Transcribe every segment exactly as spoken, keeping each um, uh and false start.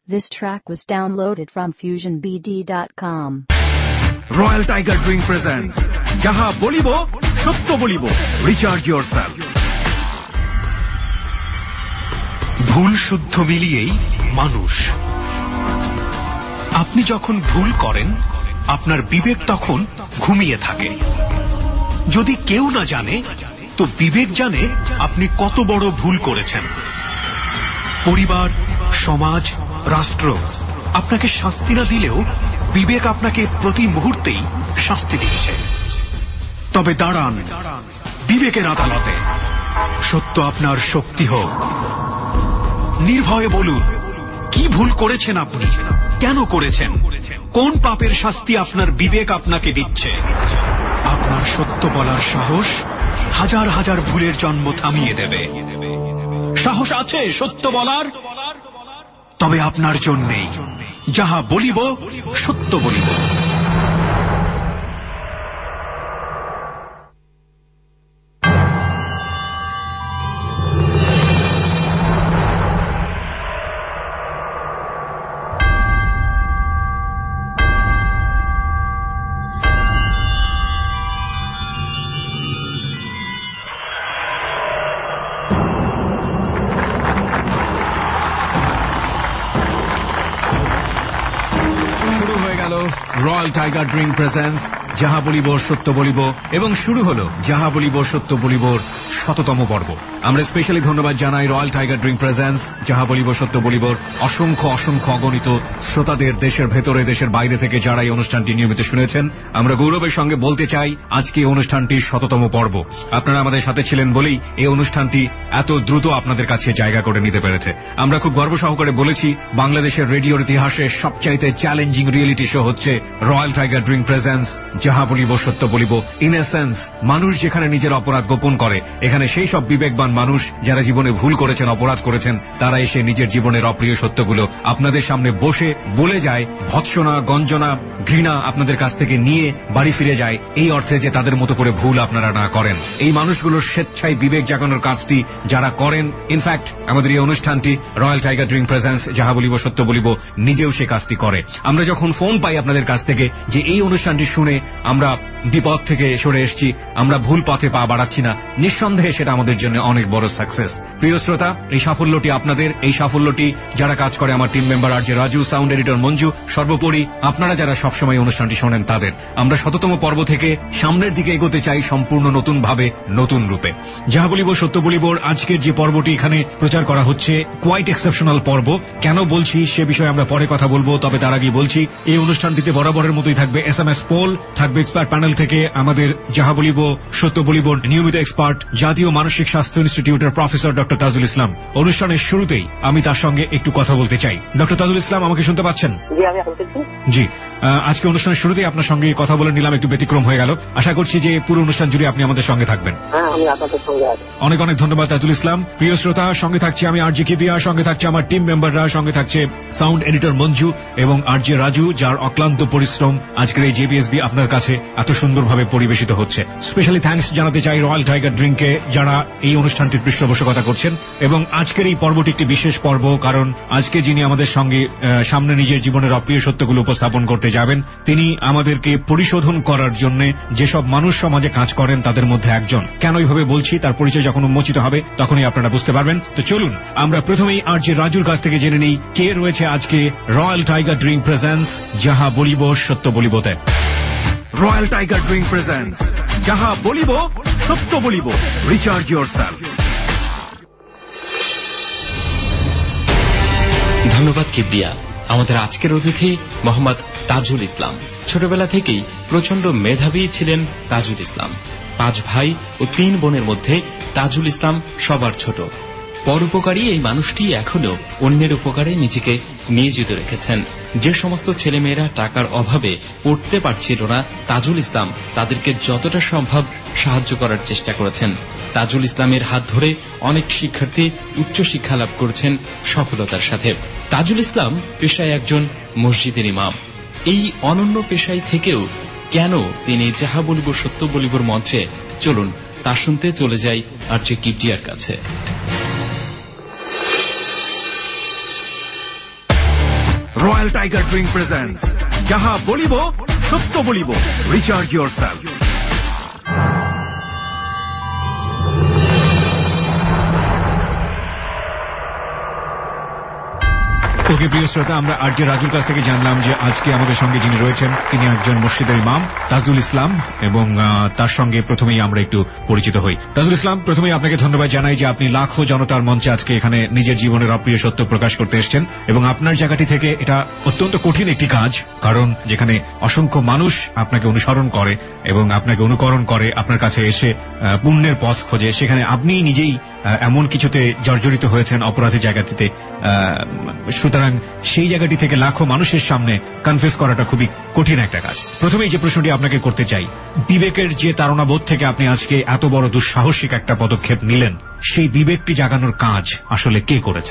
This track was downloaded from fusion b d dot com. Royal Tiger Drink presents Jaha Bolibo, Sotto Bolibo. Recharge yourself. ভুল শুদ্ধ মিলিয়েই মানুষ। আপনি যখন ভুল করেন, আপনার বিবেক তখন ঘুমিয়ে থাকে। যদি কেউ না জানে, তো বিবেক জানে আপনি কত বড় ভুল করেছেন। পরিবার, সমাজ, রাষ্ট্র আপনাকে শাস্তি না দিলেও বিবেক আপনাকে প্রতি মুহূর্তেই শাস্তি দিচ্ছে। তবে দাঁড়ান বিবেকের আদালতে, সত্য আপনার শক্তি হোক। নির্ভয়ে বলুন, কি ভুল করেছেন আপনি, কেন করেছেন, কোন পাপের শাস্তি আপনার বিবেক আপনাকে দিচ্ছে। আপনার সত্য বলার সাহস হাজার হাজার ভুলের জন্ম থামিয়ে দেবে। সাহস আছে সত্য বলার? তবে আপনার জন্যেই যাহা বলিব সত্য বলিব। রয়্যাল টাইগার ড্রিঙ্ক প্রেজেন্স যাহা বলিব সত্য বলিব, এবং শুরু হলো যাহা বলিব সত্য বলিবর শততম পর্ব। আমরা স্পেশালি ধন্যবাদ জানাই রয়্যাল টাইগার ড্রিঙ্ক প্রেজেন্স যাহা বলিব সত্য বলিবর অসংখ্য অসংখ্য অগণিত শ্রোতাদের, দেশের ভেতরে দেশের বাইরে থেকে যারা এই অনুষ্ঠানটি নিয়মিত শুনেছেন। আমরা গৌরবের সঙ্গে বলতে চাই আজকে এই অনুষ্ঠানটির শততম পর্ব। আপনারা আমাদের সাথে ছিলেন বলেই এই অনুষ্ঠানটি এত দ্রুত আপনাদের কাছে জায়গা করে নিতে পেরেছে। আমরা খুব গর্ব সহকারে বলেছি, বাংলাদেশের রেডিওর ইতিহাসে সবচাইতে চ্যালেঞ্জিং রিয়েলিটি শো হচ্ছে রয়্যাল টাইগার ড্রিঙ্ক প্রেজেন্স যাহা বলিব সত্য বলিব। ইন এ সেন্স, মানুষ যেখানে নিজের অপরাধ গোপন করে, এখানে সেই সব বিবেকবান মানুষ যারা জীবনে ভুল করেছেন, অপরাধ করেছেন, তারা এসে নিজের জীবনের অপ্রিয় সত্যগুলো আপনাদের সামনে বসে বলে যায়। ভৎসনা, গঞ্জনা, ঘৃণা আপনাদের কাছ থেকে নিয়ে বাড়ি ফিরে যায়, এই অর্থে যে তাদের মতো করে ভুল আপনারা না করেন। এই মানুষগুলোর স্বেচ্ছায় বিবেক জাগানোর কাজটি যারা করেন, ইনফ্যাক্ট আমাদের এই অনুষ্ঠানটি রয়্যাল টাইগার ড্রিঙ্ক প্রেজেন্স যাহা বলিব সত্য বলিব নিজেও সে কাজটি করে। আমরা যখন ফোন পাই আপনাদের কাছ থেকে যে এই অনুষ্ঠানটি শুনে আমরা বিপদ থেকে সরে এসেছি, আমরা ভুল পথে পা বাড়াচ্ছি না, নিঃসন্দেহে সেটা আমাদের জন্য অনেক বড় সাকসেস। প্রিয় শ্রোতা, এই সাফল্যটি আপনাদের, এই সাফল্যটি যারা কাজ করে আমার টিম মেম্বার আর যে রাজু, সাউন্ড এডিটর মঞ্জু, সর্বোপরি আপনারা যারা সবসময় অনুষ্ঠানটি শোনেন তাদের। আমরা শততম পর্ব থেকে সামনের দিকে এগোতে চাই সম্পূর্ণ নতুন ভাবে, নতুন রূপে। যাহা বলিব সত্য বলিবর আজকের যে পর্বটি এখানে প্রচার করা হচ্ছে, কোয়াইট এক্সেপশনাল পর্ব। কেন বলছি সে বিষয়ে আমরা পরে কথা বলবো, তবে তার আগে বলছি এই অনুষ্ঠানটিতে বরাবরের মতোই থাকবে এস এম এস পোল, থাকবে এক্সপার্ট প্যানেল থেকে আমাদের যাহা বলিব সত্য বলিব নিয়মিত এক্সপার্ট জাতীয় মানসিক স্বাস্থ্য ইনস্টিটিউটের প্রফেসর ডক্টর তাজুল ইসলাম। অনুষ্ঠানের শুরুতেই আমি তার সঙ্গে একটু কথা বলতে চাই। ডক্টর তাজুল ইসলাম, আমাকে শুনতে পাচ্ছেন? জি, আজকে অনুষ্ঠানের শুরুতেই আপনার সঙ্গে কথা বলে নিলাম, একটু ব্যতিক্রম হয়ে গেল। আশা করছি যে পুরো অনুষ্ঠান জুড়ে আপনি আমাদের সঙ্গে থাকবেন। অনেক অনেক ধন্যবাদ তাজুল ইসলাম। প্রিয় শ্রোতা, সঙ্গে থাকছি আমি আর জি কিবিয়া, সঙ্গে থাকছে আমার টিম মেম্বাররা, সঙ্গে থাকছে সাউন্ড এডিটর মঞ্জু এবং আর জে রাজু, যার অক্লান্ত পরিশ্রম আজকের এই জেবিএসবি আপনার কাছে এত সুন্দরভাবে পরিবেশিত হচ্ছে। স্পেশালি থ্যাঙ্কস জানাতে চাই রয়্যাল টাইগার ড্রিঙ্ককে, যারা এই অনুষ্ঠানটির পৃষ্ঠপোষকতা করছেন। এবং আজকের এই পর্বটি একটি বিশেষ পর্ব, কারণ আজকে যিনি আমাদের সঙ্গে সামনে নিজের জীবনের অপ্রিয় সত্যগুলো উপস্থাপন করতে যাবেন, তিনি আমাদেরকে পরিশোধন করার জন্য যেসব মানুষ সমাজে কাজ করেন তাদের মধ্যে একজন। কেন এইভাবে বলছি তার পরিচয় যখন উন্মোচিত হবে তখনই আপনারা বুঝতে পারবেন। তো চলুন আমরা প্রথমেই আর যে রাজুর কাছ থেকে জেনে নিই কে রয়েছে আজকে রয়্যাল টাইগার ড্রিঙ্ক প্রেজেন্স যাহা বলিব সত্য বলিবতে। রয়্যাল টাইগার ড্রিঙ্ক প্রেজেন্স যাহা বলিব সত্য বলিব। Recharge yourself. ধন্যবাদ কিবিয়া। আমাদের আজকের অতিথি মোহাম্মদ তাজুল ইসলাম। ছোটবেলা থেকেই প্রচন্ড মেধাবী ছিলেন তাজুল ইসলাম। পাঁচ ভাই ও তিন বোনের মধ্যে তাজুল ইসলাম সবার ছোট। পরোপকারী এই মানুষটি এখনো অন্যের উপকারে নিজেকে নিয়োজিত রেখেছেন। যে সমস্ত ছেলেমেয়েরা টাকার অভাবে পড়তে পারছিল না, তাজুল ইসলাম তাদেরকে যতটা সম্ভব সাহায্য করার চেষ্টা করেছেন। তাজুল ইসলামের হাত ধরে অনেক শিক্ষার্থী উচ্চশিক্ষা লাভ করেছেন সফলতার সাথে। তাজুল ইসলাম পেশায় একজন মসজিদের ইমাম। এই অনন্য পেশায় থেকেও কেন তিনি যাহা বলিব সত্য বলিবর মঞ্চে, চলুন তা শুনতে চলে যাই আর যে কিবজিয়ার কাছে। রয়্যাল টাইগার ড্রিঙ্ক প্রেজেন্টস যাহা বলিব সত্য বলিব, রিচার্জ ইয়োরসেলফ। ওকে প্রিয় শ্রোতা, আমরা আর জে রাজুর কাছ থেকে জানলাম যে আজকে আমাদের সঙ্গে যিনি রয়েছেন তিনি একজন মসজিদের ইমাম তাজুল ইসলাম, এবং তার সঙ্গে প্রথমেই আমরা একটু পরিচিত হই। তাজুল ইসলাম, প্রথমেই আপনাকে ধন্যবাদ জানাই যে আপনি লাখো জনতার মঞ্চে আজকে এখানে নিজের জীবনের অপ্রিয় সত্য প্রকাশ করতে এসেছেন, এবং আপনার জায়গাটি থেকে এটা অত্যন্ত কঠিন একটি কাজ, কারণ যেখানে অসংখ্য মানুষ আপনাকে অনুসরণ করে এবং আপনাকে অনুকরণ করে, আপনার কাছে এসে পুণ্যের পথ খোঁজে, সেখানে আপনি নিজেই এমন কিছুতে জর্জরিত হয়েছেন অপরাধী জায়গাটিতে। সুতরাং সেই জায়গাটি থেকে লাখো মানুষের সামনে কনফেস করাটা খুবই কঠিন একটা কাজ। প্রথমেই যে প্রশ্নটি আপনাকে করতে চাই, বিবেকের যে তাড়নাবোধ থেকে আপনি আজকে এত বড় দুঃসাহসিক একটা পদক্ষেপ নিলেন, সেই বিবেকটি জাগানোর কাজ আসলে কে করেছে?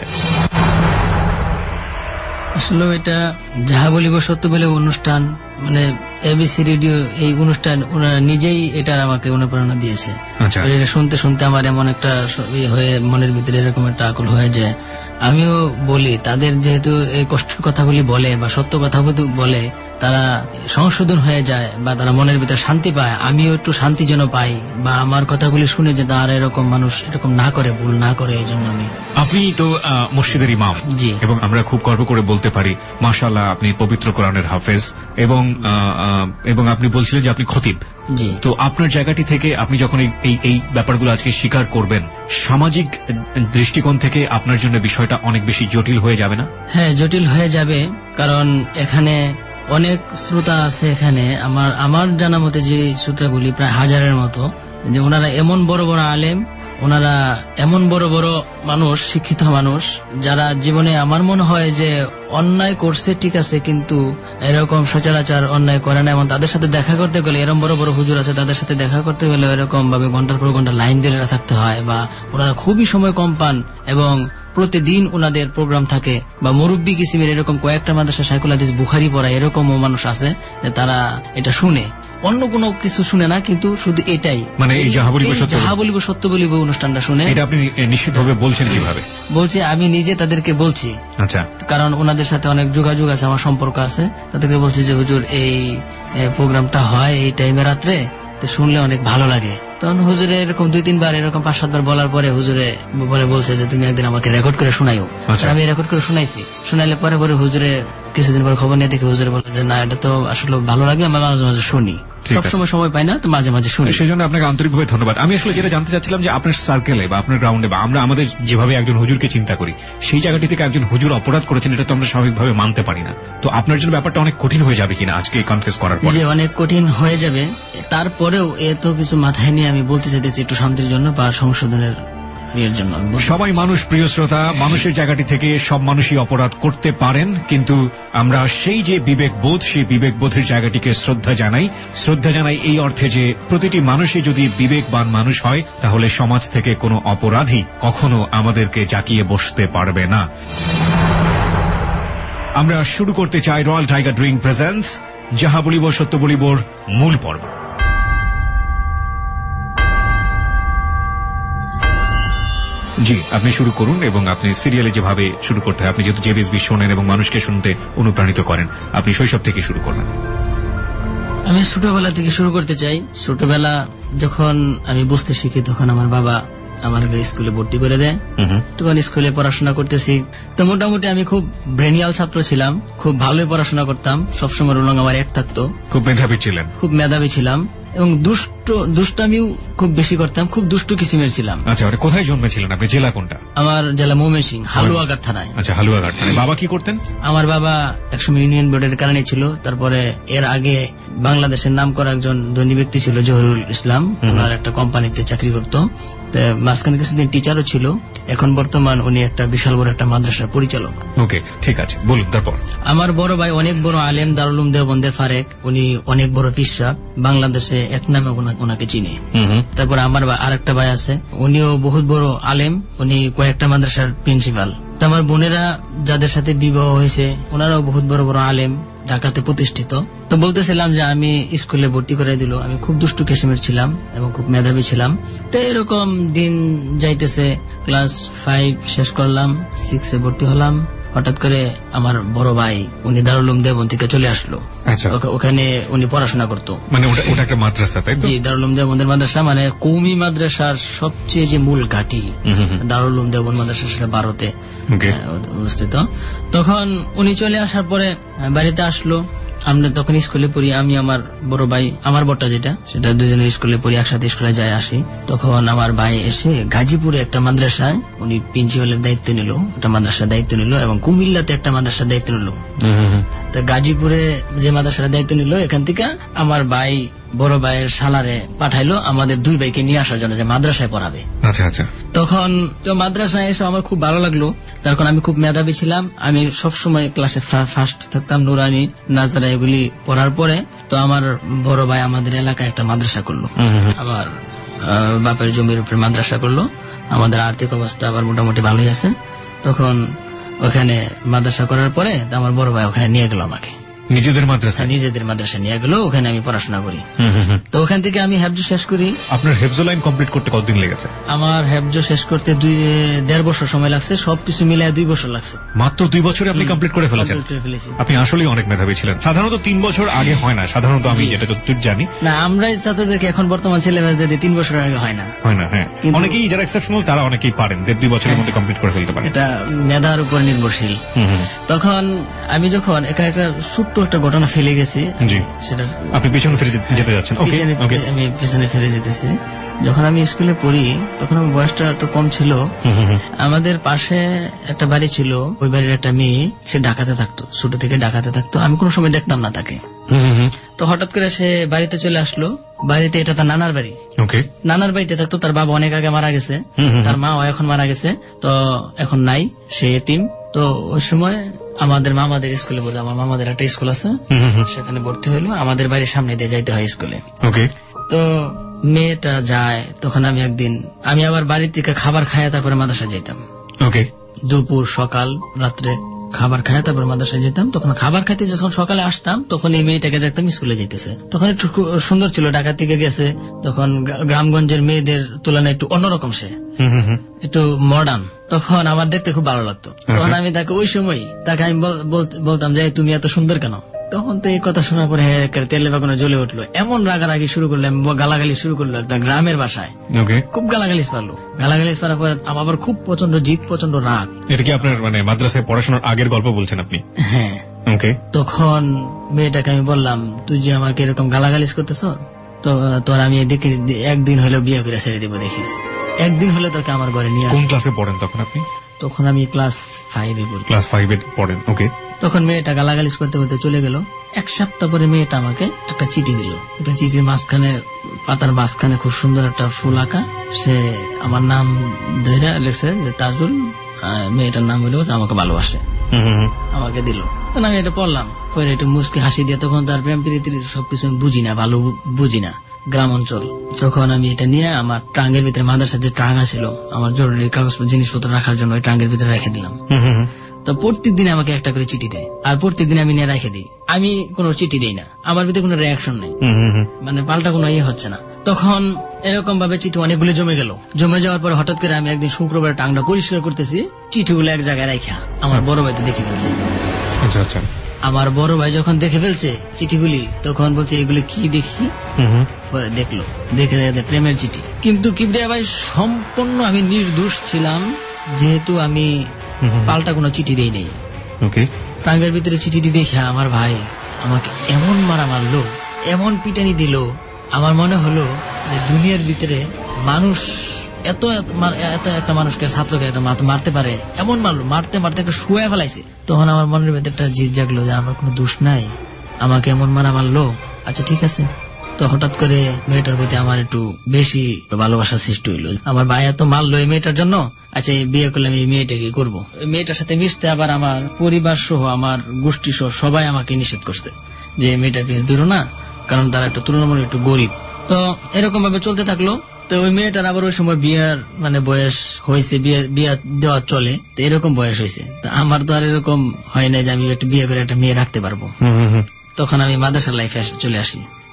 আসলে এটা যাহা বলিব সত্য বলে অনুষ্ঠান, মানে এবিসি রেডিও, এই অনুষ্ঠান ওনারা নিজেই এটা আমাকে অনুপ্রেরণা দিয়েছে। এটা শুনতে শুনতে আমার এমন একটা হয়ে মনের ভিতরে এরকম একটা আকুল হয়ে যায়। আমিও বলি, তাদের যেহেতু এই কষ্টের কথাগুলি বলে বা সত্য কথা বলে তারা সংশোধন হয়ে যায় বা তারা মনের ভিতরে শান্তি পায়, আমিও একটু শান্তি যেন পাই, বা আমার কথাগুলি শুনে যে তারা এরকম মানুষ এরকম না করে, ভুল না করে, এই জন্য আমি। আপনি তো মসজিদের ইমাম, জি, এবং আমরা খুব গর্ব করে বলতে পারি মাশাআল্লাহ আপনি পবিত্র কোরআনের হাফেজ, এবং এবং আপনি বলছিলেন যে আপনি খতিব। জি, তো আপনার জায়গাটি থেকে আপনি যখন এই এই ব্যাপারগুলো আজকে স্বীকার করবেন, সামাজিক দৃষ্টিকোণ থেকে আপনার জন্য বিষয়টা অনেক বেশি জটিল হয়ে যাবে না? হ্যাঁ, জটিল হয়ে যাবে, কারণ এখানে অনেক শ্রোতা আছে। এখানে আমার আমার জানা মতে যে শ্রোতাগুলি প্রায় হাজারের মতো, যে ওনারা এমন বড় বড় আলেম, ওনারা এমন বড় বড় মানুষ, শিক্ষিত মানুষ, যারা জীবনে আমার মনে হয় যে অন্যায় করছে ঠিক আছে, কিন্তু এরকম সচরাচর অন্যায় করে না, এবং তাদের সাথে দেখা করতে গেলে এরকম বড় বড় হুজুর আছে, তাদের সাথে দেখা করতে গেলে এরকম ভাবে ঘন্টার পর ঘন্টা লাইন ধরে থাকতে হয়, বা ওনারা খুবই সময় কম পান, এবং প্রতিদিন ওনাদের প্রোগ্রাম থাকে, বা মুরব্বী কিসিমের এরকম কয়েকটা মাদ্রাসা সাইকুল হাদিস বুখারি পড়া এরকমও মানুষ আছে যে তারা এটা শুনে, অন্য কোনো কিছু শুনে না, কিন্তু শুধু এটাই, মানে এই যাহা বলিব সত্য বলিব অনুষ্ঠানটা শুনে। এটা আপনি নিশ্চিতভাবে বলছেন কিভাবে? বলছি, আমি নিজে তাদেরকে বলছি। আচ্ছা, কারণ ওনাদের সাথে অনেক যোগাযোগ আছে, আমার সম্পর্ক আছে, তাদেরকে বলছি যে হুজুর এই প্রোগ্রামটা হয় এই টাইমে রাত্রে, তো শুনলে অনেক ভালো লাগে। তখন হুজুরে এরকম দুই তিনবার এরকম পাঁচ সাতবার বলার পরে হুজুরে পরে বলছে যে তুমি একদিন আমাকে রেকর্ড করে শোনাইও। আমি রেকর্ড করে শোনাইছি, শোনাইলে পরে পরে হুজুরে কিছুদিন পর খবর নিয়ে দেখে হুজুরে বলে যে না, এটা তো আসলে ভালো লাগে, আমি মাঝে মাঝে শুনি, সবসময় সময় পাই না, তো মাঝে মাঝে শুনি। সেই জন্য আপনাকে আন্তরিকভাবে ধন্যবাদ। আমি আসলে যেটা জানতে চাচ্ছিলাম যে আপনার সার্কেলে বা আপনার গ্রাউন্ডে বা আমরা আমাদের যেভাবে একজন হুজুরকে চিন্তা করি, সেই জায়গাটি থেকে একজন হুজুর অপরাধ করেছেন, এটা তো আমরা স্বাভাবিকভাবে মানতে পারি না। তো আপনার জন্য ব্যাপারটা অনেক কঠিন হয়ে যাবে কিনা আজকে কনফেস করার পর? যে অনেক কঠিন হয়ে যাবে, তারপরেও এত কিছু মাথায় নিয়ে আমি বলতে চাইতেছি একটু শান্তির জন্য বা সংশোধনের জন্য। সবাই মানুষ, প্রিয় শ্রোতা, মানুষের জায়গাটি থেকে সব মানুষই অপরাধ করতে পারেন, কিন্তু আমরা সেই যে বিবেক বোধ, সেই বিবেক বোধের জায়গাটিকে শ্রদ্ধা জানাই। শ্রদ্ধা জানাই এই অর্থে যে প্রতিটি মানুষই যদি বিবেকবান মানুষ হয়, তাহলে সমাজ থেকে কোনো অপরাধী কখনো আমাদেরকে জাকিয়ে বসতে পারবে না। আমরা শুরু করতে চাই রয়্যাল টাইগার ড্রিঙ্ক প্রেজেন্টস যাহা বলিব সত্য বলিবর মূল পর্ব। জি, আপনি শুরু করুন, এবং আপনি সিরিয়ালে যেভাবে শুরু করতে হয়, আপনি যেহেতু জেবিএসবি শোনেন এবং মানুষকে শুনতে অনুপ্রাণিত করেন, আপনি শৈশব থেকে শুরু করবেন। আমি ছোটবেলা থেকে শুরু করতে চাই। ছোটবেলা যখন আমি বুঝতে শিখি, তখন আমার বাবা আমাকে স্কুলে ভর্তি করে দেয়। তখন স্কুলে পড়াশোনা করতেছি, তো মোটামুটি আমি খুব ব্রেনিয়াল ছাত্র ছিলাম, খুব ভালোই পড়াশোনা করতাম, সবসময় রোলং আমার এক থাকতো। খুব মেধাবী ছিলেন? খুব মেধাবী ছিলাম, এবং দুষ্ট দুষ্টামিও খুব বেশি করতাম, খুব দুষ্টু কিসিমের ছিলাম। আচ্ছা, কোথায় জন্মেছিলেন আপনি? জেলা কোনটা? আমার জেলা ময়মনসিংহ, হালুয়াঘাট থানায়। আচ্ছা, হালুয়াঘাট থানায়। বাবা কি করতেন? আমার বাবা একসময় ইউনিয়ন বোর্ডের কারণে ছিল, তারপরে এর আগে বাংলাদেশের নাম করা একজন ধনী ব্যক্তি ছিল জহুরুল ইসলাম, ওনার একটা কোম্পানিতে চাকরি করতো, মাঝখানে কিছুদিন টিচারও ছিল। এখন বর্তমান উনি একটা বিশাল বড় একটা মাদ্রাসার পরিচালক। ওকে, ঠিক আছে, বলুন তারপর। আমার বড় ভাই অনেক বড় আলেম, দারুল উলুম দেওবন্দের ফারেক, উনি অনেক বড় পিসা, বাংলাদেশে এক নামে ওনাকে চিনে। তারপর আমার আর একটা ভাই আছে, উনিও বহুত বড় আলেম, উনি কয়েকটা মাদ্রাসার প্রিন্সিপাল। আমার বোনেরা যাদের সাথে বিবাহ হয়েছে, ওনারাও বহুত বড় বড় আলেম, ঢাকাতে প্রতিষ্ঠিত। তো বলতেছিলাম যে আমি স্কুলে ভর্তি করে দিল, আমি খুব দুষ্টু কিসিমের ছিলাম এবং খুব মেধাবী ছিলাম। তো এরকম দিন যাইতেছে, ক্লাস ফাইভ শেষ করলাম, সিক্সে ভর্তি হলাম, হঠাৎ করে আমার বড় ভাই উনি দারুল উলুম দেওবন্দ থেকে চলে আসলো। ওখানে উনি পড়াশোনা করতো, মানে ওটা একটা মাদ্রাসা, তাই তো? জি, দারুল উলুম দেওবন্দের মাদ্রাসা, মানে কওমি মাদ্রাসার সবচেয়ে যে মূল ঘাঁটি দারুল উলুম দেওবন্দ মাদ্রাসা, সেটা ভারতে অবস্থিত। তখন উনি চলে আসার পরে বাড়িতে আসলো, আমরা তখন স্কুলে পড়ি, আমি আমার বড় ভাই, আমার বড়টা যেটা সেটা দুজনে স্কুলে পড়ি, একসাথে স্কুলে যাই আসি। তখন আমার ভাই এসে গাজীপুরে একটা মাদ্রাসায় উনি প্রিন্সিপালের দায়িত্ব নিল, একটা মাদ্রাসার দায়িত্ব নিল, এবং কুমিল্লাতে একটা মাদ্রাসার দায়িত্ব নিল। তো গাজীপুরে যে মাদ্রাসার দায়িত্ব নিল, এখান থেকে আমার ভাই বড় ভাইয়ের শালারে পাঠাইলো আমাদের দুই ভাইকে নিয়ে আসার জন্য, যে মাদ্রাসায় পড়াবে। আচ্ছা আচ্ছা। তখন তো মাদ্রাসায় এসে আমার খুব ভালো লাগলো, তার কারণ আমি খুব মেধাবী ছিলাম, আমি সবসময় ক্লাসে ফার্স্ট থাকতাম, নুরানি নাজারা এগুলি পড়ার পরে। তো আমার বড় ভাই আমাদের এলাকায় একটা মাদ্রাসা করলো, আমার বাপের জমির উপরে মাদ্রাসা করলো। আমাদের আর্থিক অবস্থা আবার মোটামুটি ভালোই আছে। তখন ওখানে মাদ্রাসা করার পরে আমার বড় ভাই ওখানে নিয়ে গেল আমাকে, নিজেদের মাদ্রাসা নিজেদের মাদ্রাসা নিয়ে গেল, ওখানে আমি পড়াশোনা করি। তো ওখান থেকে আমি হেফজ শেষ করি। আপনার হেফজ লাইন কমপ্লিট করতে কতদিন লেগেছে? আমার হেফজ শেষ করতে দুই দেড় বছর সময় লাগছে, সবকিছু মিলিয়ে দুই বছর লাগছে। মাত্র দুই বছরে আপনি কমপ্লিট করে ফেলেছেন? আপনি আসলেই অনেক মেধাবী ছিলেন। সাধারণত তিন বছর আগে হয় না, সাধারণত আমি যেটা যতটুকু জানি না, আমরাই ছাত্রদেরকে এখন বর্তমান সিলেবাস যদি তিন বছর আগে হয় না, হয় না। হ্যাঁ, অনেকেই যারা এক্সেপশনাল তারা অনেকেই পারেন, দেড় দুই বছরের মধ্যে কমপ্লিট করে ফেলতে পারেন। এটা মেধার উপর নির্ভরশীল। তখন আমি যখন এখানে একটা ছোট্ট একটা ঘটনা ফেলে গেছি, সেটা আপনি পিছনে ফিরে যেতে যাচ্ছেন? আমি পিছনে ফিরে যেতেছি। যখন আমি স্কুলে পড়ি তখন আমার বয়সটা তো কম ছিল। আমাদের পাশে একটা বাড়ি ছিল, ওই বাড়ির একটা মেয়ে, সে ঢাকাতে থাকতো, ছোট থেকে ঢাকাতে থাকতো, আমি কোনো সময় দেখতাম না তাকে। তো হঠাৎ করে সে বাড়িতে চলে আসলো। বাড়িতে, এটা তার নানার বাড়ি, নানার বাড়িতে থাকতো। তার বাবা অনেক আগে মারা গেছে, তার মাও এখন মারা গেছে, তো এখন নাই, সে এতিম। তো ওই সময় আমাদের মামাদের স্কুলে পড়তো, আমার মামাদের একটা স্কুল আছে, সেখানে ভর্তি হইলো। আমাদের বাড়ির সামনে দিয়ে যাইতে হয় স্কুলে। তো মেয়েটা যায়, তখন আমি একদিন, আমি আবার বাড়ি থেকে খাবার খাইয়া তারপরে মাদ্রাসায় যেতাম। দুপুর সকাল রাত্রে খাবার খাইয়া তারপরে মাদ্রাসায় যেতাম। তখন খাবার খাইতে যখন সকালে আসতাম, তখন এই মেয়েটাকে দেখতাম স্কুলে যেতেছে। তখন একটু সুন্দর ছিল, ঢাকা থেকে গেছে, তখন গ্রামগঞ্জের মেয়েদের তুলনায় একটু অন্যরকম, সে একটু মডার্ন। তখন আমার দেখতে খুব ভালো লাগতো। তখন আমি তাকে ওই সময় তাকে আমি বলতাম যে তুমি এত সুন্দর কেন? তখন তো এই কথা শোনার পরে তেলে বাগানো জ্বলে উঠলো, এমন রাগারাগি শুরু করলো, গালাগালি শুরু করলো, একদম গ্রামের ভাষায় খুব গালাগালিস পারলো। গালাগালিস পারার পরে আমার আবার খুব প্রচন্ড জিদ, প্রচন্ড রাগ। এটা কি আপনার মানে মাদ্রাসায় পড়াশোনার আগের গল্প বলছেন আপনি? হ্যাঁ। তখন মেয়েটাকে আমি বললাম, তুই যে আমাকে এরকম গালাগালিস করতেছ, তো তোর আমি দেখি একদিন হলেও বিয়ে করে ছেড়ে দিব, দেখিস একদিন হলে তোকে আমার ঘরে নিয়ে। কোন ক্লাসে পড়েন তখন আপনি? তখন আমি ক্লাস ফাইভে পড়ি। ক্লাস ফাইভে পড়েন, ওকে। তখন মেয়েটা গালাগালিস করতে করতে চলে গেল। এক সপ্তাহ পরে মেয়েটা আমাকে একটা চিঠি দিল। একটা চিঠির মাঝখানে, পাতার মাঝখানে খুব সুন্দর একটা ফুল আঁকা, সে আমার নাম ধরে লেখছে যে তাজুল, মেয়েটার নাম হলো আমাকে ভালোবাসে, আমাকে দিল। তখন আমি এটা পড়লাম, পরে একটু মুচকি হাসি দিয়ে, তখন তার প্রেম প্রীতির সবকিছু আমি বুঝি না, ভালো বুঝি না, গ্রাম অঞ্চল। তখন আমি এটা নিয়ে আমার ট্রাঙ্গের ভিতরে, মাদ্রাসার যে ট্রাঙ্গা ছিল আমার জরুরি কাগজ জিনিসপত্র রাখার জন্য, ওই ট্রাঙ্গের ভিতরে রেখে দিলাম। তো প্রত্যেক দিন আমাকে একটা করে চিঠি দেয়, আর প্রত্যেক দিন আমি নিয়ে রেখে দিই। আমি কোনো চিঠি দিই না, আমার ভিতরে কোনো রিয়াকশন নেই, মানে পাল্টা কোনো ইয়ে হচ্ছে না। তখন এরকম ভাবে চিঠি অনেকগুলো জমে গেল। জমে যাওয়ার পরে হঠাৎ করে আমি একদিন শুক্রবার টাংটা পরিষ্কার করতেছি, চিঠিগুলো এক জায়গায় রাখা আমার বড় ভাই তো দেখে ফেলছে। আচ্ছা আচ্ছা। আমার বড় ভাই যখন দেখে ফেলছে চিঠিগুলি, তখন বলছে এগুলি কি দেখি। পরে দেখলো, দেখে প্রেমের চিঠি। কিন্তু কিবরিয়া ভাই সম্পূর্ণ আমি নির্দোষ ছিলাম, যেহেতু আমি পাল্টা কোনো চিঠি দেই নেই। টাঙ্গের ভিতরে চিঠিটি দেখে আমার ভাই আমাকে এমন মারা মারলো, এমন পিটানি দিল, আমার মনে হলো যে দুনিয়ার ভিতরে মানুষ এত এত একটা মানুষকে, ছাত্রকে একটা মারতে পারে, এমন মারলো, মারতে মারতে একটা শুয়ে ফেলাইছে। তখন আমার মনের ভিতরে একটা জিদ জাগলো যে আমার কোনো দোষ নাই, আমাকে এমন মারা মারলো, আচ্ছা ঠিক আছে। তো হঠাৎ করে মেয়েটার প্রতি আমার একটু বেশি ভালোবাসা সৃষ্টি হইলো। আমার ভাই এত মারলো এই মেয়েটার জন্য, আচ্ছা বিয়ে করলে আমি এই মেয়েটাকে করবো। মেয়েটার সাথে মিশতে আবার আমার পরিবার সহ, আমার গোষ্ঠী সহ সবাই আমাকে নিষেধ করছে যে মেয়েটার পিছ দূরো না, কারণ তারা একটু তুলনামূলক একটু গরিব। তো এরকম ভাবে চলতে থাকলো। তো ওই মেয়েটার আবার ওই সময় বিয়ার মানে বয়স হয়েছে, বিয়ে দেওয়া চলে, তো এরকম বয়স হয়েছে। তো আমার তো আর এরকম হয় না যে আমি একটু বিয়ে করে একটা মেয়ে রাখতে পারবো। তখন আমি মাদ্রাসার লাইফে চলে আসি।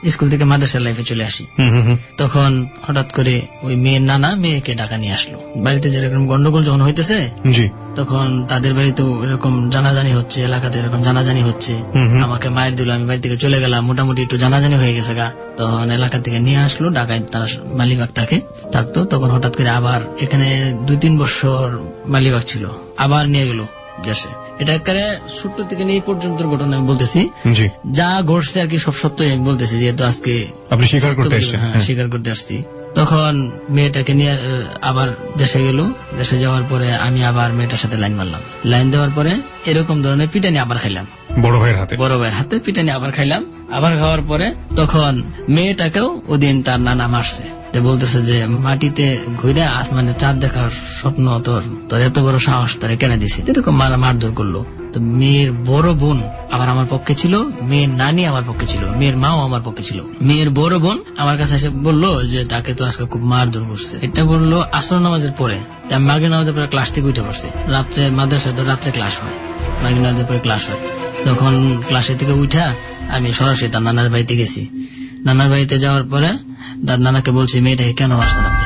স্কুল থেকে মাদ্রাসার লাইফে চলে আসি। তখন হঠাৎ করে ওই মেয়ের নানা মেয়েকে ঢাকা নিয়ে আসলো। বাড়িতে যেরকম গন্ডগোল যখন হইতেছে তখন তাদের বাড়িতেও এরকম জানাজানি হচ্ছে, এলাকাতে এরকম জানাজানি হচ্ছে, আমাকে মায়ের দিল, আমি বাড়ি থেকে চলে গেলাম, মোটামুটি একটু জানাজানি হয়ে গেছে গা। তখন এলাকা থেকে নিয়ে আসলো, ঢাকায় তারা মালিবাগ থাকে থাকতো। তখন হঠাৎ করে আবার এখানে দুই তিন বছর মালিবাগ ছিল, আবার নিয়ে গেল দেশে। এটা একেবারে ছোট্ট থেকে নিয়ে পর্যন্ত ঘটনা আমি বলতেছি, যা ঘটছে আর কি সব সত্যই আমি বলতেছি, যেহেতু আজকে আপনি স্বীকার করতে আসছেন। হ্যাঁ, স্বীকার করতে আসছি। তখন মেয়েটাকে নিয়ে আবার দেশে গেল। দেশে যাওয়ার পরে আমি আবার মেয়েটার সাথে লাইন মারলাম। লাইন দেওয়ার পরে এরকম ধরনের পিটানি আবার খাইলাম, বড় ভাইয়ের হাতে বড় ভাইয়ের হাতে পিটানি আবার খাইলাম। আবার খাওয়ার পরে তখন মেয়েটাকেও ওদিন তার নানা মারছে, বলতেছে যে মাটিতে ঘুরে আসমানে চাঁদ দেখার স্বপ্ন তোর তোর এত বড় সাহস তারা কেন দিছে, এরকম মারা মারধর করলো। তো মেয়ের বড় বোন আবার আমার পক্ষে ছিল, মেয়ের নানি আমার পক্ষে ছিল, মেয়ের মাও আমার পক্ষে ছিল। মেয়ের বড় বোন আমার কাছে এসে বললো যে তাকে তো আজকে খুব মারধর করছে। এটা বললো আসর নামাজের পরে। আমি মাগরিব নামাজের পরে ক্লাস থেকে উঠে পড়ছি, রাত্রে মাদ্রাসায় তো রাত্রে ক্লাস হয়, মাগরিব নামাজের পরে ক্লাস হয়। তখন ক্লাসের থেকে উঠা আমি সরাসরি তার নানার বাড়িতে গেছি। নানার বাড়িতে যাওয়ার পরে তার নানাকে বলছি মেয়েটাকে কেন মারছেন আপনি।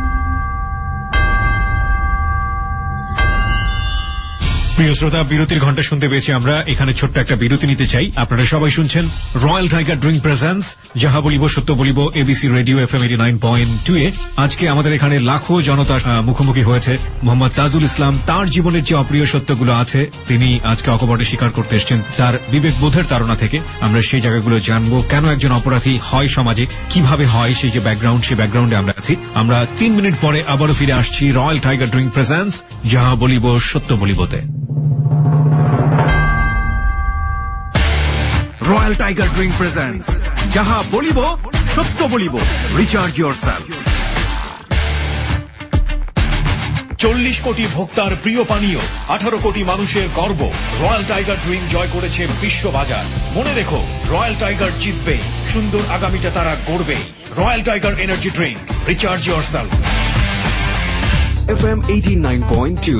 প্রিয় শ্রোতা, বিরতির ঘন্টা শুনতে পেয়েছি আমরা। এখানে ছোট্ট একটা বিরতি নিতে চাই। আপনারা সবাই শুনছেন রয়্যাল টাইগার ড্রিঙ্ক প্রেজেন্টস যাহা বলিব সত্য বলিব ABC radio FM eighty nine point two এ। আজকে আমাদের এখানে লাখো জনতা মুখোমুখি হয়েছে মোহাম্মদ তাজুল ইসলাম। তার জীবনের যে অপ্রিয় সত্যগুলো আছে তিনি আজকে অকপটে স্বীকার করতে এসছেন তার বিবেক বোধের তাড়না থেকে। আমরা সেই জায়গাগুলো জানবো, কেন একজন অপরাধী হয় সমাজে, কিভাবে হয়, সেই যে ব্যাকগ্রাউন্ড, সেই ব্যাকগ্রাউন্ডে আমরা আছি। আমরা তিন মিনিট পরে আবারও ফিরে আসছি রয়্যাল টাইগার ড্রিঙ্ক প্রেজেন্টস যাহা বলিব সত্য বলিবতে। রয়্যাল টাইগার ড্রিঙ্ক প্রেজেন্টস যাহা বলিব সত্য বলিব, রিচার্জ ইয়োরসেলফ। চল্লিশ কোটি ভোক্তার প্রিয় পানীয়, আঠারো কোটি মানুষের গর্ব, রয়্যাল টাইগার ড্রিঙ্ক জয় করেছে বিশ্ববাজার। মনে রেখো, রয়্যাল টাইগার জিতবে, সুন্দর আগামীটা তারা গড়বে। Royal Tiger energy drink, recharge yourself. FM eighty nine point two.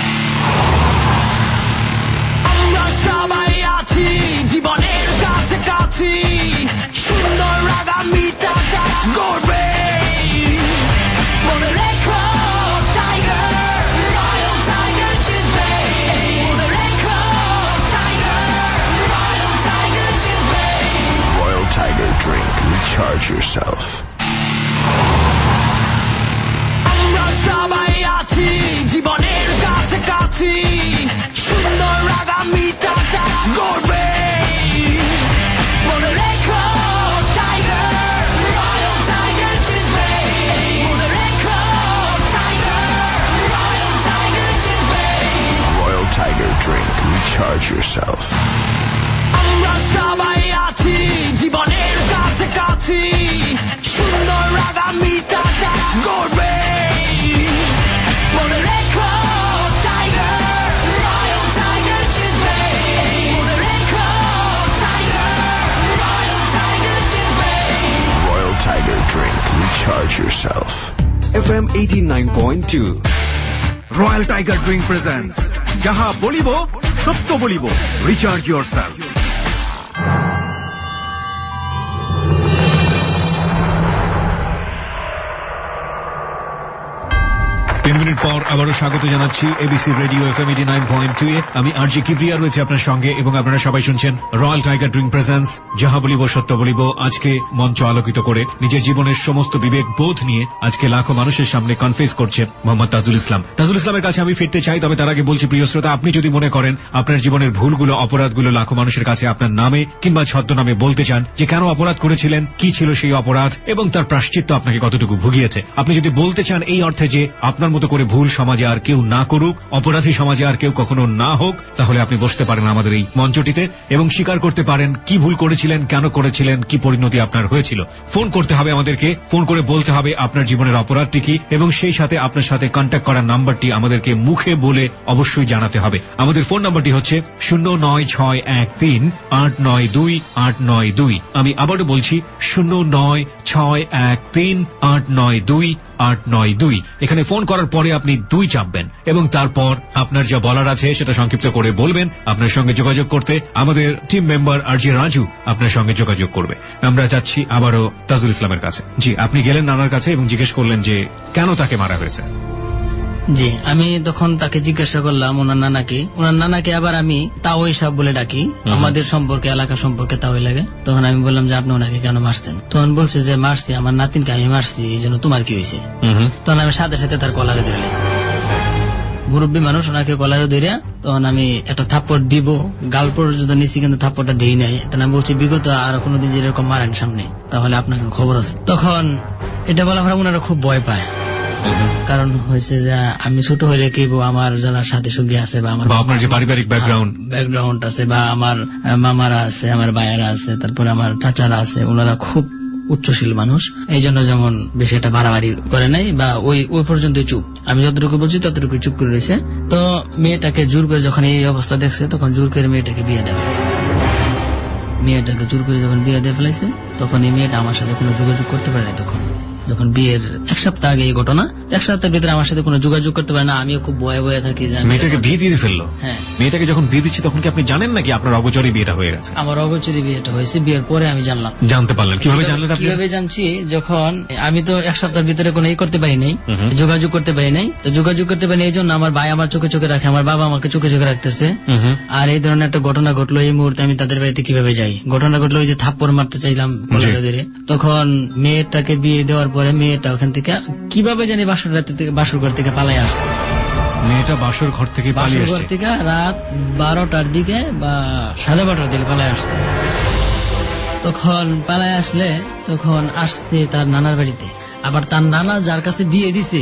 আমরা সবাই আছি জীবনের কাছে কাছে, সুন্দর আগামীটা তারা গড়বে। মনে রেখো টাইগার, রয়্যাল টাইগার জিতবে। মনে রেখো টাইগার, রয়্যাল টাইগার জিতবে। Royal Tiger Drink, recharge yourself. আমরা সবাই আছি জীবনের কাছে কাছে, সুন্দর আগামীটা তারা গড়বে। মনে রেখো টাইগার, রয়্যাল টাইগার জিতবে। মনে রেখো টাইগার, রয়্যাল টাইগার জিতবে। Royal Tiger Drink, recharge yourself. আমরা সবাই আছি জীবনের কাছে কাছে, সুন্দর আগামীটা তারা গড়বে। মনে রেখো টাইগার, রয়্যাল টাইগার জিতবে। মনে রেখো টাইগার, রয়্যাল টাইগার জিতবে। Royal Tiger Drink, recharge yourself. FM eighty nine point two. Royal Tiger drink presents যাহা বলিব সত্য বলিব, রিচার্জ ইয়োরসেলফ। তিন মিনিট পর আবারও স্বাগত জানাচ্ছি ABC radio FM eighty nine point two এ। আমি আরজি কিবরিয়া রয়েছে আপনার সঙ্গে এবং আপনারা সবাই শুনছেন রয়্যাল টাইগার ড্রিঙ্ক প্রেজেন্টস যাহা বলিব সত্য বলিব। আজকে মঞ্চ আলোকিত করে নিজের জীবনের সমস্ত বিবেক বোধ নিয়ে আজকে লাখো মানুষের সামনে কনফেস করছেন মোহাম্মদ তাজুল ইসলাম। তাজুল ইসলামের কাছে আমি ফিরতে চাই, তবে তার আগে বলছি প্রিয় শ্রোতা, আপনি যদি মনে করেন আপনার জীবনের ভুলগুলো, অপরাধগুলো লাখো মানুষের কাছে আপনার নামে কিংবা ছদ্মনামে বলতে চান, যে কেন অপরাধ করেছিলেন, কি ছিল সেই অপরাধ এবং তার প্রায়শ্চিত্ত আপনাকে কতটুকু ভুগিয়েছে, আপনি যদি বলতে চান এই অর্থে যে আপনার মতো করে ভুল সমাজে আর কেউ না করুক, অপরাধী সমাজে আর কেউ কখনো না হোক, তাহলে আপনি বসতে পারেন আমাদের এই মঞ্চটিতে এবং স্বীকার করতে পারেন কি ভুল করেছিলেন, কেন করেছিলেন, কি পরিণতি আপনার হয়েছিল। ফোন করতে হবে আমাদেরকে, ফোন করে বলতে হবে আপনার জীবনের অপরাধটি কি এবং সেই সাথে আপনার সাথে কন্ট্যাক্ট করার নাম্বারটি আমাদেরকে মুখে বলে অবশ্যই জানাতে হবে। আমাদের ফোন নাম্বারটি হচ্ছে শূন্য নয় ছয় এক তিন আট নয় দুই আট নয় দুই। আমি আবারও বলছি শূন্য নয় ছয় এক তিন আট নয় দুই আট নয় দুই। এখানে ফোন করার পরে আপনি দুই চাপবেন এবং তারপর আপনার যা বলার আছে সেটা সংক্ষিপ্ত করে বলবেন। আপনার সঙ্গে যোগাযোগ করতে আমাদের team member RJ Raju আপনার সঙ্গে যোগাযোগ করবে। আমরা যাচ্ছি আবারও তাজুল ইসলামের কাছে। জি, আপনি গেলেন নানার কাছে এবং জিজ্ঞেস করলেন যে কেন তাকে মারা হয়েছে। জি, আমি তখন তাকে জিজ্ঞাসা করলাম ওনার নানাকে ওনার নানাকে আবার আমি তাওই সাহেব বলে ডাকি, আমাদের সম্পর্কে এলাকা সম্পর্কে তাওই লাগে। তখন আমি বললাম যে আপনি ওনাকে কেন মারছেন? তখন বলছে যে মারছি, আমার নাতিনকে আমি মারছি, এই জন্য তোমার কি হয়েছে? তখন আমি সাথে সাথে তার কলারে ধরে লেছি। মুরব্বী মানুষ, ওনাকে কলারে ধরে তখন আমি একটা থাপ্পড় দিব, গাল পর্যন্ত নিচ্ছি, কিন্তু থাপ্পড়টা দিই নাই। তখন আমি বলছি বিগত আর কোনোদিন যেরকম মারেন সামনে, তাহলে আপনার খবর আছে। তখন এটা বলা হয় ওনারা খুব ভয় পায়, কারণ হয়েছে যে আমি ছোট হলে কি আমার যারা সাথী সঙ্গী আছে বা আমার আপনার যে পারিবারিক ব্যাকগ্রাউন্ড ব্যাকগ্রাউন্ড আছে বা আমার মামারা আছে, আমার ভাইয়ারা আছে, তারপরে আমার চাচারা আছে, ওনারা খুব উচ্চশীল মানুষ। এই জন্য যেমন বেশি একটা বাড়াবাড়ি করে নাই বা ওই ওই পর্যন্ত চুপ। আমি যতটুকু বলছি ততটুকু চুপ করে রয়েছে। তো মেয়েটাকে জোর করে যখন এই অবস্থা দেখছে তখন জোর করে মেয়েটাকে বিয়ে দিয়ে ফেলেছে। মেয়েটাকে জোর করে যখন বিয়ে দিয়ে ফেলাইছে তখন এই মেয়েটা আমার সাথে কোনো যোগাযোগ করতে পারে না। তখন যখন বিয়ের এক সপ্তাহ আগে এই ঘটনা, এক সপ্তাহের ভিতরে আমার সাথে কোনো যোগাযোগ করতে পারে না। আমিও খুব ভয়ে ভয়ে থাকি যে মেয়েটাকে বিয়ে দিয়ে ফেললো। হ্যাঁ, মেয়েটাকে যখন বিয়ে দিচ্ছে তখন কি আপনি জানেন নাকি আপনার অগোচরে বিয়েটা হয়ে গেছে? আমার অগোচরে বিয়েটা হয়েছে, বিয়ের পরে আমি জানলাম। জানতে পারলেন কিভাবে? জানলেন আপনি? কিভাবে জানছি, যখন আমি তো এক সপ্তাহের ভিতরে কোনো এই করতে পারি নাই, যোগাযোগ করতে পারি নাই। তো যোগাযোগ করতে পারি এই জন্য আমার ভাই আমার চোখে চোখে রাখে, আমার বাবা আমাকে চোখে চোখে রাখতেছে। আর এই ধরনের একটা ঘটনা ঘটলো এই মুহূর্তে, আমি তাদের বাড়িতে কিভাবে যাই? ঘটনা ঘটলো ওই যে থাপ্পড় মারতে চাইলাম কলারে ধরে। তখন মেয়েটাকে বিয়ে দেওয়ার পরে মেয়েটা ওখান থেকে কিভাবে জানি বাসর রাত থেকে বাসর ঘর থেকে পালাই আসতো। মেয়েটা বাসর ঘর থেকে পালিয়ে আসছে থেকে রাত বারোটার দিকে বা সাড়ে বারোটার দিকে পালাই আসতো। তখন পালাই আসলে তখন আসছে তার নানার বাড়িতে। আবার তার নানা যার কাছে বিয়ে দিছে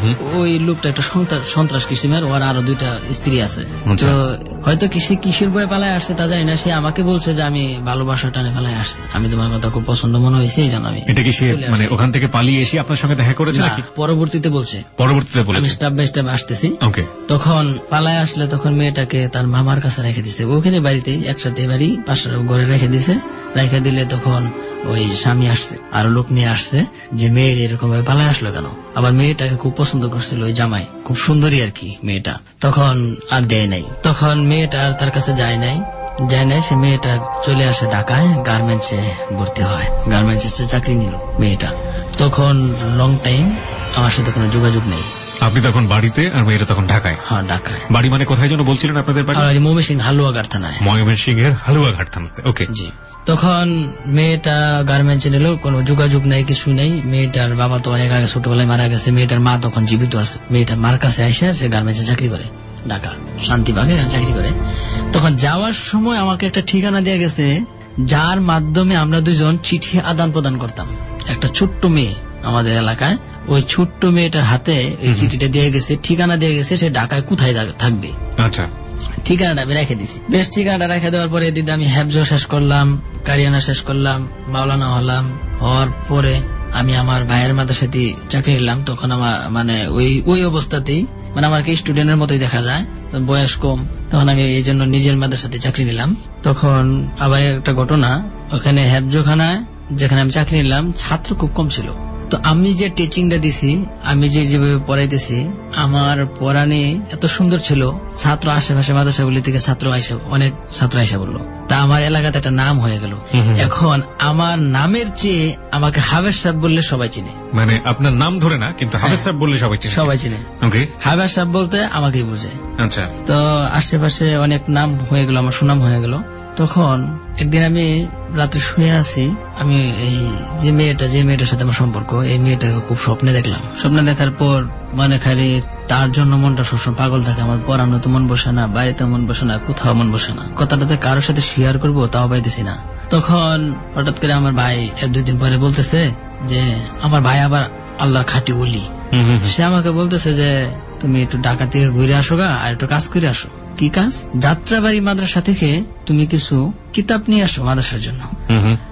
ওই লোকটা একটা সন্ত্রাস কিসিমের, ওর আরো দুইটা স্ত্রী আছে। তো হয়তো সে কিসের বয়ে পালায় আসছে তা জানি না, সে আমাকে বলছে যে আমি ভালোবাসা টানে পালায় আসছে, আমি তোমার কথা খুব পছন্দ মনে হয়েছে এই জন্য আমি। এটা কি সে মানে ওখান থেকে পালিয়ে এসে আপনার সঙ্গে দেখা করেছে নাকি? পরবর্তীতে বলছে, পরবর্তীতে বলেছে। আমি স্টেপ বাই স্টেপ আসতেছি। ওকে। তখন পালায় আসলে তখন মেয়েটাকে তার মামার কাছে রেখে দিছে, ওখানে বাড়িতে একসাথে বাড়ি পাশের ঘরে রেখে দিছে। রেখে দিলে তখন ওই স্বামী আসছে, আরো লোক নিয়ে আসছে যে মেয়ে এরকম ভাবে পালায় আসলো কেন। আবার মেয়েটাকে খুব পছন্দ করছিল ওই জামাই, খুব সুন্দরী আর কি মেয়েটা। তখন আর দেয় নাই, তখন মেয়েটা আর তার কাছে যায় নাই যায় নাই সে মেয়েটা চলে আসে ঢাকায়, গার্মেন্টসে ভর্তি হয়, গার্মেন্টসে চাকরি নিল মেয়েটা। তখন লং টাইম আমার সাথে কোনো যোগাযোগ নেই। আপনি তখন বাড়িতে আর মেয়েটা তখন ঢাকায়? হ্যাঁ, ঢাকায়। বাড়ি মানে কোথায় যেন বলছিলেন আপনাদের বাড়ি? ময়মনসিংহ হালুয়াঘাট থানায়। ময়মনসিংহ এর হালুয়াঘাট থানাতে। ওকে, জি। তখন মেয়েটা গার্মেন্টসে নিল, কোনো যোগাযোগ নাই, কিছু নেই। মেয়েটার বাবা তো অনেক আগে ছোটবেলায় মারা গেছে, মেয়েটার মা তখন জীবিত আছে। মেয়েটার মার কাছে এসে সে গার্মেন্টসে চাকরি করে, ঢাকা শান্তিবাগে চাকরি করে। তখন যাওয়ার সময় আমাকে একটা ঠিকানা দিয়ে গেছে যার মাধ্যমে আমরা দুজন চিঠি আদান প্রদান করতাম। একটা ছোট্ট মেয়ে আমাদের এলাকায়, ওই ছোট্ট মেয়েটার হাতে এই চিঠিটা দিয়ে গেছে, ঠিকানা দিয়ে গেছে সে ঢাকায় কোথায় থাকবে। আচ্ছা, ঠিকানাটা আমি রেখে দিছি। বেশ, ঠিকানাটা রেখে দেওয়ার পরে দিদি আমি হ্যাবজো শেষ করলাম, কারিয়ানা শেষ করলাম, মাওলানা হলাম। হওয়ার পরে আমি আমার ভাইয়ের মাদ্রাসাতে চাকরি নিলাম। তখন আমার মানে ওই ওই অবস্থাতেই মানে আমাকে স্টুডেন্টের মতোই দেখা যায়, বয়স কম। তখন আমি এই জন্য নিজের মাদ্রাসাতে চাকরি নিলাম। তখন আবার একটা ঘটনা, ওখানে হ্যাবজোখানায় যেখানে আমি চাকরি নিলাম ছাত্র খুব কম ছিল। তো আমি যে টিচিংটা দিছি, আমি যে যেভাবে পড়াইতেছি, আমার পড়ানি এত সুন্দর ছিল, ছাত্র আশেপাশে মাদ্রাসাগুলি থেকে ছাত্র আইসা অনেক ছাত্র আইসা বললো। তা আমার এলাকাতে একটা নাম হয়ে গেল। এখন আমার নামের চেয়ে আমাকে হাফেজ সাহেব বললে সবাই চিনে। মানে আপনার নাম ধরে না, কিন্তু হাফেজ সাহেব বললে সবাই চিনে। সবাই চিনে। ওকে, হাফেজ সাহেব বলতে আমাকেই বুঝে। আচ্ছা। তো আশেপাশে অনেক নাম হয়ে গেল, আমার সুনাম হয়ে গেল। তখন একদিন আমি রাতে শুয়ে আছি, আমি এই যে মেয়েটা যে মেয়েটার সাথে আমার সম্পর্ক, এই মেয়েটাকে খুব স্বপ্নে দেখলাম। স্বপ্নে দেখার পর মানে খালি তার জন্য মনটা সবসময় পাগল থাকে। আমার পড়ানো তো মন বসে না, বাড়িতে মন বসে না, কোথাও মন বসে না। কথাটাতে কারোর সাথে শেয়ার করবো তাও পাইতেছি না। তখন হঠাৎ করে আমার ভাই এক দুই দিন পরে বলতেছে যে আমার ভাই আবার আল্লাহর খাঁটি ওলি, সে আমাকে বলতেছে যে তুমি একটু ঢাকা থেকে ঘুরে আসো গা, আর একটু কাজ করে আসো। কি কাজ? যাত্রাবাড়ি মাদ্রাসা থেকে তুমি কিছু কিতাব নিয়ে আসো মাদ্রাসার জন্য।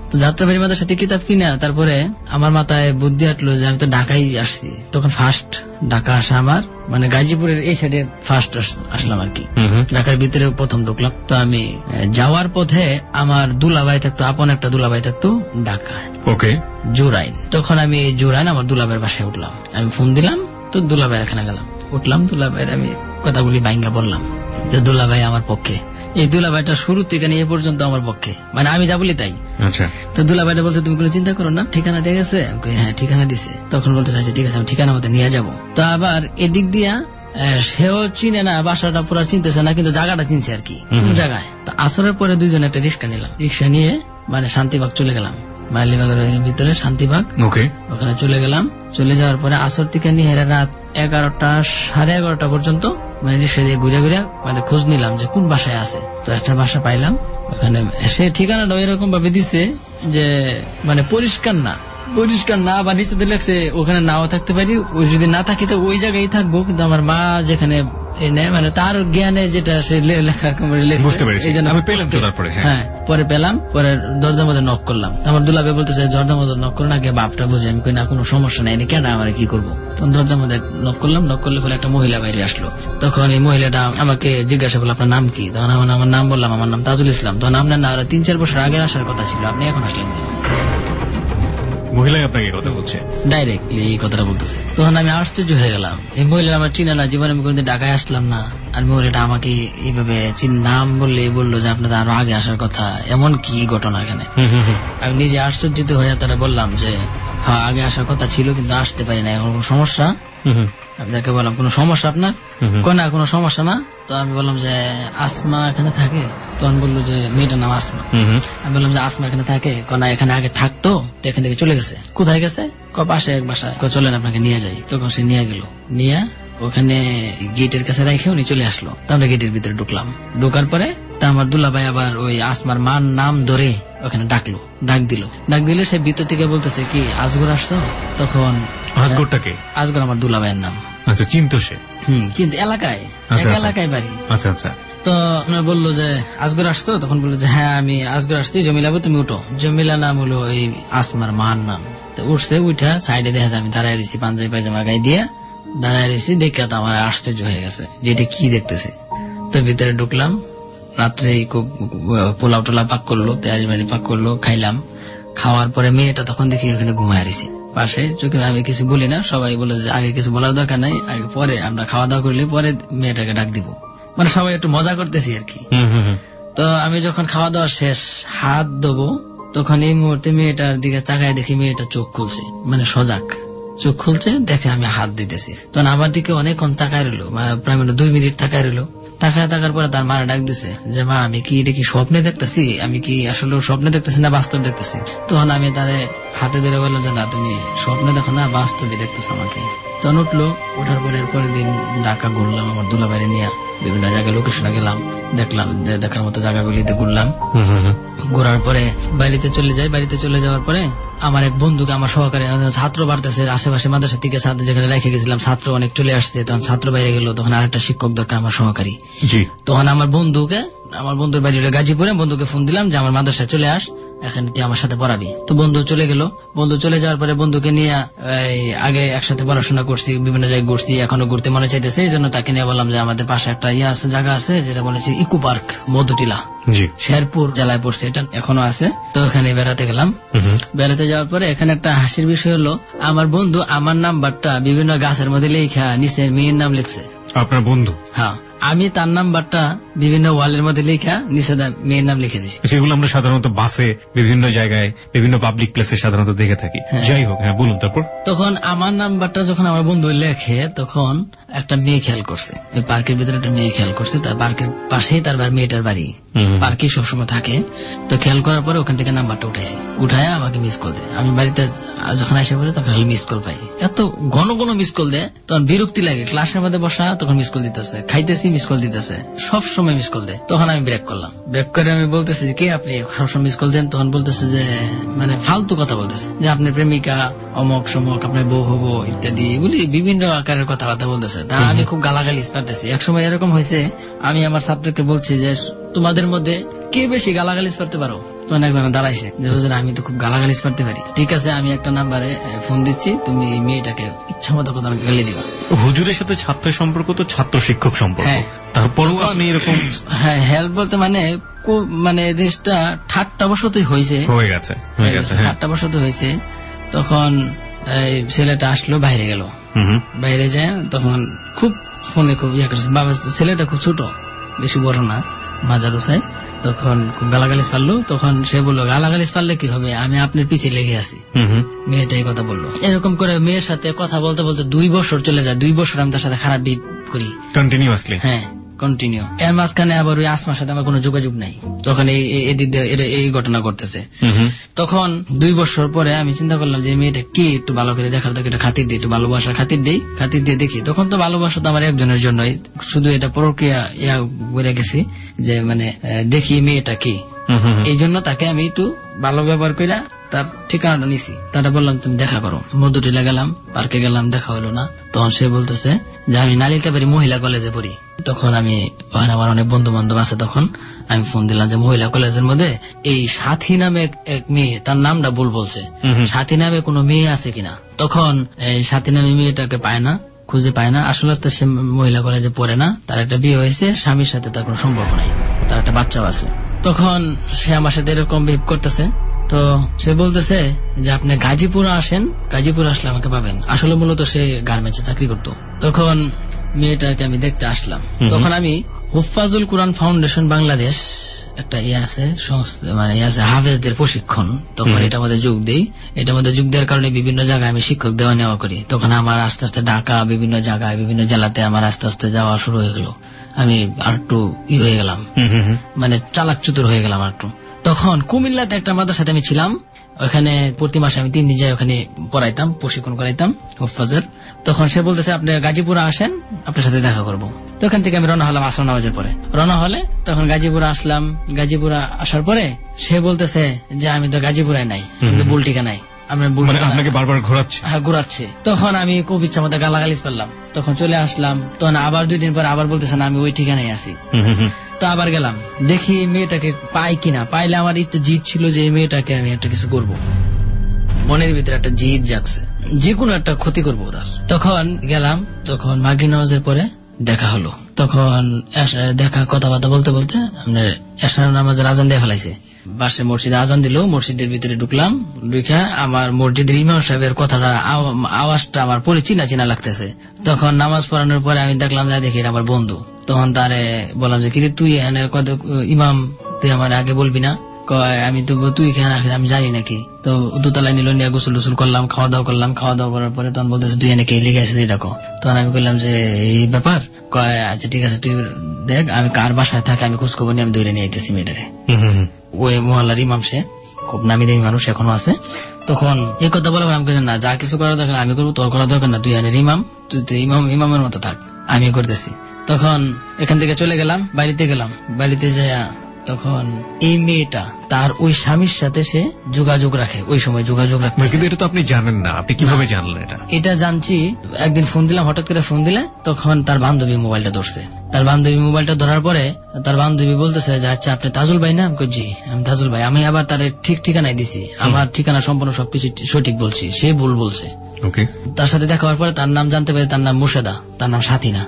তো যাত্রাবাড়ি মাদ্রাসা থেকে কিতাব কিনা তারপরে আমার মাথায় বুদ্ধি হাঁটলো যে আমি তো ঢাকায় আসছি, তখন ফার্স্ট ঢাকা আসা আমার, মানে গাজীপুরের এই সাইডে ফার্স্ট আসলাম আর কি, ঢাকার ভিতরে প্রথম ঢুকলাম। তো আমি যাওয়ার পথে আমার দুলাভাই থাকতো, আপন একটা দুলাভাই থাকতো ঢাকায়, ওকে, জুরাইন। তখন আমি জুরাইন আমার দুলাভাইয়ের বাসায় উঠলাম, আমি ফোন দিলাম, তো দুলাভাইয়ের এখানে গেলাম, উঠলাম, দুলাভাইয়ের আমি কথাগুলি বাইঙ্গা বললাম যে দুলাভাই আমার পক্ষে, এই দুলাভাইটা শুরু থেকে নিয়ে পর্যন্ত আমার পক্ষে, মানে আমি যা বলি তাই। আচ্ছা। তো দুলাভাইটা বলতে তুমি কোনো চিন্তা করো না, ঠিকানা দিয়ে গেছে, হ্যাঁ ঠিকানা দিছে। তখন বলতে চাইছে ঠিক আছে আমি ঠিকানা মতো নিয়ে যাবো। তো আবার এদিক দিয়া সেও চিনে না, বাসাটা পুরো চিনতেছে না, কিন্তু জায়গাটা চিনছে আর কি, কোন জায়গায়। তো আসরের পরে দুইজন একটা রিক্সা নিলাম, রিক্সা নিয়ে মানে শান্তিবাগ চলে গেলাম, মালিবাগের ভিতরে শান্তিবাগ, ওকে, ওখানে চলে গেলাম। চলে যাওয়ার পরে আসর থেকে নিয়ে রাত এগারোটা সাড়ে এগারোটা পর্যন্ত মানে রিক্সা দিয়ে ঘুরে ঘুরে মানে খোঁজ নিলাম যে কোন বাসায় আছে। তো একটা বাসা পাইলাম, ওখানে সে ঠিকানাটা এরকম ভাবে দিছে যে মানে পরিষ্কার না, পরিষ্কার না, বা নিচে দিয়ে লেখছে ওখানে নাও থাকতে পারি, ওই যদি না থাকি তো ওই জায়গায় থাকবো, কিন্তু আমার মা যেখানে মানে তার জ্ঞানে যেটা সে লেখা বুঝতে পেরেছি, আমি পেলাম তো তারপরে। হ্যাঁ, পরে পেলাম, পরে দরজার মধ্যে নক করলাম, আমার দুলাভাই বলতেছে দরজার মধ্যে নক করো না, কে বাপটা বুঝে, আমি কই না কোনো সমস্যা নাই, কেন আমার কি করবো। তখন দরজার মধ্যে নক করলাম, নক করলে পরে একটা মহিলা বাইরে আসলো। তখন এই মহিলাটা আমাকে জিজ্ঞাসা করলো আপনার নাম কি, তখন আমার আমার নাম বললাম, আমার নাম তাজুল ইসলাম। তখন আপনার না তিন চার বছর আগে আসার কথা ছিল, আপনি এখন আসলেন। মহিলা আপনাকে কথা বলছে ডাইরেক্টলি, এই কথাটা বলতেছে। তখন আমি আশ্চর্য হয়ে গেলাম, এই মহিলা আমার চিনা না, জীবনে আমি কোনদিন ঢাকায় আসলাম না, আর মহিলাটা আমাকে এইভাবে নাম বললে বললো যে আপনাদের আরো আগে আসার কথা, এমন কি ঘটনা এখানে। আমি নিজে আশ্চর্যিত হয়ে তারা বললাম যে হ্যাঁ আগে আসার কথা ছিল, কিন্তু আসতে পারি না, এখন কোনো সমস্যা। আমি তাকে বললাম কোনো সমস্যা আপনার, কোন না কোনো সমস্যা না। তো আমি বললাম যে আসমা এখানে থাকে, তখন বললো যে মেয়েটার নাম আসমা। আমি বললাম যে আসমা এখানে থাকে, কোনা এখানে আগে থাকতো, তো এখান থেকে চলে গেছে। কোথায় গেছে, ক পাশে এক বাসায়, চলেন আপনাকে নিয়ে যাই। তখন সে নিয়ে গেল, নিয়ে ওখানে গেটের কাছে রেখে উনি চলে আসলো। তো আমরা গেটের ভিতরে ঢুকলাম, ঢোকার পরে তা আমার দুলাভাই আবার ওই আসমার মার নাম ধরে ওখানে ডাকলো, ডাক দিল, ডাক দিলে সে ভিতর থেকে বলতেছে কি আজগর আসছো। তখন আজগরটাকে, আজগর আমার দুলাভাইয়ের নাম। আচ্ছা, চিনতো সে? হম চিনতো, এলাকায় এক এলাকায় বাড়ি। আচ্ছা আচ্ছা। তো বললো যে আজগর আসতো, তখন বললো যে হ্যাঁ আমি আজগর আসছি, জমিলাবো তুমি উঠো। জমিলা নাম হলো এই আসমার মার নাম। তো উঠছে, উঠা সাইডে দেখা যায় আমি দাঁড়ায় রয়েছি, পাঞ্জাবি পায়জামা গায়ে দিয়ে দাঁড়ায় রয়েছি। দেখে তো আমার আশ্চর্য হয়ে গেছে যে এটা কি দেখতেছে। তো ভিতরে ঢুকলাম, রাত্রে খুব পোলাও টোলা পাক করলো, পেঁয়াজি বাড়ি পাক করলো, খাইলাম। খাওয়ার পরে মেয়েটা তখন দেখি ওখানে ঘুমায় রয়েছে পাশে, চোখে আমি কিছু বলি না, সবাই বলে যে আগে কিছু বলার দরকার নাই, আগে পরে আমরা খাওয়া দাওয়া করলে পরে মেয়েটাকে ডাক দিব, মানে সবাই একটু মজা করতেছি আর কি। তো আমি যখন খাওয়া দাওয়া শেষ হাত দেবো, তখন এই মুহূর্তে মেয়েটার দিকে তাকায় দেখি মেয়েটা চোখ খুলছে, মানে সজাগ চোখ খুলছে, দেখে আমি হাত দিতেছি। তখন আমার দিকে অনেকক্ষণ তাকায় রইলো, প্রায় মানে দুই মিনিট তাকায় রইলো। তাকায় থাকার পরে তার মারা ডাক দিছে যে মা আমি কি এটা কি স্বপ্নে দেখতেছি, আমি কি আসলে স্বপ্নে দেখতেছি না বাস্তব দেখতেছি। তখন আমি তারে হাতে ধরে বললাম যে না তুমি স্বপ্নে দেখো না, বাস্তবে দেখতেছ আমাকে। তখন উঠলো, ওঠার পরে এরপরের দিন ঢাকা ঘুরলাম আমার দুলাভাইরে নিয়ে, বিভিন্ন জায়গায় লোকেশনে গেলাম, দেখলাম দেখার মতো জায়গাগুলিতে ঘুরলাম। ঘোরার পরে বাড়িতে চলে যাই। বাড়িতে চলে যাওয়ার পরে আমার এক বন্ধুকে, আমার সহকারী ছাত্র বাড়তেছে আশেপাশে মাদ্রাসা থেকে, ছাত্র যেখানে রেখে গেছিলাম ছাত্র অনেক চলে আসছে, তখন ছাত্র বাইরে গেল, তখন আরেকটা শিক্ষক দরকার আমার সহকারী। তখন আমার বন্ধুকে, আমার বন্ধুর বাড়ি হলো গাজীপুরে, বন্ধুকে ফোন দিলাম যে আমার মাদ্রাসায় চলে আস, এখানে তুই আমার সাথে পড়াবি। তো বন্ধু চলে গেল। বন্ধু চলে যাওয়ার পরে বন্ধুকে নিয়ে আগে একসাথে পড়াশোনা করছি, বিভিন্ন জায়গায় ঘুরছি, এখনো ঘুরতে মনে চাইতেছে, এই জন্য তাকে নিয়ে বললাম যে আমাদের পাশে একটা ইয়ে আছে, জায়গা আছে যেটা বলেছি ইকো পার্ক, মধুটিলা, শেরপুর জেলায় পড়ছে, এটা এখনো আছে। তো ওখানে বেড়াতে গেলাম। বেড়াতে যাওয়ার পরে এখানে একটা হাসির বিষয় হলো, আমার বন্ধু আমার নাম্বারটা বিভিন্ন গাছের মধ্যে লেখা নিচে মেয়ের নাম লিখছে। আপনার বন্ধু? হ্যাঁ, আমি তার নাম্বারটা বিভিন্ন ওয়ালের মধ্যে লেখা নিচে মেয়ের নাম লিখে দিচ্ছি। সেগুলো আমরা সাধারণত বাসে, বিভিন্ন জায়গায়, বিভিন্ন পাবলিক প্লেসে সাধারণত দেখে থাকি। যাই হোক, হ্যাঁ বলুন তারপর। তখন আমার নাম্বারটা যখন আমার বন্ধু লেখে, তখন একটা মেয়ে খেয়াল করছে, ওই পার্কের ভিতরে একটা মেয়ে খেয়াল করছে, তার পার্কের পাশেই তার মেয়েটার বাড়ি, পার্কে সবসময় থাকে। তো খেয়াল করার পরে ওখান থেকে নাম্বারটা উঠাইছি, উঠায় আমাকে মিস কল দেয়। আমি বাড়িতে যখন আসে পড়ে তখন মিস কল পাই, এত ঘন ঘন মিস কল দেয়, তখন বিরক্তি লাগে। ক্লাসের মধ্যে বসা, তখন মিস কল দিতেছে, খাইতেছি মিস কল দিতেছে, সব সময় মিস কল দেয়। তখন আমি ব্রেক করলাম, ব্রেক করে আমি বলতেছি যে কে আপনি সবসময় মিস কল দেন? তখন বলতেছে যে মানে ফালতু কথা বলতেছে, যে আপনার প্রেমিকা অমক সমক, আপনার বউ হবো ইত্যাদি, এগুলি বিভিন্ন আকারের কথাবার্তা বলতেছে। তা আমি খুব গালাগালি পারতেছি। একসময় এরকম হয়েছে, আমি আমার ছাত্রকে বলছি যে তোমাদের মধ্যে কে বেশি গালাগালিজ পারতে পারো? তখন একজন দাঁড়াইছে যে হুজুর আমি তো খুব গালাগালিজ পারতে পারি। ঠিক আছে, আমি একটা নাম্বারে ফোন দিচ্ছি, তুমি এই মেয়েটাকে ইচ্ছা মতো কথা গালি দিবা। হুজুরের সাথে ছাত্রের সম্পর্ক তো ছাত্র শিক্ষক সম্পর্ক, হ্যাঁ। তারপরেও আপনি এরকম হ্যাঁ হেল্প বলতে মানে মানে জিনিসটা ঠাট্টা বশতই হয়েছে, হয়ে গেছে হয়ে গেছে ঠাট্টা বশত হয়েছে। তখন এই ছেলেটা আসলো, বাইরে গেল, বাইরে যায় তখন খুব ফোনে খুব ইয়া করছে। বাবা ছেলেটা খুব ছোট, বেশি বড় না, মাঝারু সাইজ। তখন খুব গালাগালিজ পারলো। তখন সে বললো গালাগালিজ পারলে কি হবে, আমি আপনার পিছিয়ে লেগে আছি। মেয়েটা এই কথা বললো। এরকম করে মেয়ের সাথে কথা বলতে বলতে দুই বছর চলে যায়। দুই বছর আমি তার সাথে খারাপ বিহেভ করি কন্টিনিউয়াসলি। হ্যাঁ কন্টিনিউ। এর মাঝখানে আবার ওই আসমার সাথে আমার কোনো যোগাযোগ নাই। তখন এই এদিক দিয়ে এই ঘটনা করতেছে। তখন দুই বছর পরে আমি চিন্তা করলাম যে মেয়েটা কি, একটু ভালো করে দেখার দরকার, একটু খাতির দিই, একটু ভালোবাসার খাতির দিই। খাতির দিয়ে দেখি, তখন তো ভালোবাসা তো আমার একজনের জন্যই, শুধু এটা প্রক্রিয়া ইয়া করে গেছি যে মানে দেখি মেয়েটা কি। এই জন্য তাকে আমি একটু ভালো ব্যবহার করে তার ঠিকানাটা নিছি। তারা বললাম তুমি দেখা করো। মধুটিলা গেলাম, পার্কে গেলাম, দেখা হলো না। তখন সে বলতেছে যে আমি নালিতাবাড়ি মহিলা কলেজে পড়ি। তখন আমি আমার অনেক বন্ধু বান্ধব আছে, তখন আমি ফোন দিলাম যে মহিলা কলেজের মধ্যে এই সাথী নামে এক মেয়ে, তার নামটা ভুল বলছে, সাথী নামে কোনো মেয়ে আছে কিনা। তখন এই সাথী নামে মেয়েটাকে পায় না, খুঁজে পায় না। আসলে তো সে মহিলা কলেজে পড়ে না, তার একটা বিয়ে হয়েছে, স্বামীর সাথে তার কোনো সম্পর্ক নাই, তার একটা বাচ্চাও আছে। তখন সে আমার সাথে এরকম বিহেভ করতেছে। তো সে বলতেছে যে আপনি গাজীপুর আসেন, গাজীপুর আসলে আমাকে পাবেন। আসলে মূলত সে গার্মেন্টসে চাকরি করতো। তখন মেয়েটাকে আমি দেখতে আসলাম। তখন আমি হুফাজুল কুরআন ফাউন্ডেশন বাংলাদেশ একটা ইয়ে আছে সংস্থা, মানে ইয়ে আছে হাফেজদের প্রশিক্ষণ, তখন এটার মধ্যে যোগ দিই। এটার মধ্যে যোগ দেওয়ার কারণে বিভিন্ন জায়গায় আমি শিক্ষক দেওয়া নেওয়া করি। তখন আমার আস্তে আস্তে ঢাকা, বিভিন্ন জায়গায়, বিভিন্ন জেলাতে আমার আস্তে আস্তে যাওয়া শুরু হয়ে গেল। আমি আর একটু ই হয়ে গেলাম, মানে চালাক চতুর হয়ে গেলাম আর একটু। তখন কুমিল্লাতে একটা মাদ্রাসাতে আমি ছিলাম, ওখানে প্রতি মাসে আমি তিন দিন যাই ওখানে পড়াইতাম, প্রশিক্ষণ করাইতাম হুফাজের। তখন সে বলতেছে আপনি গাজীপুরে আসেন, আপনার সাথে দেখা করবো। তো ওখান থেকে আমি রওনা হলাম আসর নামাজের পরে। রওনা হলে তখন গাজীপুরে আসলাম। গাজীপুরে আসার পরে সে বলতেছে যে আমি তো গাজীপুরে নাই, কিন্তু ভুল ঠিকানাই, আপনাকে বারবার ঘোরাচ্ছে। হ্যাঁ ঘোরাচ্ছে। তখন আমি খুব ইচ্ছা মতো গালাগালিজ পেলাম। তখন চলে আসলাম। তখন আবার দুই দিন পরে আবার বলতেছে না আমি ওই ঠিকানায় আছি। তো আবার গেলাম, দেখি মেয়েটাকে পাই কিনা। পাইলে আমার ইচ্ছে জিদ ছিল যে এই মেয়েটাকে আমি একটা কিছু করব, মনের ভিতরে একটা জিদ জাগছে, যে কোনো একটা ক্ষতি করবো তার। তখন গেলাম, তখন মাগরিব নামাজের পরে দেখা হলো। তখন দেখা কথাবার্তা বলতে বলতে আপনার এশার নামাজের আজান দিয়ে ফেলাইছে। বাসে মসজিদে আজান দিল, মসজিদের ভিতরে ঢুকলাম। ঢুকে আমার মসজিদের ইমাম সাহেবের কথাটা, আওয়াজটা আমার পরে চিনা চিনা লাগতেছে। তখন নামাজ পড়ানোর পরে আমি দেখলাম যা দেখি আমার বন্ধু। তখন তারে বললাম যে কিরে তুই এখানের কথা ইমাম, তুই আমার আগে বলবি না? আমি তো তুই কেন আমি জানি নাকি। তো দুতলায় নিল, নিয়ে গোসল টুসুল করলাম, খাওয়া দাওয়া করলাম। খাওয়া দাওয়া করার পরে তখন বলতেছে তুই এনে কে লিখে আসিস দেখো। তখন আমি বললাম যে এই ব্যাপার। কয় আচ্ছা ঠিক আছে, তুই দেখ আমি কার বাসায় থাকে আমি খোঁজ খবর নিয়ে আমি দৌড়ে নিয়ে আইতেছি মেয়েটারে। ওই মহল্লার ইমাম, সে খুব নামি দামি মানুষ, এখনো আছে। তখন এই কথা বলে আমি না, যা কিছু করার দরকার আমি করবো, তোর করার দরকার না, তুই এনে ইমাম, তুই ইমাম ইমামের মতো থাক, আমি করতেছি। তখন এখান থেকে চলে গেলাম, বাড়িতে গেলাম। বাড়িতে যাইয়া তখন এই মেয়েটা তার ওই স্বামীর সাথে সে যোগাযোগ রাখে, ওই সময় যোগাযোগ রাখে। কিন্তু এটা তো আপনি জানেন না, আপনি কিভাবে জানলেন এটা? এটা জানছি একদিন ফোন দিলাম, হঠাৎ করে ফোন দিলে তখন তার বান্ধবী মোবাইলটা ধরছে। তার বান্ধবী মোবাইলটা ধরার পরে তার বান্ধবী বলতেছে যে আচ্ছা আপনি তাজুল ভাই না? আমি কই জি আমি তাজুল ভাই। আমি আবার তার ঠিক ঠিকানায় দিছি, আমার ঠিকানা সম্পূর্ণ সবকিছু সঠিক বলছি, সে ভুল বলছে। তার সাথে দেখা হওয়ার পরে তার নাম জানতে পারে, তার নাম মুর্শেদা, তার নাম সাথী না।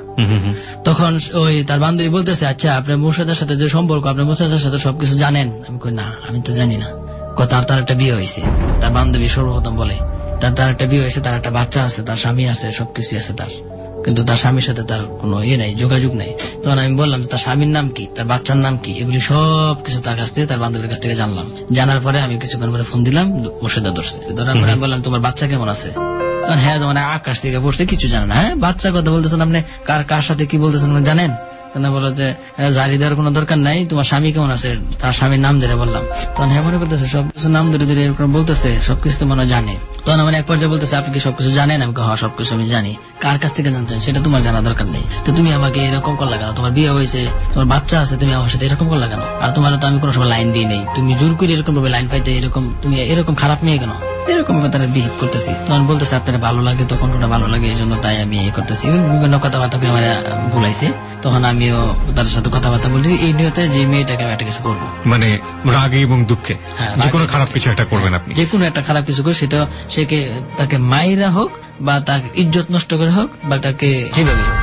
তখন ওই তার বান্ধবী বলতেছে আচ্ছা আপনার মুর্শেদার সাথে যে সম্পর্ক, আপনার মুর্শেদার সাথে সবকিছু জানেন? আমি কই না আমি তো জানি না। তার তার একটা বিয়ে হয়েছে, তার বান্ধবী সর্বপ্রথম বলে তার তার একটা বিয়ে হয়েছে, তার একটা বাচ্চা আছে, তার স্বামী আছে, সবকিছু আছে তার, কিন্তু তার স্বামীর সাথে তার কোনো ইয়ে নাই, যোগাযোগ নাই। তখন আমি বললাম তার স্বামীর নাম কি, তার বাচ্চার নাম কি, এগুলি সব কিছু তার কাছ থেকে, তার বান্ধবীর কাছ থেকে জানলাম। জানার পরে আমি কিছুক্ষণ পরে ফোন দিলাম, মুর্শেদা ধরছে। ধরার পরে আমি বললাম তোমার বাচ্চা কেমন আছে? হ্যাঁ মানে আকাশ থেকে পড়ছে, কিছু জানে না। হ্যাঁ বাচ্চার কথা বলতেছেন আপনি, কার কার সাথে কি বলতেছেন জানেন? বলো যে জারি দেওয়ার কোনো দরকার নাই, তোমার স্বামী কেমন আছে? তার স্বামীর নাম ধরে বললাম। তখন হ্যাঁ মনে করতেছে সবকিছু নাম ধরে ধরে এরকম বলতেছে, সবকিছু তো মনে জানে। তখন আমার এক পর্যায়ে বলতেছে আপনি কি সবকিছু জানেন? আমি হ্যাঁ সবকিছু আমি জানি। কার কাছ থেকে জানতেন সেটা তোমার জানা দরকার নেই, তো তুমি আমাকে এরকম করলা কেন? তোমার বিয়ে হয়েছে, তোমার বাচ্চা আছে, তুমি আমার সাথে এরকম করলা কেন? আর তোমার তো আমি কোনো সময় লাইন দিই নেই, তুমি জোর করে এরকম ভাবে লাইন পাইতে, এরকম তুমি এরকম খারাপ মেয়ে কেন? এরকম তারা বিহেভ করতেছি। তখন বলতেছে আপনার ভালো লাগে, তো কণ্ঠটা ভালো লাগে, এই জন্য তাই আমি এই করতেছি। বিভিন্ন কথাবার্তা আমার ভুলাইছে। তখন আমিও তাদের সাথে কথাবার্তা বলি এই নিয়তে যে মেয়েটাকে একটা কিছু করবো, মানে রাগে এবং দুঃখে যে কোনো খারাপ কিছু একটা করবেন আপনি, যে কোনো একটা খারাপ কিছু করে, সেটা সে তাকে মাইরা হোক বা তার ইজ্জত নষ্ট করে হোক বা তাকে যেভাবে হোক।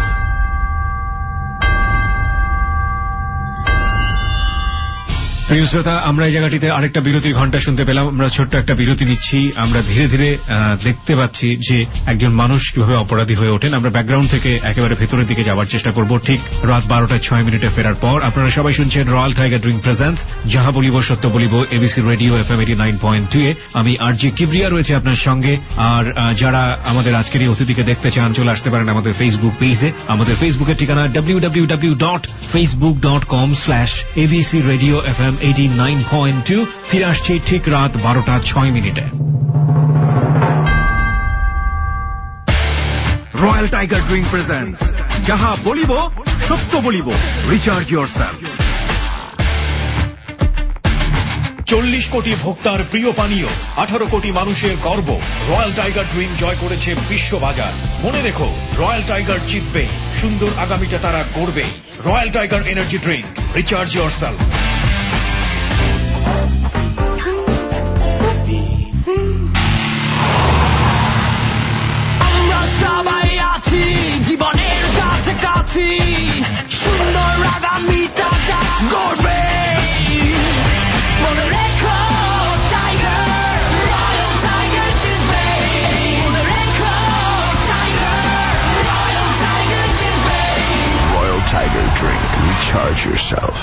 প্রিয় শ্রোতা, আমরা এই জায়গাটিতে আরেকটা বিরতির ঘন্টা শুনতে পেলাম। আমরা ছোট্ট একটা বিরতি নিচ্ছি। আমরা ধীরে ধীরে দেখতে পাচ্ছি যে একজন মানুষ কিভাবে অপরাধী হয়ে ওঠেন। আমরা ব্যাকগ্রাউন্ড থেকে একেবারে ভেতরের দিকে যাওয়ার চেষ্টা করব ঠিক রাত বারোটা ছয় মিনিটে ফেরার পর। আপনারা সবাই শুনছেন রয়্যাল টাইগার ড্রিঙ্ক প্রেজেন্টস যাহা বলিব সত্য বলিব, ABC radio F M eighty nine point two এ। আমি আর জি কিবরিয়া রয়েছে আপনার সঙ্গে। আর যারা আমাদের আজকের এই অতিথিকে দেখতে চান চলে আসতে পারেন আমাদের ফেসবুক পেজে। আমাদের ফেসবুকের ঠিকানা W W W dot Facebook dot com slash ABC radio F M eighty nine point two. ফিরে আসছি ঠিক রাত বারোটা ছয় মিনিটে। রয়্যাল টাইগার ড্রিঙ্ক প্রেজেন্টস যাহা বলিব সত্য বলিব, রিচার্জ ইয়োরসেলফ। চল্লিশ কোটি ভোক্তার প্রিয় পানীয়, আঠারো কোটি মানুষের গর্ব, রয়্যাল টাইগার ড্রিঙ্ক জয় করেছে বিশ্ববাজার। মনে রেখো, রয়্যাল টাইগার জিতবে, সুন্দর আগামীটা তারা গড়বে। Royal Tiger energy drink, recharge yourself. সবাই আছি জীবনের কাছাকাছি, সুন্দর আগামীটা তারা গড়বে। মনে রেখো টাইগার, রয়্যাল টাইগার জিতবে। মনে রেখো টাইগার, রয়্যাল টাইগার জিতবে। Royal Tiger Drink. Recharge yourself.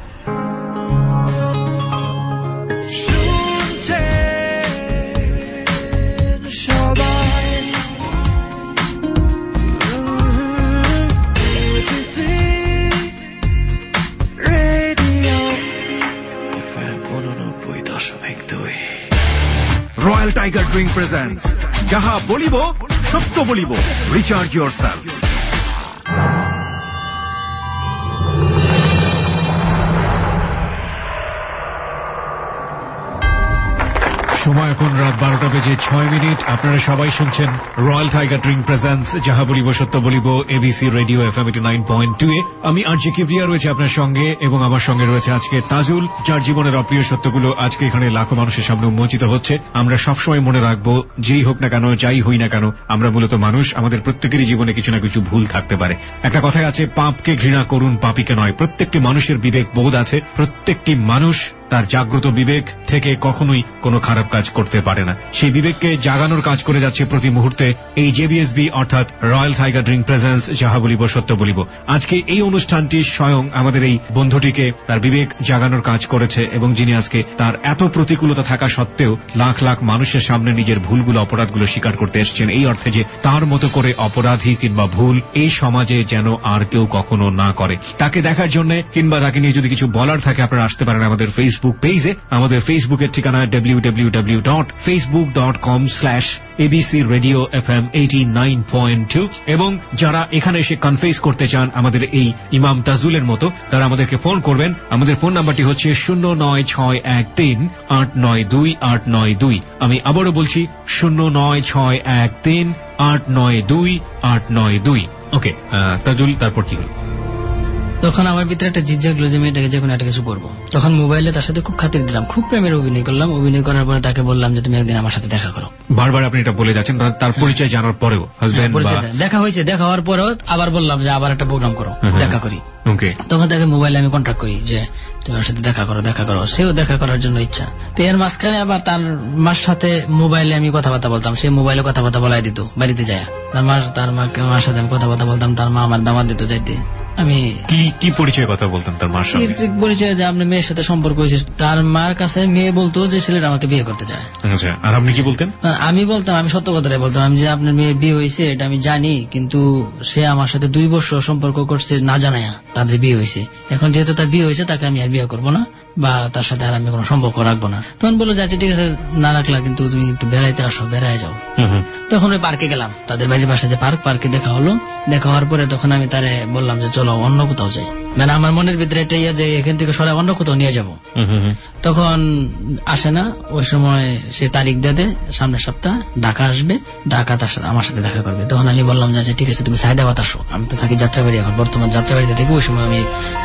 Royal Tiger drink presents যাহা বলিব সত্য বলিব, রিচার্জ ইয়োরসেলফ। সময় এখন রাত বারোটা বেজে ছয় মিনিট। আপনারা সবাই শুনছেন রয়্যাল টাইগার ড্রিঙ্ক প্রেজেন্টস যাহা বলিব সত্য বলিব, ABC radio F M eighty nine point two এ। আমি আর জি কিবরিয়া রয়েছে আপনার সঙ্গে এবং আমার সঙ্গে রয়েছে আজকে তাজুল, যার জীবনের অপ্রিয় সত্যগুলো আজকে এখানে লাখো মানুষের সামনে উন্মোচিত হচ্ছে। আমরা সবসময় মনে রাখবো, যেই হোক না কেন, যাই হই না কেন, আমরা মূলত মানুষ। আমাদের প্রত্যেকেরই জীবনে কিছু না কিছু ভুল থাকতে পারে। একটা কথাই আছে, পাপকে ঘৃণা করুন, পাপীকে নয়। প্রত্যেকটি মানুষের বিবেক বোধ আছে। প্রত্যেকটি মানুষ তার জাগ্রত বিবেক থেকে কখনোই কোনো খারাপ কাজ করতে পারে না। সেই বিবেককে জাগানোর কাজ করে যাচ্ছে প্রতি মুহূর্তে এই জেবিএসবি অর্থাৎ রয়্যাল টাইগার ড্রিঙ্ক প্রেজেন্টস যাহা বলিব সত্য বলিব। আজকে এই অনুষ্ঠানটি স্বয়ং আমাদের এই বন্ধুটিকে তার বিবেক জাগানোর কাজ করেছে এবং যিনি আজকে তার এত প্রতিকূলতা থাকা সত্ত্বেও লাখ লাখ মানুষের সামনে নিজের ভুলগুলো, অপরাধগুলো স্বীকার করতে এসেছেন, এই অর্থে যে তার মতো করে অপরাধী কিংবা ভুল এই সমাজে যেন আর কেউ কখনো না করে। তাকে দেখার জন্য কিংবা তাকে নিয়ে যদি কিছু বলার থাকে আপনারা আসতে পারেন আমাদের ফেসবুক পেজে। আমাদের ফেসবুকের ঠিকানা W W W dot Facebook dot com slash ABC radio F M eighty nine point two. এবং যারা এখানে এসে কনফেস করতে চান আমাদের এই ইমাম তাজুলের মতো, তারা আমাদেরকে ফোন করবেন। আমাদের ফোন নাম্বারটি হচ্ছে শূন্য নয় ছয় এক তিন আট নয় দুই আট নয় দুই। আমি আবারও বলছি শূন্য নয় ছয় এক তিন আট নয় দুই আট নয় দুই। ওকে তাজুল, তারপর কি হল? তখন আমার ভিতরে একটা জিদ জাগলো যে মেয়েটাকে যে কোনো একটা কিছু করবো। তখন মোবাইলে তার সাথে খুব খাতির দিলাম, খুব প্রেমের অভিনয় করলাম। অভিনয় করার পরে তাকে বললাম যে তুমি একদিন আমার সাথে দেখা করো। বারবার আপনি এটা বলে যাচ্ছেন, তার পরিচয় জানার পরেও হাজবেন্ড দেখা হয়েছে, দেখা হওয়ার পরেও আবার বললাম যে আবার একটা প্রোগ্রাম করো, দেখা করি। তখন তাকে মোবাইলে আমি কন্ট্যাক্ট করি যে তোমার সাথে দেখা করো দেখা করো সেও দেখা করার জন্য ইচ্ছা। তো এর মাঝখানে আবার তার মার সাথে মোবাইলে আমি কথাবার্তা বলতাম, সে মোবাইলে কথাবার্তা বলাই দিত বাড়িতে যায়। তার মা তার মাকে মার সাথে আমি কথাবার্তা বলতাম, তার মা আমার দামাত দিত যাইতে। আমি কি কি পরিচয় কথা বলতাম তার মার সাথে? পরিচয় যে আপনার মেয়ের সাথে সম্পর্ক হয়েছে। তার মার কাছে মেয়ে বলতো যে ছেলেটা আমাকে বিয়ে করতে চায়। আচ্ছা, আর আপনি কি বলতেন? আমি বলতাম, আমি সত্য কথাটাই বলতাম, আমি যে আপনার মেয়ের বিয়ে হয়েছে এটা আমি জানি, কিন্তু সে আমার সাথে দুই বছর সম্পর্ক করছে না জানায়া তাদের বিয়ে হয়েছে। এখন যেহেতু তার বিয়ে হয়েছে তাকে আমি আর বিয়ে করবো না বা তার সাথে আর আমি কোনো সম্পর্ক রাখবো না। তখন বললো যাচ্ছে ঠিক আছে না রাখলা, কিন্তু তুমি একটু বেড়াইতে আসো, বেড়ায় যাও। তখন ওই পার্কে গেলাম, তাদের বাড়ির পাশে যে পার্ক, পার্কে দেখা হলো। দেখা হওয়ার পরে তখন আমি তারে বললাম যে চলো অন্য কোথাও যাই। মানে আমার মনের ভিতরে এটা ইয়ে যে এখান থেকে সরাই অন্য কোথাও নিয়ে যাব। তখন আসে না, ওই সময় সে তারিখ দিয়ে দেয় সামনের সপ্তাহ ঢাকা আসবে, ঢাকা তার সাথে আমার সাথে দেখা করবে। তখন আমি বললাম যে আচ্ছা ঠিক আছে তুমি সায়দাবাদ আসো, আমি তো থাকি যাত্রাবাড়ি, এখন বর্তমান যাত্রাবাড়িতে থেকে। ওই সময় আমি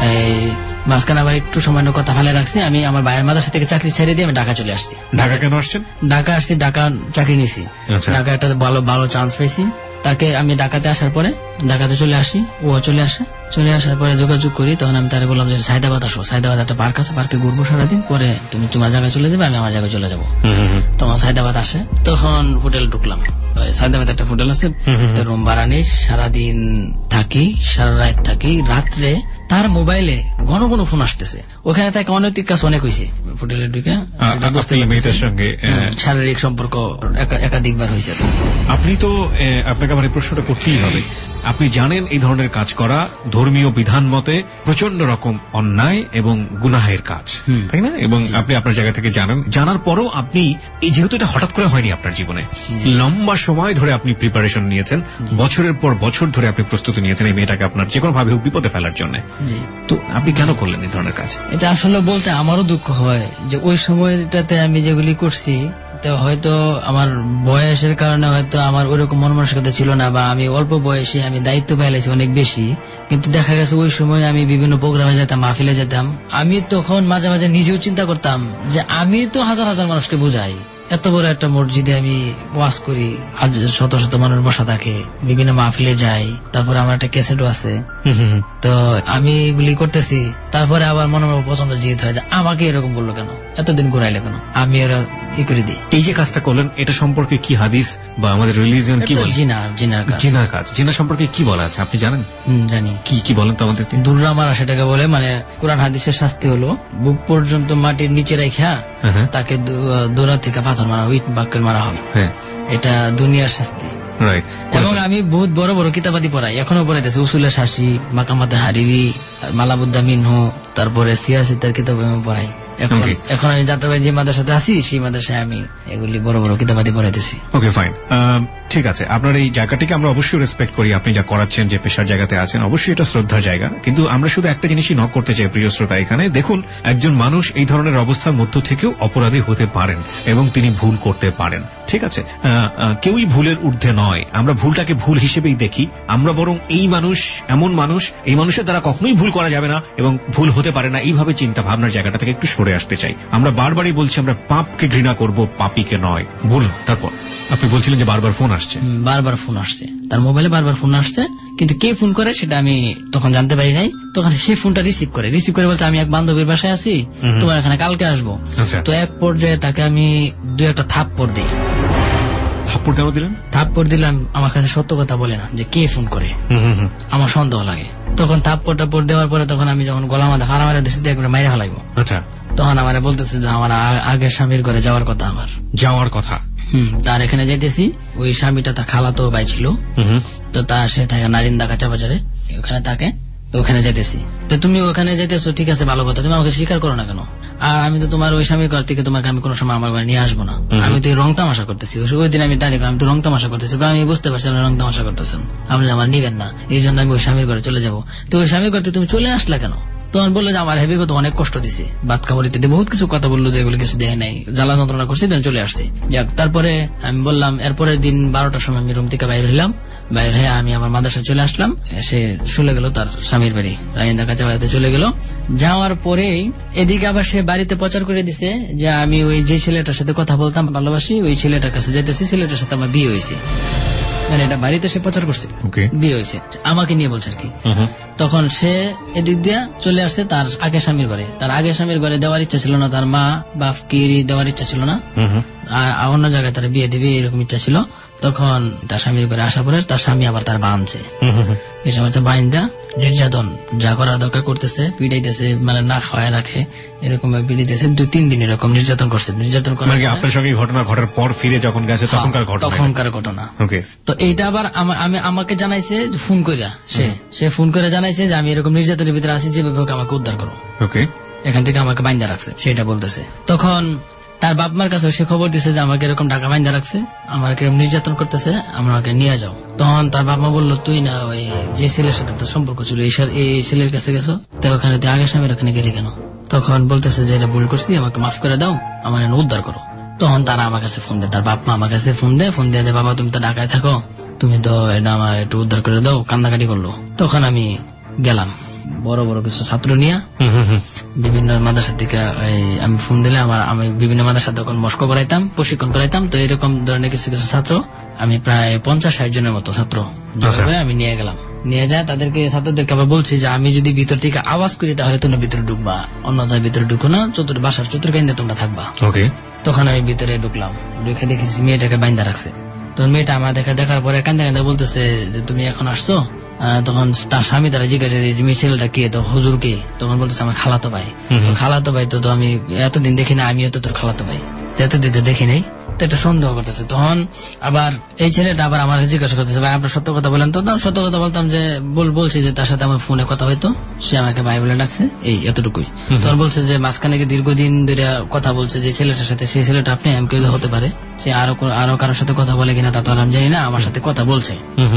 মাঝখানে আবার একটু সামান্য কথা ভালো রাখছি, আমি আমার ভাইয়ের মাদ্রাসা থেকে চাকরি ছেড়ে দিয়ে আমি ঢাকা চলে আসছি। ঢাকা কেন আসছেন? ঢাকা আসছি, ঢাকা চাকরি নিছি, ঢাকা একটা ভালো ভালো চান্স পেয়েছি। তাকে আমি ঢাকাতে আসার পরে ঢাকাতে চলে আসি, ও চলে আসে, চলে আসার পরে যোগাযোগ করি। তখন আমি তারে বললাম যে সায়দাবাদ আসো, সায়দাবাদ একটা পার্ক আছে, পার্কে ঘুরবো সারাদিন, পরে তুমি তোমার জায়গায় চলে যাবে, আমি আমার জায়গায় চলে যাবো। তখন সায়দাবাদ আসে, তখন হোটেল ঢুকলাম। সায়দাবাদ একটা হোটেল আছে, তো রুম ভাড়া নেই, সারাদিন থাকি, সারা রাত থাকি। রাত্রে তার মোবাইলে ঘন ঘন ফোন আসতেছে, ওখানে তাকে অনৈতিক কাজ অনেক হয়েছে হোটেলে ঢুকে, মেয়েটার সঙ্গে শারীরিক সম্পর্ক একাধিকবার হয়েছে। আপনি তো আপনাকে আমার এই প্রশ্নটা করতেই হবে, আপনি জানেন এই ধরনের কাজ করা ধর্মীয় বিধান মতে প্রচন্ড রকম অন্যায় এবং গুনাহের কাজ, তাই না? এবং আপনি আপনার জায়গা থেকে জানেন, জানার পরও আপনি এই, যেহেতু এটা হঠাৎ করে হয়নি আপনার জীবনে, লম্বা সময় ধরে আপনি প্রিপারেশন নিয়েছেন, বছরের পর বছর ধরে আপনি প্রস্তুতি নিয়েছেন এই মেয়েটাকে আপনার যে কোনো ভাবে বিপদে ফেলার জন্য, তো আপনি কেন করলেন এই ধরনের কাজ? এটা আসলে বলতে আমারও দুঃখ হয় যে ওই সময়টাতে আমি যেগুলি করছি, তো হয়তো আমার বয়সের কারণে হয়তো আমার ওইরকম মন মানসিকতা ছিল না, বা আমি অল্প বয়সে আমি দায়িত্ব পেয়েছি অনেক বেশি। কিন্তু দেখা গেছে ওই সময় আমি বিভিন্ন প্রোগ্রামে যেতাম, মাহফিলে যেতাম, আমি তখন মাঝে মাঝে নিজেও চিন্তা করতাম যে আমি তো হাজার হাজার মানুষকে বুঝাই, এত বড় একটা মসজিদে আমি ওয়াজ করি, আজ শত শত মানুষ বসা থাকে, বিভিন্ন মাহফিলে যাই, তারপরে আমার একটা ক্যাসেটও আছে, তো আমি এগুলি করতেছি। তারপরে আবার মনে মনে পছন্দ জিত হয় যে আমাকে এরকম বললো কেন, এতদিন ঘুরাইলে কেন, আমি এরা ই করে দিই। এই যে কাজটা করলেন, এটা সম্পর্কে কি হাদিস বা আমাদের রিলিজিয়ন কি বলে? জিনার জিনার কাজ। জিনার কাজ, জিনা সম্পর্কে কি বলা আছে আপনি জানেন? জানি। কি কি বলেন তো আমাদের? দুর্রা মারা সেটাকে বলে, মানে কোরআন হাদিসের শাস্তি হলো বুক পর্যন্ত মাটির নিচে রেখা তাকে দৌড়া থেকে পাথর মারা, উইট বাক্যের মারা হবে, এটা দুনিয়ার শাস্তি। এবং আমি বহুত বড় বড় কিতাবাদি পড়াই, এখনো পড়াইতেছি, উসুলের শাসি, মাকামাতে হারিরি, মালাবুদ্দা মিনহু, তারপরে সিয়াসিতার কিতাব আমি পড়াই। এখন এখন আমি যাত্রাবাড়ি যে মাদ্রাসাতে আছি, সেই মাদ্রাসায় আমি এগুলি বড় বড় কিতাবাদি পড়াইতেছি। ওকে, ফাইন, ঠিক আছে। আপনার এই জায়গাটিকে আমরা অবশ্যই রেসপেক্ট করি, আপনি যা করাচ্ছেন, যে পেশার জায়গাতে আছেন, অবশ্যই এটা শ্রদ্ধার জায়গা। কিন্তু আমরা শুধু একটা জিনিসই নক করতে চাই প্রিয় শ্রোতা, এখানে দেখুন, একজন মানুষ এই ধরনের অবস্থার মধ্য থেকেও অপরাধী হতে পারেন এবং তিনি ভুল করতে পারেন, ঠিক আছে? কেউই ভুলের ঊর্ধ্বে নয়, আমরা ভুলটাকে ভুল হিসেবেই দেখি। আমরা বরং এই মানুষ এমন মানুষ, এই মানুষের দ্বারা কখনোই ভুল করা যাবে না এবং ভুল হতে পারে না, এইভাবে চিন্তা ভাবনার জায়গাটা থেকে একটু সরে আসতে চাই। আমরা বারবারই বলছি আমরা পাপকে ঘৃণা করব, পাপীকে নয়। বলুন, তারপর আপনি বলছিলেন যে বারবার ফোন আসছে। বারবার ফোন আসছে, তার মোবাইলে বারবার ফোন আসছে, কিন্তু কে ফোন করে সেটা আমি তখন জানতে পারি নাই। তখন সে ফোনটা রিসিভ করে, রিসিভ করে বলতে আমি এক বান্ধবীর বাসায় আছি, তোমার এখানে কালকে আসবো। তো এক পর্যায়ে তাকে আমি দু একটা থাপ্পড় দিই। থাপ্পড় কেন দিলেন? থাপ্পড় দিলাম, আমার কাছে সত্য কথা বলে না, যে কে ফোন করে, আমার সন্দেহ লাগে। তখন থাপ্পড় টাপ্পড় দেওয়ার পরে তখন আমি যখন গলা মাথা ফাড়া মারা দিচ্ছি, একবার মাইরে ফেলাইবো। আচ্ছা, তখন আমার বলতেছে যে আমার আগের স্বামীর ঘরে যাওয়ার কথা, আমার যাওয়ার কথা। হম তার এখানে যাইতেছি, ওই স্বামীটা তার খালাতো ভাই ছিল, তো তা সে থাকে নারিন্দা কাঁচাবাজারে, ওখানে থাকে, তো ওখানে যাইতেছি। তো তুমি ওখানে যাইতেছো, ঠিক আছে, ভালো কথা, তুমি আমাকে স্বীকার করো না কেন? আর আমি তো তোমার ওই স্বামীর ঘর থেকে তোমাকে আমি কোনো সময় আমার ঘরে নিয়ে আসবো না, আমি তো রং তামাশা করতেছি। ওই দিন আমি দাঁড়িয়ে আমি তো রং তামাশা করতেছি, আমি বুঝতে পারছি রং তামাশা করতেছেন, আপনি আমার নিবেন না, এই জন্য আমি ওই স্বামীর ঘরে চলে যাবো। তো ওই স্বামীর ঘরে তুমি চলে আসলা কেন? তখন বললো যে আমার হেবিগত অনেক কষ্ট দিছে, ভাত খাবার ইত্যাদি বহুত কিছু কথা বললো, যেগুলো কিছু দেয় নাই, জ্বালা যন্ত্রণা করছি, তখন চলে আসছি। যাক, তারপরে আমি বললাম, এরপরের দিন বারোটার সময় আমি রুম থেকে বাইর হইলাম, বাইর হয়ে আমি আমার মাদ্রাসায় চলে আসলাম। সে চলে গেল তার স্বামীর বাড়ি, রাইন্দা কাঁচা বাড়িতে চলে গেল। যাওয়ার পরেই এদিকে আবার সে বাড়িতে প্রচার করে দিছে যে আমি ওই যে ছেলেটার সাথে কথা বলতাম, ভালোবাসি, ওই ছেলেটার কাছে যেতেছি, ছেলেটার সাথে আমার বিয়ে হয়েছে। মানে এটা বাড়িতে সে প্রচার করছে, বিয়ে হয়েছে, আমাকে নিয়ে বলছে আর কি। তখন সে এদিক দিয়া চলে আসছে তার আগে স্বামীর ঘরে। তার আগে স্বামীর ঘরে দেওয়ার ইচ্ছা ছিল না, তার মা বাপকে দেওয়ার ইচ্ছা ছিল না, আর অন্য জায়গায় তার বিয়ে দিবে এরকম ইচ্ছা ছিল। তখন তার স্বামীর ঘরে আসা পরে তার স্বামী আবার তার বাঁধছে, এই সময় বাইন্দা নির্যাতন যা করার দরকার করতেছে, পিড়াইতেছে, মানে না খাওয়ায় রাখে, এরকম পিড়াইতেছে, দুই তিন দিন এরকম নির্যাতন করছে। নির্যাতন করার আপনার সঙ্গে ঘটনা ঘটার পর ফিরে যখন গেছে তখনকার ঘটনা, তখনকার ঘটনা। তো এইটা আবার আমি আমাকে জানাইছে ফোন করিয়া, সে সে ফোন করে জানাইছে যে আমি এরকম নির্যাতনের ভিতরে আছি, যেভাবে আমাকে উদ্ধার করো, এখান থেকে আমাকে বাইন্দা রাখছে, সেটা বলতেছে। তখন তার বাপ মার কাছে সে খবর দিছে যে আমাকে এরকম ঢাকা বাইন্ধা রাখছে, আমাকে নির্যাতন করতেছে, আমাকে নিয়ে যাও। তখন তার বাপ মা বললো তুই না ওই যে ছেলের সাথে তোর সম্পর্ক ছিল এই ছেলের কাছে গেছো, তো ওখানে তুই আগের স্বামীর ওখানে গেলি কেন? তখন বলতেছে যে এটা ভুল করছি, আমাকে মাফ করে দাও, আমার উদ্ধার করো। তখন তারা আমার কাছে ফোন দেয়, তার বাপ মা আমার কাছে ফোন দেয়, ফোন দিয়ে দেয় বাবা তুমি তো ঢাকায় থাকো, তুমি তো এটা আমার একটু উদ্ধার করে দাও, কান্দাকাটি করলো। তখন আমি গেলাম বড় বড় কিছু ছাত্র নিয়ে বিভিন্ন মাদ্রাসা থেকে আমি ফোন দিলে আমার আমি বিভিন্ন মাদ্রাসা তখন মস্ক করাইতাম, প্রশিক্ষণ করাইতাম। তো এরকম ধরনের কিছু কিছু ছাত্র আমি প্রায় পঞ্চাশ ষাট জনের মতো ছাত্র আমি নিয়ে গেলাম। নিয়ে যায় তাদেরকে ছাত্রদেরকে আবার বলছি যে আমি যদি ভিতর থেকে আওয়াজ করি তাহলে তোমরা ভিতরে ঢুকবা, অন্যথায় ভিতরে ঢুকো না, চতুর বাসার চতুর্কেন্দ্রে তোমরা থাকবা। তখন আমি ভিতরে ঢুকলাম, ঢুকে দেখেছি মেয়েটাকে বাইন্ধা রাখছে। তখন মেয়েটা আমার দেখা দেখার পরে কান্দা কান্দা বলতেছে যে তুমি এখন আসছো। তখন তার স্বামী তারা জিজ্ঞাসা যে ছেলেটা কে, তো হুজুর কে? তখন বলতেছে আমার খালাতো ভাই। খালাতো ভাই তো আমি এতদিন দেখি না, আমিও তো তোর খালাতো ভাই, এতদিন তো দেখি নাই, তো একটা সন্দেহ করতেছে। তখন আবার এই ছেলেটা আবার আমার জিজ্ঞাসা করতেছে ভাই আপনার সত্য কথা বলেন তো? সত্য কথা বলতাম যে বল বলছি যে তার সাথে আমার ফোনে কথা হইতো, সে আমাকে ভাই বলে ডাকছে, এই এতটুকুই। তখন বলছে যে মাঝখানে দীর্ঘদিন ধরে কথা বলছে যে ছেলেটার সাথে, সেই ছেলেটা আপনি এম কেউ হতে পারে, সে আরো আরো কারোর সাথে কথা বলে কিনা তা তো আমি জানি না, আমার সাথে কথা বলছে।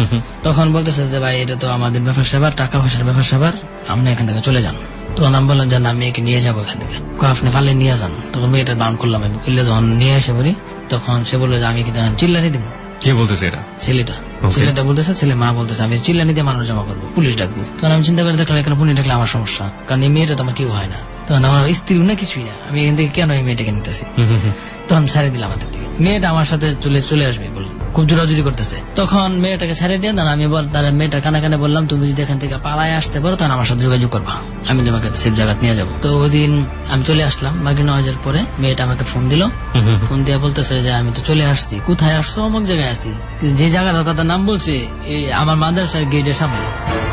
তখন বলতেছে যে ভাই এটা তো আমাদের ব্যাপার স্যাপার, টাকা পয়সার ব্যাপার স্যাপার, আপনি এখান থেকে চলে যান। তখন আমি বললাম যে না মেয়েকে নিয়ে যাবো এখান থেকে, আপনি পারলে নিয়ে যান। তখন মেয়েটা বাউন্ড করলাম, আমি বললে যখন নিয়ে এসে বলি তখন সে বললো যে আমি কিন্তু চিল্লানি দিব। কে বলতেছে এটা? ছেলেটা। ছেলেটা বলতেছে, ছেলে মা বলতেছে আমি চিল্লানি দিয়ে মানুষ জমা করবো, পুলিশ ডাকবো। তখন আমি চিন্তা করে দেখলাম এখানে পুলিশ ডাকলে আমার সমস্যা, কারণ এই মেয়েটা তো আমার কেউ হয় না, তখন আমার স্ত্রী না কিছুই না, আমি এখান থেকে কেন এই মেয়েটাকে নিতেছি। তখন ছাড়ে দিলাম আমাদের দিকে, মেয়েটা আমার সাথে চলে চলে আসবে বলে খুব জোরাজুরি করতেছে। তখন মেয়েটাকে ছেড়ে দিয়ে না আমি তার মেয়েটার কানে কানে বললাম তুমি যদি এখান থেকে পালায় আসতে পারো তখন আমার সাথে যোগাযোগ করবা, আমি তোমাকে সেফ জায়গা নিয়ে যাবো। তো ওই দিন আমি চলে আসলাম, মাগরিব নামাজের পরে মেয়েটা আমাকে ফোন দিল, ফোন দিয়ে বলতেছে যে আমি তো চলে আসছি। কোথায় আসছো? অমুক জায়গায় আসছি। যে জায়গাটার কথা নাম বলছে আমার মাদ্রাসার গেটের সামনে,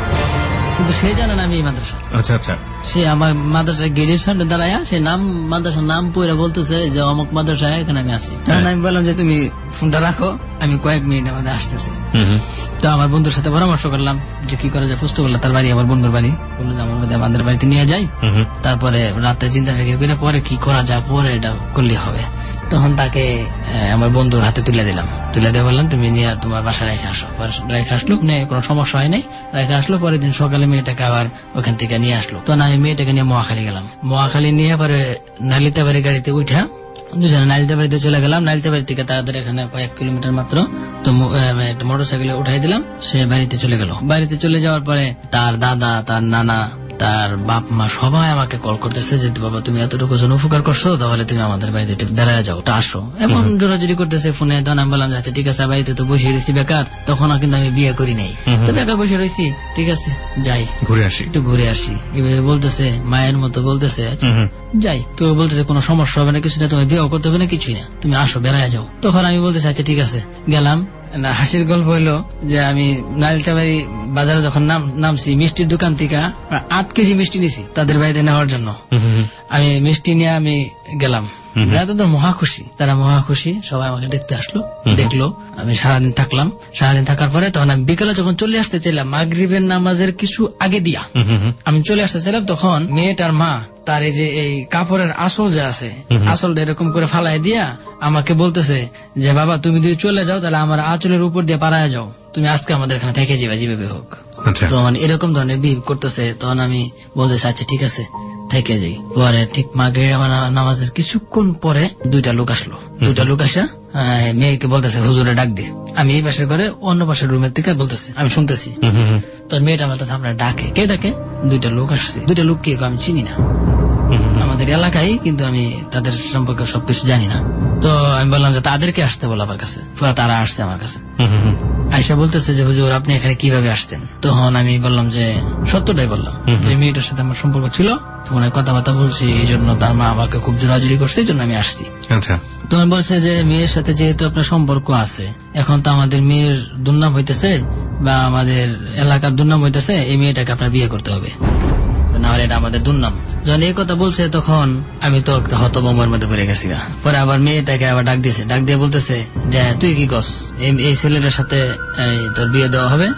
কিন্তু সে জানে না আমি এই মাদ্রাসা। আচ্ছা আচ্ছা। সে আমার মাদ্রাসার গেটের সামনে দাঁড়ায়, সে নাম মাদ্রাসার নাম পড়ে বলতেছে যে অমুক মাদ্রাসায় এখানে আমি আছি। তখন আমি বললাম যে তুমি ফোনটা রাখো, আমি কয়েক মিনিটের মধ্যে আসতেছি। তো আমার বন্ধুর সাথে পরামর্শ করলাম যে কি করা যায়। প্রশ্ন করলাম তার বাড়ি, আমার বন্ধুর বাড়ি, বললো যে আমার মধ্যে আমাদের বাড়িতে নিয়ে যাই, তারপরে রাতে চিন্তা ফিকির করে পরে কি করা যায়, পরে এটা করলে হবে। তখন তাকে আমার বন্ধুর হাতে তুলে দিলাম, তুলে দিয়ে বললাম তুমি নিয়ে তোমার বাসায় রেখে আসো। রেখে আসলো, কোনো সমস্যা হয় নাই, রেখে আসলো। পরের দিন সকালে মেয়েটাকে আবার ওখান থেকে নিয়ে আসলো। তখন আমি মেয়েটাকে নিয়ে মহাখালী গেলাম, মহাখালী নিয়ে পরে নালিতা বাড়ি গাড়িতে উঠা দুজনে নালিতা বাড়িতে চলে গেলাম। নালিতা বাড়ি থেকে তাদের এখানে কয়েক কিলোমিটার মাত্র, তো মোটর সাইকেলে উঠাই দিলাম, সে বাড়িতে চলে গেল। বাড়িতে চলে যাওয়ার পরে তার দাদা, তার নানা, তার বাপ মা সবাই আমাকে কল করতেছে যে বাবা তুমি এতটুকু জন উপকার করছো, তাহলে তুমি আমাদের বাড়িতে বেড়ায় যাও, আসো, এবং জোরাজুরি করতেছে ফোনে। তখন আমি বললাম আচ্ছা ঠিক আছে, বাড়িতে তো বসে রয়েছি বেকার, তখন কিন্তু আমি বিয়ে করি নাই, তো বেকার বসে রয়েছি, ঠিক আছে যাই ঘুরে আসি, একটু ঘুরে আসি। এভাবে বলতেছে, মায়ের মতো বলতেছে যাই। তো বলতেছে কোনো সমস্যা হবে না, কিছু না, তোমার বিয়ে করতে হবে না, কিছুই না, তুমি আসো বেড়ায় যাও। তখন আমি বলতেছি আচ্ছা ঠিক আছে। গেলাম। হাসির গল্প হইলো যে আমি নারিলতাবাড়ি বাজারে যখন নামছি, মিষ্টির দোকান থেকে আট কেজি মিষ্টি নিছি তাদের বাড়িতে নেওয়ার জন্য। আমি মিষ্টি নিয়ে আমি গেলাম, তাদের মহা খুশি, তারা মহা খুশি, সবাই আমাকে দেখতে আসলো, দেখলো। আমি সারাদিন থাকলাম, সারাদিন থাকার পরে তখন আমি বিকেলে যখন চলে আসতে চাইলাম, মাগরিবের নামাজের কিছু আগে দিয়া আমি চলে আসতে চাইলাম, তখন মেয়েটার মা তার এই যে এই কাপড়ের আসল যে আছে, আসলটা এরকম করে ফালাই দিয়া আমাকে বলতেছে যে বাবা তুমি যদি চলে যাও তাহলে আমার আঁচলের উপর দিয়ে পাড়ায় যাও, তুমি আজকে আমাদের এখানে থেকে যাবে যেভাবে হোক। তখন এরকম ধরনের বিহেভ করতেছে। তখন আমি বলতেছি আচ্ছা ঠিক আছে থেকে যাই। পরে ঠিক মাগরিব নামাজের কিছুক্ষণ পরে দুইটা লোক আসলো, দুইটা লোক আসা মেয়েকে বলতেছে হুজুরে ডাক দি। আমি এই পাশের ঘরে অন্য পাশের রুমের থেকে বলতেছি, আমি শুনতেছি। তোর মেয়েটা বলতেছে আপনার ডাকে, কে ডাকে? দুইটা লোক আসছে। দুইটা লোক কে আমি চিনি না, আমাদের এলাকায়, কিন্তু আমি তাদের সম্পর্কে সবকিছু জানি না। তো আমি বললাম যে তাদেরকে আসতে বলো আমার কাছে। তারা আসছে আমার কাছে, আয়সা বলতেছে যে হুজুর আপনি এখানে কিভাবে আসছেন? তখন আমি বললাম যে সত্যটাই বললাম, যে মেয়েটার সাথে আমার সম্পর্ক ছিল, ফোনে কথাবার্তা বলছি, এই জন্য তার মা আমাকে খুব জোরাজুরি করছে, এই জন্য আমি আসছি। আচ্ছা। তখন বলছে যে মেয়ের সাথে যেহেতু আপনার সম্পর্ক আছে, এখন তো আমাদের মেয়ের দুর্নাম হইতেছে বা আমাদের এলাকার দুর্নাম হইতেছে, এই মেয়েটাকে আপনার বিয়ে করতে হবে, নাহলে এটা আমাদের দুর্নাম। যখন এই কথা বলছে তখন আমি তো হতভম্বের মধ্যে পড়ে গেছি। পরে আবার মেয়েটাকে আবার ডাক দিয়েছে, ডাক দিয়ে বলতেছে যে তুই কি কস, এই ছেলেটার সাথে তোর বিয়ে দেওয়া হবে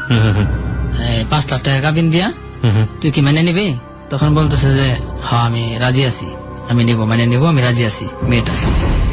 পাঁচ লাখ টাকা কাবিন দিয়া, তুই কি মেনে নিবি? তখন বলতেছে যে হ্যাঁ আমি রাজি আছি, আমি নিবো, মানে নিবো, আমি রাজি আছি। মেয়েটা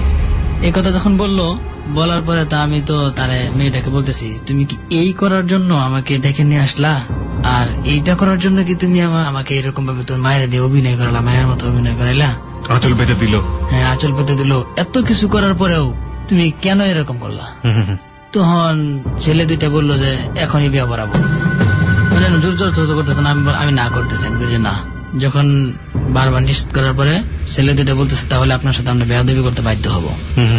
এই কথা যখন বললো, বলার পরে তা আমি তো তারে মেয়েটাকে বলতেছি, তুমি কি এই করার জন্য আমাকে ডেকে নিয়ে আসলা, আর এইটা করার জন্য কি তুমি আমাকে এরকম ভাবে তোর মায়ের দিয়ে অভিনয় করালা, মায়ের মতো অভিনয় করাইলা, আঁচল পেতে দিল। হ্যাঁ আঁচল পেতে দিল। এত কিছু করার পরেও তুমি কেন এরকম করলা? তখন ছেলে দুইটা বললো যে এখনই বিয়ে পড়াবো, মানে জোর জোর জোর করতেছে না। আমি না করতেছি, যে না। যখন বারবার নিষেধ করার পরে ছেলে দুইটা বলতেছে তাহলে আপনার সাথে আমরা বেয়াদবি করতে বাধ্য হবো।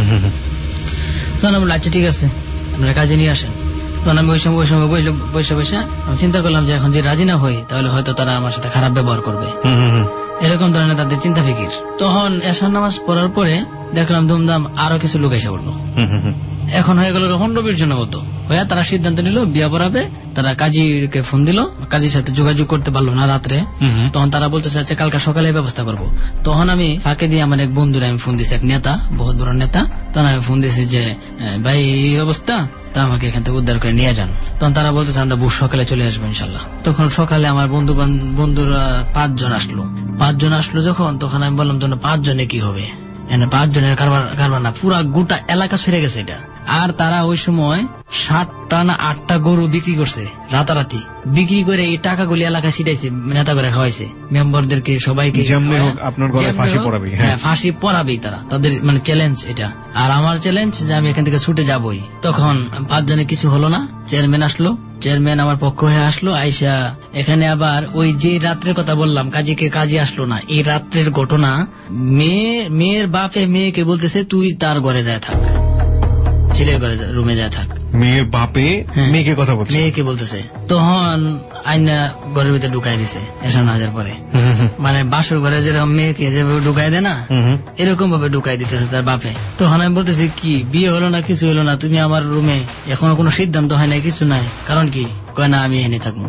তখন আমি বললাম আচ্ছা ঠিক আছে, আপনারা কাজে নিয়ে আসেন। তখন আমি ওই সময় ওই সময় বসে বসে আমি চিন্তা করলাম যে এখন যে রাজি না হই তাহলে হয়তো তারা আমার সাথে খারাপ ব্যবহার করবে, এরকম ধরনের তাদের চিন্তা ফিকির। তখন এশার নামাজ পড়ার পরে দেখলাম ধুমধাম আরো কিছু লোক এসে পড়লো। এখন হয়ে গেল পনেরো বিশ জনের মতো হয়ে তারা সিদ্ধান্ত নিল বিয়ে পড়াবে। তারা কাজীকে ফোন দিল, কাজীর সাথে যোগাযোগ করতে পারলো না রাত্রে। তখন তারা বলতেছে আচ্ছা কালকে সকালে ব্যবস্থা করবো। তখন আমি ফাঁকে দিয়ে আমার এক বন্ধুরা আমি ফোন দিছি, এক নেতা, বহুত বড় নেতা। তখন আমি ফোন দিছি যে ভাই এই অবস্থা, তা আমাকে এখান থেকে উদ্ধার করে নিয়ে যান। তখন তারা বলতেছে আমরা বুঝ সকালে চলে আসবো ইনশাল্লাহ। তখন সকালে আমার বন্ধু বন্ধুরা পাঁচজন আসলো। পাঁচজন আসলো যখন, তখন আমি বললাম যেন পাঁচজনে কি হবে, পাঁচজনের কারবার কারবার না, পুরা গোটা এলাকা ছেড়ে গেছে এটা। আর তারা ওই সময় ষাটটা না আটটা গরু বিক্রি করছে রাতারাতি। বিক্রি করে এই টাকাগুলি এলাকায় ছিটাইছে, নেতা করে খাওয়াইছে মেম্বারদেরকে, সবাইকে। আপনার গলায় ফাঁসি পড়াবে, হ্যাঁ ফাঁসি পড়াবেই তারা, তাদের মানে চ্যালেঞ্জ এটা। আর আমার চ্যালেঞ্জ যে আমি এখান থেকে ছুটে যাবই। তখন পাঁচজনে কিছু হলো না, চেয়ারম্যান আসলো। চেয়ারম্যান আমার পক্ষ হয়ে আসলো, আইসা এখানে আবার ওই যে রাত্রের কথা বললাম কাজীকে কাজী আসলো না, এই রাত্রের ঘটনা মেয়ে মেয়ের বাপে মেয়েকে বলতেছে তুই তার ঘরে যায় থাক, ছেলের ঘরে রুমে যায় থাক। মেয়ের বাপে মেয়েকে কথা বলছে, মেয়েকে বলতেছে। তখন আইনা ঘরের ভিতরে ঢুকাই দিছে এসব নাজার পরে, মানে বাসর ঘরে যেরকম মেয়েকে যেভাবে ঢুকাই দেয় না, এরকম ভাবে ঢুকাই দিতেছে তার বাপে। তখন আমি বলতেছি কি বিয়ে হলো না, কিছু হলো না, তুমি আমার রুমে, এখনো কোনো সিদ্ধান্ত হয় নাই, কিছু নাই, কারণ কি কয় না আমি এনে থাকবো।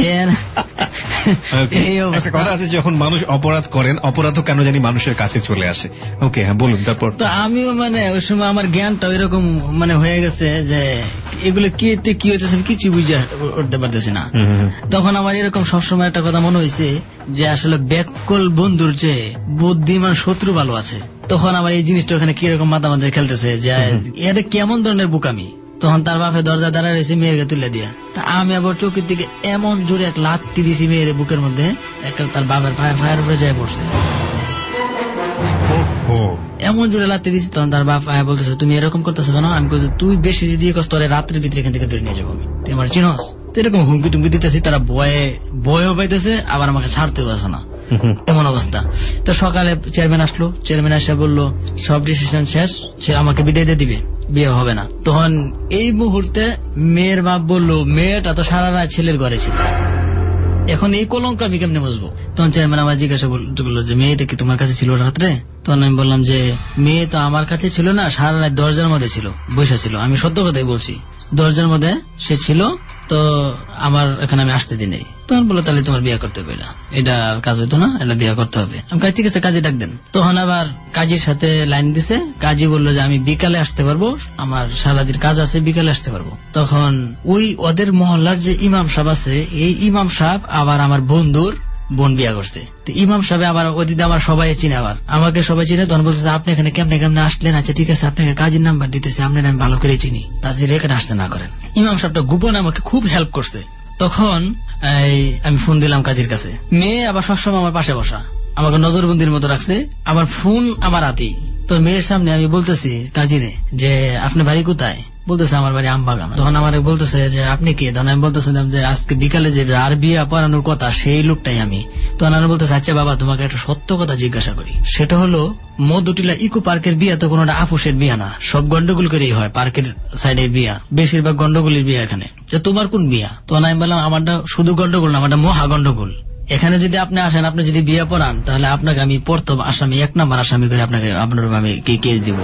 কথা আছে যখন মানুষ অপরাধ করেন, অপরাধও কেন জানি মানুষের কাছে চলে আসে। ওকে হ্যাঁ বলুন। তারপর তো আমিও মানে ওই সময় আমার জ্ঞানটা এরকম মানে হয়ে গেছে যে এগুলো কি কি হইতেছে কিছু বুঝে উঠতে পারতেছি না। তখন আমার এরকম সবসময় একটা কথা মনে হয়েছে যে আসলে ব্যাককল বন্ধুর যে বুদ্ধিমান শত্রু ভালো আছে। তখন আমার এই জিনিসটা ওখানে কিরকম মাথা মাথায় খেলতেছে যে এটা কেমন ধরনের বুকামি। তখন তার বাপে দরজা দাঁড়ায় রয়েছে মেয়েকে তুলে দিয়া, তা আমি আবার চোখের দিকে এমন জোরে এক লাথি দিছি মেয়ের বুকের মধ্যে, একটা তার বাবার পায়ে ফায়ার উপরে যায় পড়ছে, এমন জোরে লাথি দিছি। তখন তার বাপ আয়া বলতেছে তুমি এরকম করতেছো কেন? আমি বলছি তুই বেশি যদি কষ্ট তোরে রাত্রের ভিতরে এখান থেকে ধরে নিয়ে যাবো আমি, তুই আমার চিনস। এরকম হুমকি টুমকি দিতেছি, তারা ভয়ে ভয়ও পাইতেছে, আবার আমাকে ছাড়তেও আসে না, এমন অবস্থা। তো সকালে চেয়ারম্যান আসলো, চেয়ারম্যান এসে বললো সব ডিসিশন শেষ, সে আমাকে বিদায় দিয়ে দিবে, বিয়ে হবে না। তখন এই মুহূর্তে মেয়ের বাপ বললো মেয়েটা তো সারা রাত ছেলের ঘরে ছিল, এখন এই কলঙ্ক আমি কেমনে বুঝবো? তখন চেয়ারম্যান আমার জিজ্ঞাসা করলো যে মেয়েটা কি তোমার কাছে ছিল রাত্রে? তখন আমি বললাম যে মেয়ে তো আমার কাছে ছিল না, সারা রাত দরজার মধ্যে ছিল, বসে ছিল। আমি সত্য কথাই বলছি, দরজার মধ্যে সে ছিল, তো আমার এখানে আমি আসতে দিই নাই। তখন বললো তাহলে তোমার বিয়ে করতে হবে না, এটা আর কাজ হইতো না, এটা বিয়ে করতে হবে। আমি কাজ ঠিক আছে কাজে ডাক দেন। তখন আবার কাজীর সাথে লাইন দিছে, কাজী বললো যে আমি বিকালে আসতে পারবো, আমার সারাদিন কাজ আছে, বিকালে আসতে পারবো। তখন ওই ওদের মহল্লার যে ইমাম সাহেব আছে, এই ইমাম সাহেব আবার আমার বন্ধুর বোন বিয়া করছে। ইমাম সাহেব আবার ওদিকে আমার সবাই চিনে, আবার আমাকে সবাই চিনে। তখন বলতেছে আপনি এখানে কেমনে কেমনে আসলেন? আচ্ছা ঠিক আছে আপনাকে কাজের নাম্বার দিতেছে, আপনার আমি ভালো করে চিনি, তাদের এখানে আসতে না করেন। ইমাম সাহেবটা গোপনে আমাকে খুব হেল্প করছে। তখন আমি ফোন দিলাম কাজীর কাছে, মেয়ে আবার সবসময় আমার পাশে বসা, আমাকে নজরবন্দির মতো রাখছে, আবার ফোন আমার হাতেই। তো মেয়ের সামনে আমি বলতেছি কাজীরে যে আপনি বাড়ি কোথায়? বলতেছে আমার বাড়ি আমবাগান। তখন আমার বলতেছে যে আপনি কে? তখন আমি বলতেছিলাম যে আজকে বিকালে যে আর বিয়ে পড়ানোর কথা সেই লোকটাই আমি। তখন আমি বলতেছে আচ্ছা বাবা তোমাকে একটা সত্য কথা জিজ্ঞাসা করি, সেটা হলো মধুটিলা ইকো পার্কের বিয়া তো কোনোটা আপুসের বিয়া না, সব গন্ডগোল করেই হয় পার্কের সাইডে বিয়া, বেশিরভাগ গন্ডগোলের বিয়া এখানে। তোমার কোন বিয়া? তখন আমি বললাম আমারটা শুধু গন্ডগোল না, আমারটা মহা গন্ডগোল। এখানে যদি আপনি আসেন, আপনি যদি বিয়ে পড়ান, তাহলে আপনাকে আমি প্রথম আসামি, এক নাম্বার আসামি করে আপনাকে আপনার আমি কেস দিব।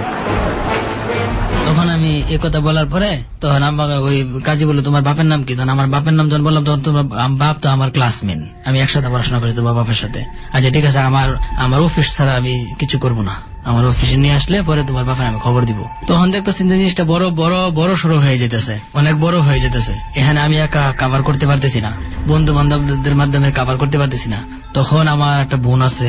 তখন আমি এই কথা বলার পরে তখন আমাকে ওই কাজী বললো তোমার বাপের নাম কি? তখন আমার বাপের নাম যখন বললাম তখন তোমার বাপ তো আমার ক্লাসমেট, আমি একসাথে পড়াশোনা করেছি তোমার বাপের সাথে। আচ্ছা ঠিক আছে, আমার আমার অফিস ছাড়া আমি কিছু করবো না, আমার অফিসে নিয়ে আসলে পরে তোমার বাপের আমি খবর দিব। তখন দেখতেছেন জিনিসটা বড় বড় বড় সড়ো হয়ে যেতেছে, অনেক বড় হয়ে যেতেছে। এখানে আমি একা কাভার করতে পারতেছি না, বন্ধু বান্ধবদের মাধ্যমে কাভার করতে পারতেছি না। তখন আমার একটা বোন আছে,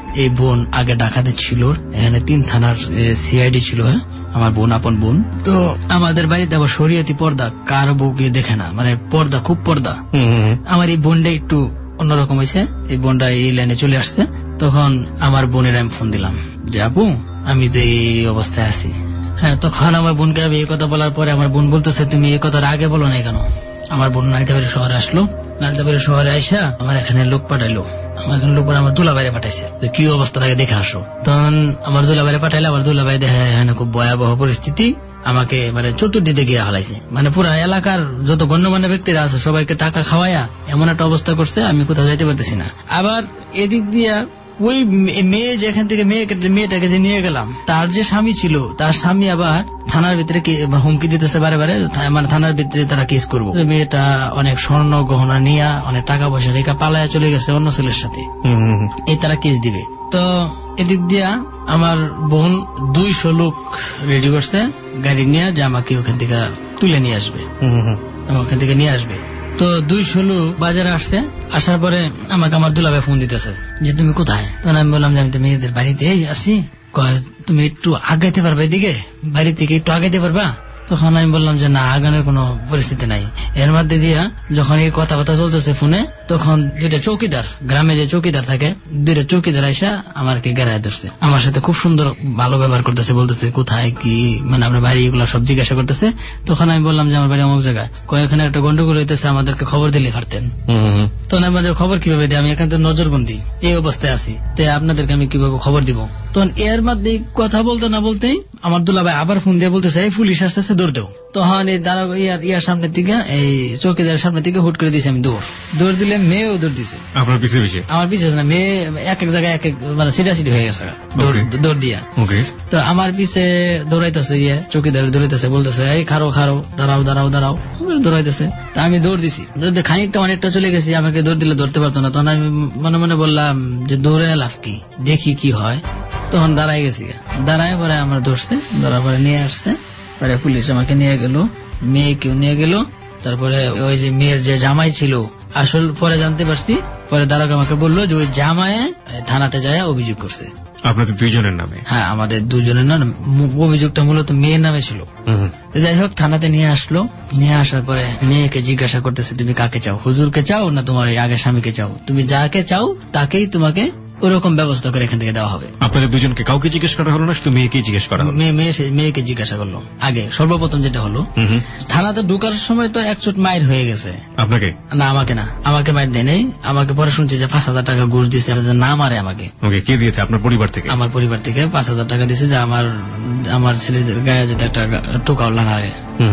এই বোন আগে ঢাকাতে ছিল, এখানে তিন থানার সিআইডি ছিল। হ্যাঁ, আমার বোন, আপন বোন। তো আমাদের বাড়িতে আবার শরীয়তি পর্দা, কার বউকে দেখে না, মানে পর্দা, খুব পর্দা। আমার এই বোনটা একটু অন্যরকম হয়েছে, এই বোনটা এই লাইনে চলে আসছে। তখন আমার বোনের আমি ফোন দিলাম যে আপু আমি তো এই অবস্থায় আছি। হ্যাঁ, তখন আমার বোনকে এই কথা বলার পরে আমার বোন বলতেছে তুমি এই কথাটা আগে বলো না কেন। আমার বোন নালিতাবাড়ি শহরে আসলো, নালিতাবাড়ি শহরে আইসা আমার এখানে লোক পাঠাইলো, আমার এখানে লোক আমার দুলা বাইরে পাঠাইছে, কি অবস্থা থাকে দেখে আসো। তখন আমার দুলা বাইরে পাঠাইলে আমার দুলা বাইরে দেখে এখানে খুব ভয়াবহ পরিস্থিতি, আমাকে মানে চতুর্দিকে গিয়ে হালাইছে, মানে পুরো এলাকার যত গণ্যমান্য ব্যক্তিরা আছে সবাইকে টাকা খাওয়াইয়া এমন একটা অবস্থা করছে আমি কোথাও যাইতে পারতেছি না। আবার এদিক দিয়া ওই মেয়ে যেখান থেকে মেয়েকে মেয়েটাকে যে নিয়ে গেলাম তার যে স্বামী ছিল, তার স্বামী আবার থানার ভিতরে হুমকি দিতেছে বারে বারে, মানে থানার ভিতরে তারা কেস করবো। মেয়েটা অনেক স্বর্ণ গহনা নিয়ে অনেক টাকা পয়সা রেখা পালায়া চলে গেছে অন্য ছেলের সাথে, এই তারা কেস দিবে। তো এদিক দিয়া আমার বোন দুইশো লোক রেডি করছে গাড়ি নিয়ে যে আমাকে ওখান থেকে তুলে নিয়ে আসবে, ওখান থেকে নিয়ে আসবে। তো দুইশো লোক বাজারে আসছে, আসার পরে আমাকে আমার দুলাভাই ফোন দিতেছে যে তুমি কোথায়। তখন আমি বললাম যে আমি তো মেয়েদের বাড়িতে আসি। তুমি একটু আগাইতে পারবা এদিকে, বাড়ি থেকে একটু আগাইতে পারবা? তখন আমি বললাম যে না, আগানোর কোনো পরিস্থিতি নাই। এর মধ্যে দিয়া যখন এই কথাবার্তা চলতেছে ফোনে, তখন দুইটা চৌকিদার, গ্রামে যে চৌকিদার থাকে, দুইটা চৌকিদার আইসা আমাকে গেরায় ধরছে, আমার সাথে খুব সুন্দর ভালো ব্যবহার করতেছে, বলতেছে কোথায় কি, মানে আমরা বাড়ি এগুলো সব জিজ্ঞাসা করতেছে। তখন আমি বললাম যে আমার বাড়ি অমুক জায়গায়। কয়েকখানে একটা গন্ডগোল হইতেছে, আমাদেরকে খবর দিলে পারতেন। তখন আমাদের খবর কিভাবে দিই, আমি এখানে তো নজরবন্দি এই অবস্থায় আছি, তাই আপনাদেরকে আমি কিভাবে খবর দিব। তখন এর মধ্যে কথা বলতে না বলতেই আমার দুলাভাই আবার ফোন দিয়ে বলতেছে এই পুলিশ আসতেছে, দৌড় দেও। তখন এই দাঁড়া ইয়ার ইয়ার সামনের দিকে, এই চৌকিদারের সামনের দিকে হুট করে দিয়েছি আমি দৌড়। দৌড় দিলে মেয়েও দৌড় দিছে আপনার পিছিয়ে পিছিয়ে, আমার পিছিয়ে না, মেয়ে এক এক জায়গায় এক এক মানে সিটাসিটি হয়ে গেছে দৌড় দিয়া। তো আমার পিছে দৌড়াইতেছে, ইয়ে চৌকিদার দৌড়াইতেছে, বলতেছে এই খারো খারো, দাঁড়াও দাঁড়াও দাঁড়াও, দৌড়াইতেছে। তা আমি দৌড় দিছি, দৌড়তে খানিকটা অনেকটা চলে গেছি, আমাকে দৌড় দিলে ধরতে পারতো না। তখন আমি মনে মনে বললাম যে দৌড়ে লাভ কি, দেখি কি হয়। তখন দাঁড়াই গেছি, দাঁড়ায় পরে আমার ধরছে, ধরার পরে নিয়ে আসছে, পরে পুলিশ আমাকে নিয়ে গেল, মেয়েকেও নিয়ে গেল। তারপরে ওই যে মেয়ের যে জামাই ছিল, আসল পরে জানতে পারছি, পরে দারোগা আমাকে বললো যে ওই জামায়ে থানাতে যায় অভিযোগ করছে আপনাদের দুইজনের নামে। হ্যাঁ, আমাদের দুজনের না, অভিযোগটা মূলত মেয়ের নামে ছিল। যাই হোক, থানাতে নিয়ে আসলো, নিয়ে আসার পরে মেয়েকে জিজ্ঞাসা করতেছে তুমি কাকে চাও, হুজুরকে চাও না তোমার এই আগের স্বামীকে চাও, তুমি যাকে চাও তাকেই তোমাকে ওরকম ব্যবস্থা করে এখান থেকে দেওয়া হবে। আপনাদের দুজনকে কাউকে জিজ্ঞেস করা হলো না, শুধু মেয়েকেই জিজ্ঞেস করা হলো? মেয়েকে জিজ্ঞাসা করলো আগে। সর্বপ্রথম যেটা হলো, থানাতে ঢোকার সময় তো একচোট মাইর হয়ে গেছে। আপনাকে না, আমাকে না, আমাকে মাইর দেয় নেই। আমাকে পরে শুনছি যে পাঁচ হাজার টাকা ঘুষ দিচ্ছে, না মারে আমাকে। কে দিয়েছে? আপনার পরিবার থেকে? আমার পরিবার থেকে পাঁচ হাজার টাকা দিচ্ছে যে আমার আমার ছেলেদের গায়ে যেতে একটা টোকাও লাগায়।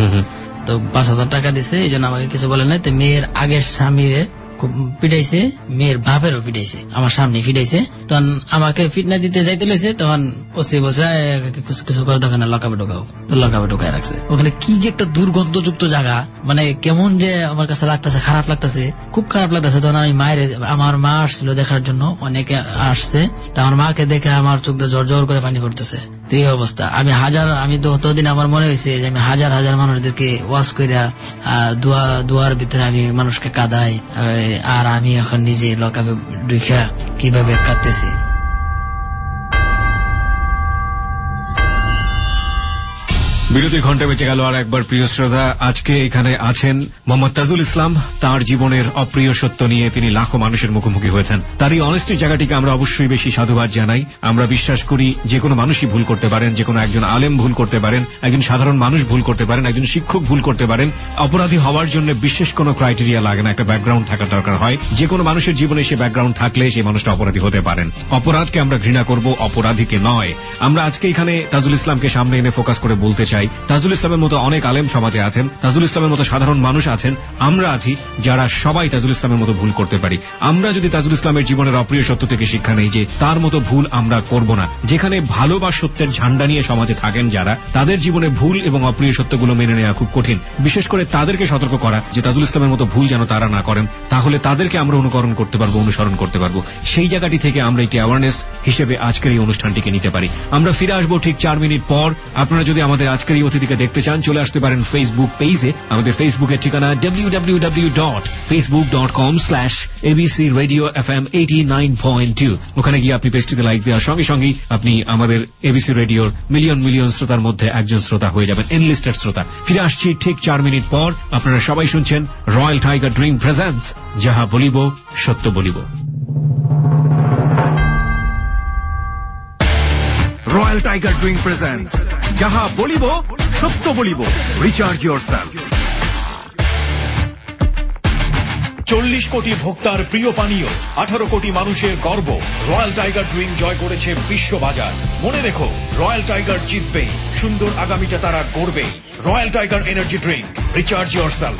তো পাঁচ হাজার টাকা দিছে, এই জন্য আমাকে কিছু বলে নাই। তো মেয়ের আগের স্বামীরে খুব পিটাইছে, মেয়ের বাপেরও পিটাইছে, আমার সামনে পিটাইছে। তখন আমাকে ফিটনা দিতে যাইতে লইছে, তখন ওসি বলছে কিছু করে দেখে না, লকাবে ঢোকাও। তো লকাবে ঢোকায় রাখছে। ওখানে কি যে একটা দুর্গন্ধযুক্ত জায়গা, মানে কেমন যে আমার কাছে লাগতেছে, খারাপ লাগতেছে, খুব খারাপ লাগতেছে। তখন আমি মায়ের, আমার মা আসছিল দেখার জন্য, অনেকে আসছে। তা আমার মাকে দেখে আমার চোখ দিয়ে জোর জোর করে পানি পড়তেছে। এই অবস্থা। আমি হাজার, আমি তো ততদিন আমার মনে হয়েছে যে আমি হাজার হাজার মানুষদেরকে ওয়াজ কইরা দোয়া দোয়ার ভিতরে আমি মানুষকে কাঁদাই, আর আমি এখন নিজে লকাবে ঢুকা কিভাবে কাঁদতেছি। বিরতির ঘন্টা বেঁচে গেল আর একবার। প্রিয় শ্রোতা, আজকে এখানে আছেন মোহাম্মদ তাজুল ইসলাম। তার জীবনের অপ্রিয় সত্য নিয়ে তিনি লাখো মানুষের মুখোমুখি হয়েছেন। তার এই অনেস্টির জায়গাটিকে আমরা অবশ্যই বেশি সাধুবাদ জানাই। আমরা বিশ্বাস করি যে কোনো মানুষই ভুল করতে পারেন, যে কোনো একজন আলেম ভুল করতে পারেন, একজন সাধারণ মানুষ ভুল করতে পারেন, একজন শিক্ষক ভুল করতে পারেন। অপরাধী হওয়ার জন্য বিশেষ কোনো ক্রাইটেরিয়া লাগে না, একটা ব্যাকগ্রাউন্ড থাকার দরকার হয়। যে কোনো মানুষের জীবনে সে ব্যাকগ্রাউন্ড থাকলে সেই মানুষটা অপরাধী হতে পারেন। অপরাধকে আমরা ঘৃণা করব, অপরাধীকে নয়। আমরা আজকে এখানে তাজুল ইসলামকে সামনে এনে ফোকাস করে বলতে চাই, তাজুল ইসলামের মতো অনেক আলেম সমাজে আছেন, তাজুল ইসলামের মতো সাধারণ মানুষ আছেন, আমরা আছি যারা সবাই তাজুল ইসলামের মতো ভুল করতে পারি। আমরা যদি তাজুল ইসলামের জীবনের অপ্রিয় সত্য থেকে শিক্ষা নেই যে তার মতো ভুল আমরা করব না। যেখানে ভালো বা সত্যের ঝান্ডা নিয়ে সমাজে থাকেন যারা, তাদের জীবনে ভুল এবং অপ্রিয় সত্যগুলো মেনে নেওয়া খুব কঠিন। বিশেষ করে তাদেরকে সতর্ক করা যে তাজুল ইসলামের মতো ভুল যেন তারা না করেন, তাহলে তাদেরকে আমরা অনুকরণ করতে পারবো, অনুসরণ করতে পারবো। সেই জায়গাটি থেকে আমরা একটি অ্যাওয়ারনেস হিসেবে আজকের এই অনুষ্ঠানটিকে নিতে পারি। আমরা ফিরে আসবো ঠিক চার মিনিট পর। আপনারা যদি আমাদের আজকের আজকের এই অতিথিকে দেখতে চান, চলে আসতে পারেন ফেসবুক পেজে। আমাদের ফেসবুকের ঠিকানা W W W dot Facebook dot com slash ABC radio F M eighty nine point two. ওখানে গিয়ে আপনি পেজটিতে লাইক দেওয়ার সঙ্গে সঙ্গেই আপনি আমাদের এবিসি রেডিওর মিলিয়ন মিলিয়ন শ্রোতার মধ্যে একজন শ্রোতা হয়ে যাবেন, এনলিস্টেড শ্রোতা। ফিরে আসছি ঠিক চার মিনিট পর। আপনারা সবাই শুনছেন রয়্যাল টাইগার ড্রিঙ্ক প্রেজেন্টস যাহা বলিব সত্য বলিব। রয়্যাল টাইগার ড্রিঙ্ক প্রেজেন্টস যাহা বলিব সত্য বলিব। Recharge yourself. চল্লিশ কোটি ভোক্তার প্রিয় পানীয়, আঠারো কোটি মানুষের গর্ব, রয়্যাল টাইগার ড্রিঙ্ক জয় করেছে বিশ্ববাজার। মনে রেখো, রয়্যাল টাইগার জিতবেই, সুন্দর আগামীটা তারা গড়বেই। Royal Tiger energy drink, recharge yourself.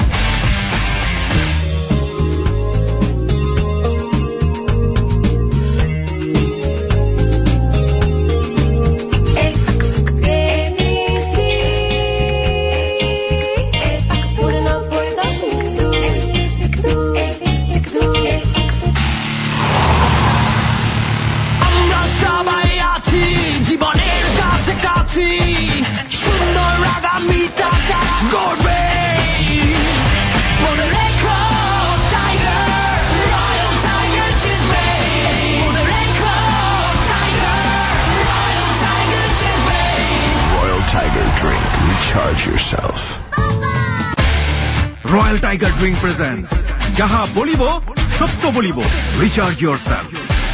সুন্দর আগামীটা তারা গড়বে। মনে রেখো, টাইগার, রয়্যাল টাইগার জিতবে। মনে রেখো, টাইগার, রয়্যাল টাইগার জিতবে। Royal Tiger Drink. Recharge yourself. Royal Tiger drink presents যাহা বলিব সত্য বলিব। Recharge yourself.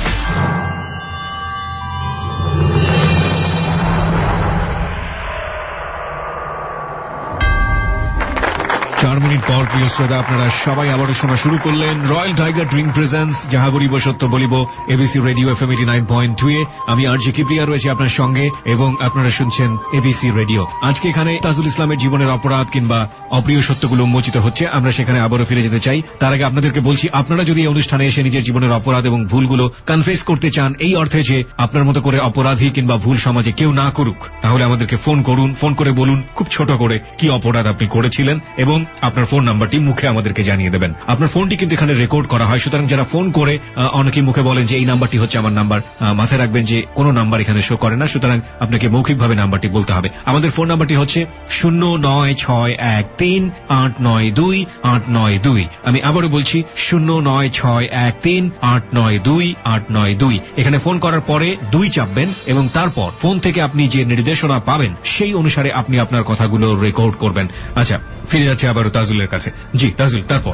চার মিনিট পর প্রিয় শ্রোতা, আপনারা সবাই আবারও শোনা শুরু করলেন রয়্যাল টাইগার ড্রিঙ্ক প্রেজেন্টস যাহা বলিব সত্য বলিব, ABC radio F M eighty nine point two এ। আমি আরজি কিবরিয়া রয়েছে আপনার সঙ্গে এবং আপনারা শুনছেন এবিসি রেডিও। আজকে এখানে তাজুল ইসলামের জীবনের অপরাধ কিংবা অপ্রিয় সত্যগুলো উন্মোচিত হচ্ছে, আমরা সেখানে আবারও ফিরে যেতে চাই। তার আগে আপনাদেরকে বলছি, আপনারা যদি এই অনুষ্ঠানে এসে নিজের জীবনের অপরাধ এবং ভুলগুলো কনফেস করতে চান, এই অর্থে যে আপনার মতো করে অপরাধী কিংবা ভুল সমাজে কেউ না করুক, তাহলে আমাদেরকে ফোন করুন। ফোন করে বলুন খুব ছোট করে কি অপরাধ আপনি করেছিলেন এবং আপনার ফোন নাম্বার মুখে আমাদেরকে জানিয়ে দেবেন। আপনার ফোনটি কিন্তু এখানে রেকর্ড করা হয়, সুতরাং যারা ফোন করে অনেকেই মুখে বলেন যে এই নাম্বারটি হচ্ছে আমার নাম্বার, মাথায় রাখবেন যে কোনো নাম্বার এখানে শো করে না, সুতরাং আপনাকে মৌখিকভাবে নাম্বারটি বলতে হবে। আমাদের ফোন নাম্বারটি হচ্ছে শূন্য নয় ছয় এক তিন আট নয় দুই আট নয় দুই। আমি আবারও বলছি শূন্য নয় ছয় এক তিন আট নয় দুই আট নয় দুই। এখানে ফোন করার পরে দুই চাপবেন এবং তারপর ফোন থেকে আপনি যে নির্দেশনা পাবেন সেই অনুসারে আপনি আপনার কথাগুলো রেকর্ড করবেন। আচ্ছা, ফিরে যাচ্ছে আবারও তাজুলের কাছে। জি তাজুল, তারপর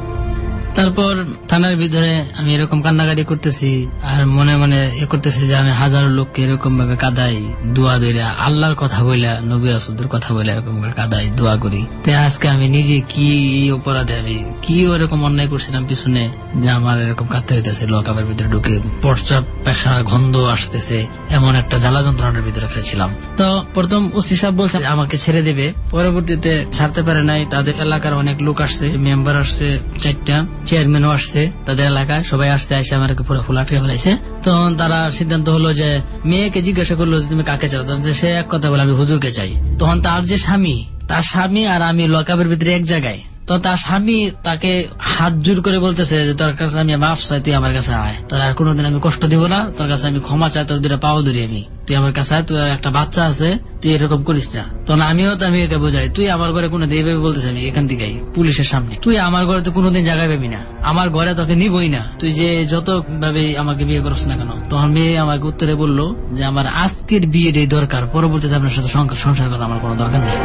তারপর থানার ভিতরে আমি এরকম কান্নাকাটি করতেছি আর মনে মনে এ করতেছি যে আমি হাজারো লোককে এরকম ভাবে কাদাই, দোয়া দইরা আল্লাহর কথা বইলা, নবী রাসূলদের কথা বইলা এরকম করে কাদাই, দোয়া করি। তাই আজকে আমি নিজে কি অপরাধে, আমি কি ওরকম অন্যায় করছিলাম পিছনে যে আমার এরকম কাঁদতে হইতেছে, লকআপের ভিতরে ঢুকে পর্চা পেখানার গন্ধ আসতেছে, এমন একটা জ্বালা যন্ত্রণার ভিতরে ছিলাম। তো প্রথম ওসি সাহেব বলছে আমাকে ছেড়ে দেবে, পরবর্তীতে ছাড়তে পারে নাই। তাদের এলাকার অনেক লোক আসছে, মেম্বার আসছে চারটা, চেয়ারম্যানও আসছে, তাদের এলাকায় সবাই আসছে, এসে আমাকে পুরো ফুল আটকে ফেলাইছে। তখন তারা সিদ্ধান্ত হলো যে মেয়েকে জিজ্ঞাসা করলো যে তুমি কাকে চাও, তখন সে এক কথা বলে আমি হুজুরকে চাই। তখন তার যে স্বামী, তার স্বামী আর আমি লকআপের ভিতরে এক জায়গায়। তো তার স্বামী তাকে হাত জোর করে বলতেছে যে তোর কাছে আমি মাফ চাই, তুই আমার কাছে আয়, তোর আর কোনোদিন আমি কষ্ট দিব না, তোর কাছে আমি ক্ষমা চাই, তোর দুটা পাও ধরি আমি, তুই আমার কাছে আয়, তুই একটা বাচ্চা আছে, তুই এরকম করিস না। তখন আমিও তো আমি একে বোঝাই, তুই আমার ঘরে কোনোদিন এইভাবে বলতেছে, আমি এখান থেকে পুলিশের সামনে, তুই আমার ঘরে তো কোনোদিন জায়গায় পাবি না, আমার ঘরে তোকে নিবই না, তুই যে যত ভাবে আমাকে বিয়ে করছ না কেন। তখন মেয়ে আমাকে উত্তরে বললো যে আমার আজকের বিয়েটাই দরকার, পরবর্তীতে আপনার সাথে সংসার করা আমার কোনো দরকার নেই।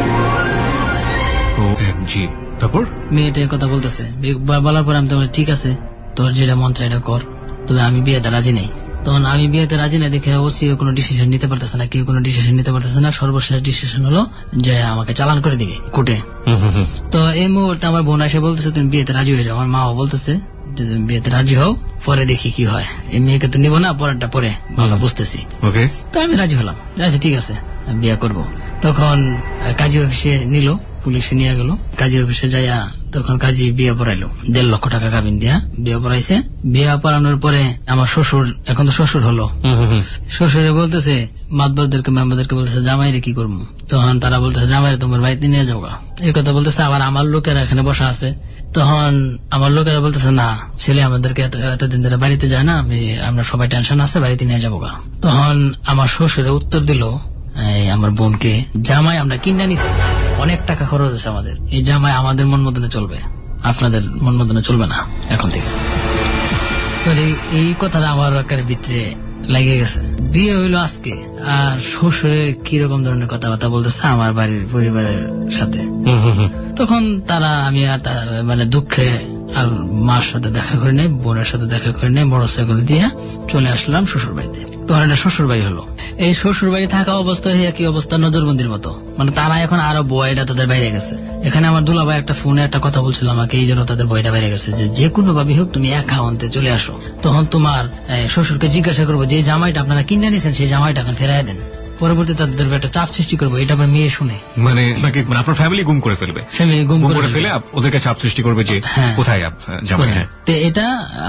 তারপর মেয়েটা কথা বলতেছে, বলার পর আমি তোমার ঠিক আছে, তোর যেটা মন চাই এটা কর, তবে আমি বিয়েতে রাজি নেই। তখন আমি বিয়েতে রাজি না দেখে ওসি কোনো ডিসিশন নিতে পারতেছে না, কেউ কোনো ডিসিশন নিতে পারতেছে না। সর্বশেষ ডিসিশন হলো যে আমাকে চালান করে দিবে কোর্টে। তো এই মুহূর্তে আমার বোন এসে বলতেছে তুমি বিয়েতে রাজি হয়ে যাও, আমার মাও বলতেছে যে তুমি বিয়েতে রাজি হও, পরে দেখি কি হয়, এই মেয়েকে তো নিবো না, পরেরটা পরে ভালো বুঝতেছি। তো আমি রাজি হলাম, আচ্ছা ঠিক আছে বিয়ে করব। তখন কাজী অফিসে নিল, পুলিশে নিয়ে গেল, কাজী অফিসে যাইয়া তখন কাজী বিয়ে পড়াইলো, দেড় লক্ষ টাকা কাবিন দিয়া বিয়ে পড়াইছে। বিয়ে পড়ানোর পরে আমার শ্বশুর, এখন তো শ্বশুর হলো, শ্বশুরে বলতেছে মাতবরদেরকে মেম্বারদেরকে বলতেছে জামাইরে কি করবো। তখন তারা বলতেছে জামাইরে তোমার বাড়িতে নিয়ে যাও, এই কথা বলতেছে। আবার আমার লোকেরা এখানে বসা আছে, তখন আমার লোকেরা বলতেছে না ছেলে আমাদেরকে এতদিন ধরে বাড়িতে যায় না, আমি আমরা সবাই টেনশন আছে, বাড়িতে নিয়ে যাবো। তখন আমার শ্বশুরে উত্তর দিল এই আমার বোনকে জামাই আমরা কিনে নিছি, অনেক টাকা খরচ হয়েছে আমাদের। এই জামাই আমাদের মন মতনে চলবে, আপনাদের মন মতনে চলবে না এখন থেকে। তো এই কথাটা আমার আকারে ভিতরে লেগে গেছে। বিয়ে হইলো আজকে, আর শ্বশুরে কিরকম ধরনের কথাবার্তা বলতেছে আমার বাড়ির পরিবারের সাথে। তখন তারা আমি আর মানে দুঃখে আর মার সাথে দেখা করে নেই, বোনের সাথে দেখা করে নেই, মোটরসাইকেল দিয়ে চলে আসলাম শ্বশুর বাড়িতে। তখন এটা শ্বশুর বাড়ি হলো। এই শ্বশুর বাড়ি থাকা অবস্থায় একই অবস্থা নজরবন্দির মতো, মানে তারা এখন আরো বয়টা তাদের বাইরে গেছে। এখানে আমার দুলাভাই একটা ফোনে একটা কথা বলছিল আমাকে, এই জন্য তাদের বয়টা বাইরে গেছে যে যে কোনো ভাবে হোক তুমি একা অন্তে চলে আসো। তখন তোমার শ্বশুরকে জিজ্ঞাসা করবো যে জামাইটা আপনারা কিনে নিয়েছেন সেই জামাইটা এখন ফেরাই দেন। পরবর্তীতে তাদের একটা চাপ সৃষ্টি করবো, এটা আমার মেয়ে শুনে মানে আপনার ফ্যামিলি গুম করে ফেলবে, ফ্যামিলি গুম করে ফেলে ওদেরকে চাপ সৃষ্টি করবে যে কোথায় জামাই। এটা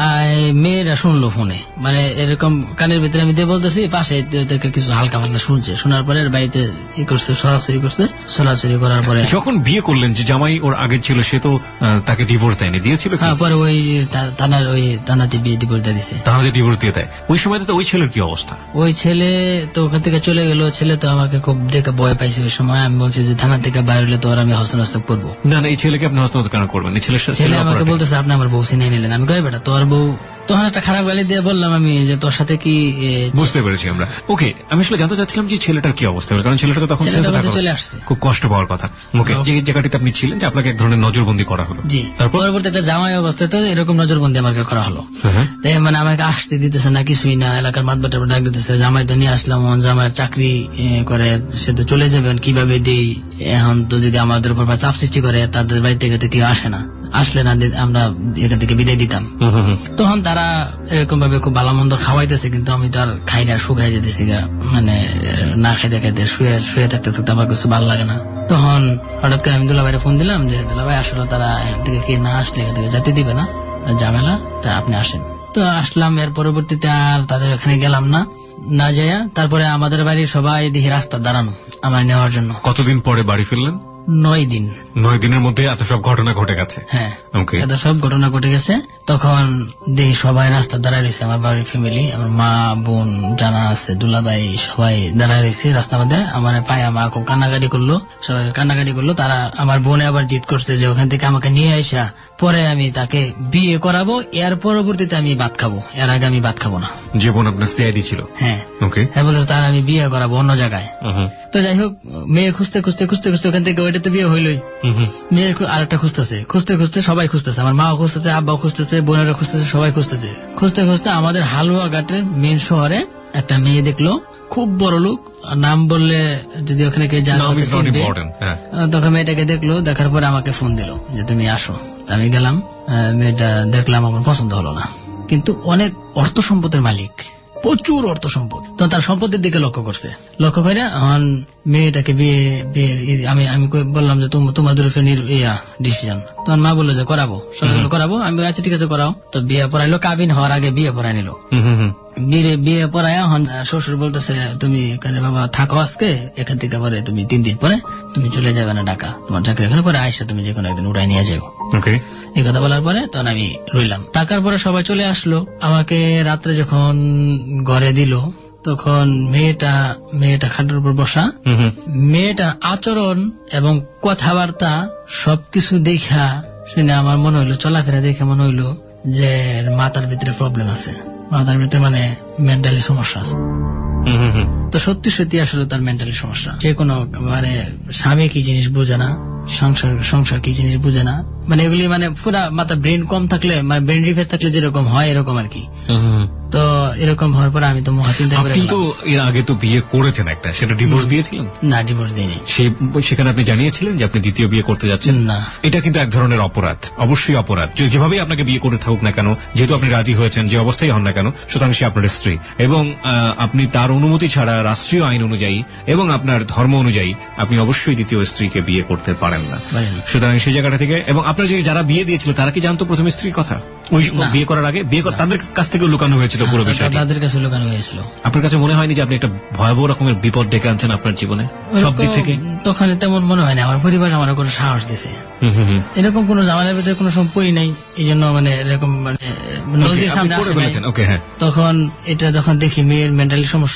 মেয়েরা শুনলো ফোনে, মানে এরকম কানের ভিতরে আমি দিয়ে বলতেছি, পাশে কিছু হালকা পাতলা শুনছে। শোনার পরে বাড়িতে ই করছে, সরাসরি করছে। সরাসরি করার পরে যখন বিয়ে করলেন যে জামাই ওর আগে ছিল, সে তো তাকে ডিভোর্স দেয়নি, দিয়েছিল? হ্যাঁ, পরে ওই থানার ওই থানাতে বিয়ে ডিভোর্স দিয়ে দিছে। থানাতে ডিভোর্স দিয়ে দেয়। ওই সময় তো ওই ছেলের কি অবস্থা? ওই ছেলে তো ওখান থেকে চলে গেল। ছেলে তো আমাকে খুব দেখে ভয় পাইছে ওই সময়। আমি বলছি যে থানা থেকে বাইরে হলে তো আর আমি হস্তনস্ত করবো না। না, এই ছেলেকে আপনি হস্তনস্ত কেন করবেন? ছেলে আমাকে বলতেছে আপনি আমার বউ চিনে নিলেন। আমি কই বেটা তোর বউ? তখন একটা খারাপ গালি দিয়ে বললাম আমি যে তোর সাথে কি। বুঝতে পেরেছি আমরা। ওকে, আমি আসলে জানতে চাচ্ছিলাম যে ছেলেটার কি অবস্থা, কারণ ছেলেটা তো তখন চলে আসছে, খুব কষ্ট পাওয়ার কথা। ওকে, যে জায়গাটিতে আপনি ছিলেন যে আপনাকে এক ধরনের নজরবন্দি করা হলো। জি, পরবর্তীতে জামাই অবস্থায় তো এরকম নজরবন্দি আমাকে করা হলো। তাই মানে আমাকে আসতে দিতেছে না, কিছুই না, এলাকার মাতবাটার ডাক দিতেছে। জামাই তো নিয়ে আসলাম, জামাইয়ের চাকরি করে, সে তো চলে যাবেন, কিভাবে দিই এখন? তো যদি আমাদের উপর চাপ সৃষ্টি করে, তাদের বাড়ি থেকে তো কেউ আসে না, আসলে না আমরা এখান থেকে বিদায় দিতাম। তখন তারা এরকম ভাবে খুব ভালো মন্দ খাওয়াইতেছে, কিন্তু আমি তো আর খাই না, শুকাই যেতেছি, মানে না খাইতে খাইতে শুয়ে শুয়ে থাকতে থাকতে আমার কিছু ভালো লাগে না। তখন হঠাৎ করে আমি দুলাভাইরে ফোন দিলাম যে দুলাভাই আসলে তারা এখান থেকে কে না আসলে এখান থেকে যেতে দিবে না, ঝামেলা, তা আপনি আসেন। তো আসলাম। এর পরবর্তীতে আর তাদের ওখানে গেলাম না, না যাইয়া তারপরে আমাদের বাড়ির সবাই দেখি রাস্তা দাঁড়ানো আমার নেওয়ার জন্য। কতদিন পরে বাড়ি ফিরলেন? নয় দিন। নয় দিনের মধ্যে এত সব ঘটনা ঘটে গেছে? হ্যাঁ, এত সব ঘটনা ঘটে গেছে। তখন দেখি সবাই রাস্তা দাঁড়ায় রয়েছে, আমার বাড়ির ফ্যামিলি, আমার মা বোন জানা আছে, দুলাভাই, সবাই দাঁড়ায় রয়েছে রাস্তার মধ্যে। আমার পায়ে মা খুব কান্নাকাটি করলো, সবাই কান্নাকাটি করলো। তারা আমার বোনে আবার জিদ করছে যে ওখান থেকে আমাকে নিয়ে আসা, পরে আমি তাকে বিয়ে করাবো, এর পরবর্তীতে আমি ভাত খাবো, এর আগে আমি ভাত খাবো না। যে বোন আপনার সিআইডি ছিল? হ্যাঁ, ওকে। হ্যাঁ, বলছে তার আমি বিয়ে করাবো অন্য জায়গায়। তো যাই হোক, মেয়ে খুঁজতে খুঁজতে খুঁজতে খুঁজতে ওখান থেকে ওইটা তো বিয়ে হইলই, মেয়ে আরেকটা খুঁজতেছে, খুঁজতে খুঁজতে সবাই খুঁজতেছে, আমার মাও খুঁজতেছে, আব্বাও খুঁজতেছে, বোনেরা খুঁজতেছে, সবাই খুঁজতেছে। খুঁজতে খুঁজতে আমাদের হালুয়াঘাটের মেন শহরে একটা মেয়ে দেখলো, খুব বড় লোক, নাম বললে যদি ওখানে কেউ জানে তখন মেয়েটাকে দেখলো। দেখার পরে আমাকে ফোন দিল যে তুমি আসো। আমি গেলাম, মেয়েটা দেখলাম, আমার পছন্দ হলো না, কিন্তু অনেক অর্থ সম্পদের মালিক, প্রচুর অর্থ সম্পদ। তো তার সম্পদের দিকে লক্ষ্য করছে, লক্ষ্য করে এখন মেয়েটাকে বিয়ে আমি আমি বললাম যে তোমাদের ইয়া ডিসিশন। তখন মা বললো যে করাবো, সবাই করাবো। আমি আচ্ছা ঠিক আছে করাও। তো বিয়ে পড়াইলো, কাবিন হওয়ার আগে বিয়ে পড়াই নিল। বিয়ে বিয়ে পড়ায় এখন শ্বশুর বলতেছে তুমি এখানে বাবা থাকো আজকে, এখান থেকে পরে তুমি তিন দিন পরে তুমি চলে যাবে না ঢাকা, তোমার চাকরি এখানে, পরে আইসা তুমি যে কোনো একদিন উড়াই নিয়ে যাও। এই কথা বলার পরে তখন আমি রইলাম। টাকার পরে সবাই চলে আসলো। আমাকে রাত্রে যখন ঘরে দিল, তখন মেয়েটা মেয়েটা খাটের উপর বসা, মেয়েটার আচরণ এবং কথাবার্তা সবকিছু দেখা শুনে আমার মনে হইলো, চলাফেরা দেখে মনে হইলো যে মাথার ভিতরে প্রবলেম আছে, মাথার ভিতরে মানে মেন্টালি সমস্যা আছে। তো সত্যি সত্যি আসলে তার মেন্টালি সমস্যা। যে কোনো মানে স্বামী কি জিনিস বুঝে না, সংসার সংসার কি জিনিস বুঝে না, মানে এগুলি মানে পুরা মাথা ব্রেন কম থাকলে, মানে ব্রেন রিপেয়ার থাকলে যেরকম হয় এরকম আর কি। তো এরকম হওয়ার পরে আমি তো মহাচিন্তা করে। আপনি তো এর আগে তো বিয়ে করেছেন একটা, সেটা ডিভোর্স দিয়েছিলেন? না, ডিভোর্স দিইনি। সেখানে আপনি জানিয়েছিলেন যে আপনি দ্বিতীয় বিয়ে করতে যাচ্ছেন? না। এটা কিন্তু এক ধরনের অপরাধ, অবশ্যই অপরাধ। যেভাবেই আপনাকে বিয়ে করে থাকুক না কেন, যেহেতু আপনি রাজি হয়েছেন, যে অবস্থায় হন না কেন, সুতরাং সে আপনার স্ত্রী, এবং আপনি তার অনুমতি ছাড়া রাষ্ট্রীয় আইন অনুযায়ী এবং আপনার ধর্ম অনুযায়ী আপনি অবশ্যই দ্বিতীয় স্ত্রীকে বিয়ে করতে পারেন না। সুতরাং সেই জায়গাটা থেকে, এবং আপনার যে যারা বিয়ে দিয়েছিল তারা কি জানতো প্রথম স্ত্রীর কথা ওই বিয়ে করার আগে? বিয়ে তাদের কাছ থেকে লুকানো হয়েছিল পুরো বিষয়টা? তাদের কাছে লুকানো হয়েছিল। আপনার কাছে মনে হয়নি যে আপনি একটা ভয়াবহ রকমের বিপদ ডেকে আনছেন আপনার জীবনে সব দিক থেকে? তখন তেমন মনে হয় না, আমার পরিবার আমার কোনো সাহস দিছে, এরকম কোন জামানের ভিতরে কোনো সম্পর্ক নাই, এই জন্য মানে এরকম মানে নজির সামনে আসে। তখন এটা যখন দেখি মেয়ের মেন্টালি সমস্যা,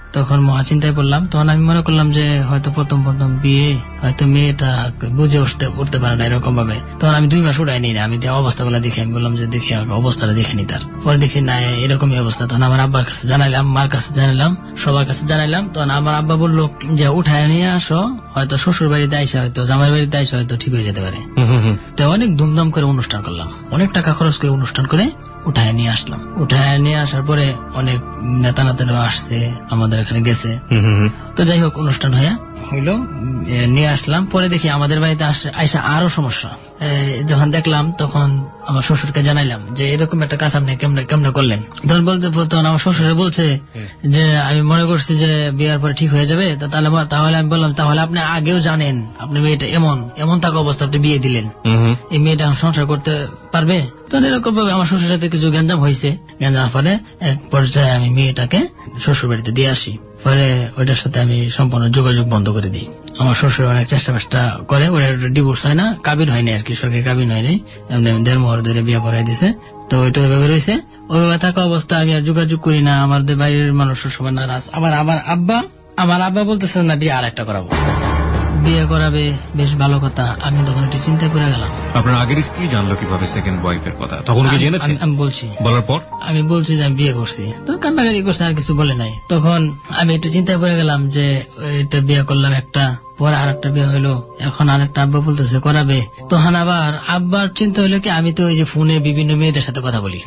তখন মহা চিন্তায় পড়লাম। তখন আমি মনে করলাম যে হয়তো প্রথম প্রথম বিয়ে, হয়তো মেয়েটা বুঝে উঠতে উঠতে পারে না এরকম ভাবে। তখন আমি দুই মাস উঠাই নি না, আমি অবস্থাগুলো দেখি, আমি বললাম যে দেখি অবস্থাটা দেখে নি তার। পরে দেখি না এরকমই অবস্থা। তখন আমার আব্বার কাছে জানাইলাম, মার কাছে জানাইলাম, সবার কাছে জানাইলাম। তখন আমার আব্বা বললো যে উঠায় নিয়ে আসো, হয়তো শ্বশুর বাড়িতে আইসা হয়তো জামাই বাড়িতে আইসা হয়তো ঠিক হয়ে যেতে পারে। তো অনেক ধুমধাম করে অনুষ্ঠান করলাম, অনেক টাকা খরচ করে অনুষ্ঠান করে উঠায় নিয়ে আসলাম। উঠায় নিয়ে আসার পরে অনেক নেতা নেতারা আসছে, আমাদের এখানে গেছে। তো যাই হোক অনুষ্ঠান হইয়া হইলো, নিয়ে আসলাম। পরে দেখি আমাদের বাড়িতে আইসা আরো সমস্যা। যখন দেখলাম তখন আমার শ্বশুরকে জানাইলাম যে এরকম একটা কাজ আপনি কেমনে কেমনে করলেন। তখন বলতে তখন আমার শ্বশুরে বলছে যে আমি মনে করছি যে বিয়ার পরে ঠিক হয়ে যাবে। তাহলে তাহলে আমি বললাম তাহলে আপনি আগেও জানেন আপনি মেয়েটা এমন এমন থাকা অবস্থা আপনি বিয়ে দিলেন, এই মেয়েটা সংসার করতে পারবে? তখন এরকম ভাবে আমার শ্বশুর সাথে কিছু গ্যাঞ্জাম হয়েছে। গ্যাঞ্জামের পরে এক পর্যায়ে আমি মেয়েটাকে শ্বশুর বাড়িতে দিয়ে আসি। পরে ওইটার সাথে আমি সম্পূর্ণ যোগাযোগ বন্ধ করে দিই। আমার শ্বশুর অনেক চেষ্টা চেষ্টা করে, ওরা ডিভোর্স হয় না, কাবিন হয়নি আর কি, সরকারি কাবিন হয়নি, এমনি দেড় মোহর ধরে বিয়ে পড়াই দিছে। তো ওইটা ওইভাবে রয়েছে। ওইভাবে থাকা অবস্থা আমি আর যোগাযোগ করি না, আমাদের বাড়ির মানুষ সবসময় নারাজ। আবার আবার আব্বা আমার আব্বা বলতেছে না বিয়ে আর একটা করাবো, বিয়ে করাবে, বেশ ভালো কথা। আমি তখন একটু চিন্তায় পড়ে গেলাম। আপনার আগের স্ত্রী জানলো কিভাবে সেকেন্ড ওয়াইফের কথা? তখন কি জেনেছে? আমি বলছি, বলার পর আমি বলছি যে আমি বিয়ে করছি, তো কান্নাকাটি করছে, আর কিছু বলে নাই। তখন আমি একটু চিন্তায় পড়ে গেলাম যে এটা বিয়ে করলাম একটা, পরে আর একটা বিয়ে হইলো, এখন আর একটা আব্বা বলতেছে করাবে। তখন আবার আব্বার চিন্তা হইলো কি আমি তো ওই যে ফোনে বিভিন্ন মেয়েদের সাথে কথা বলি।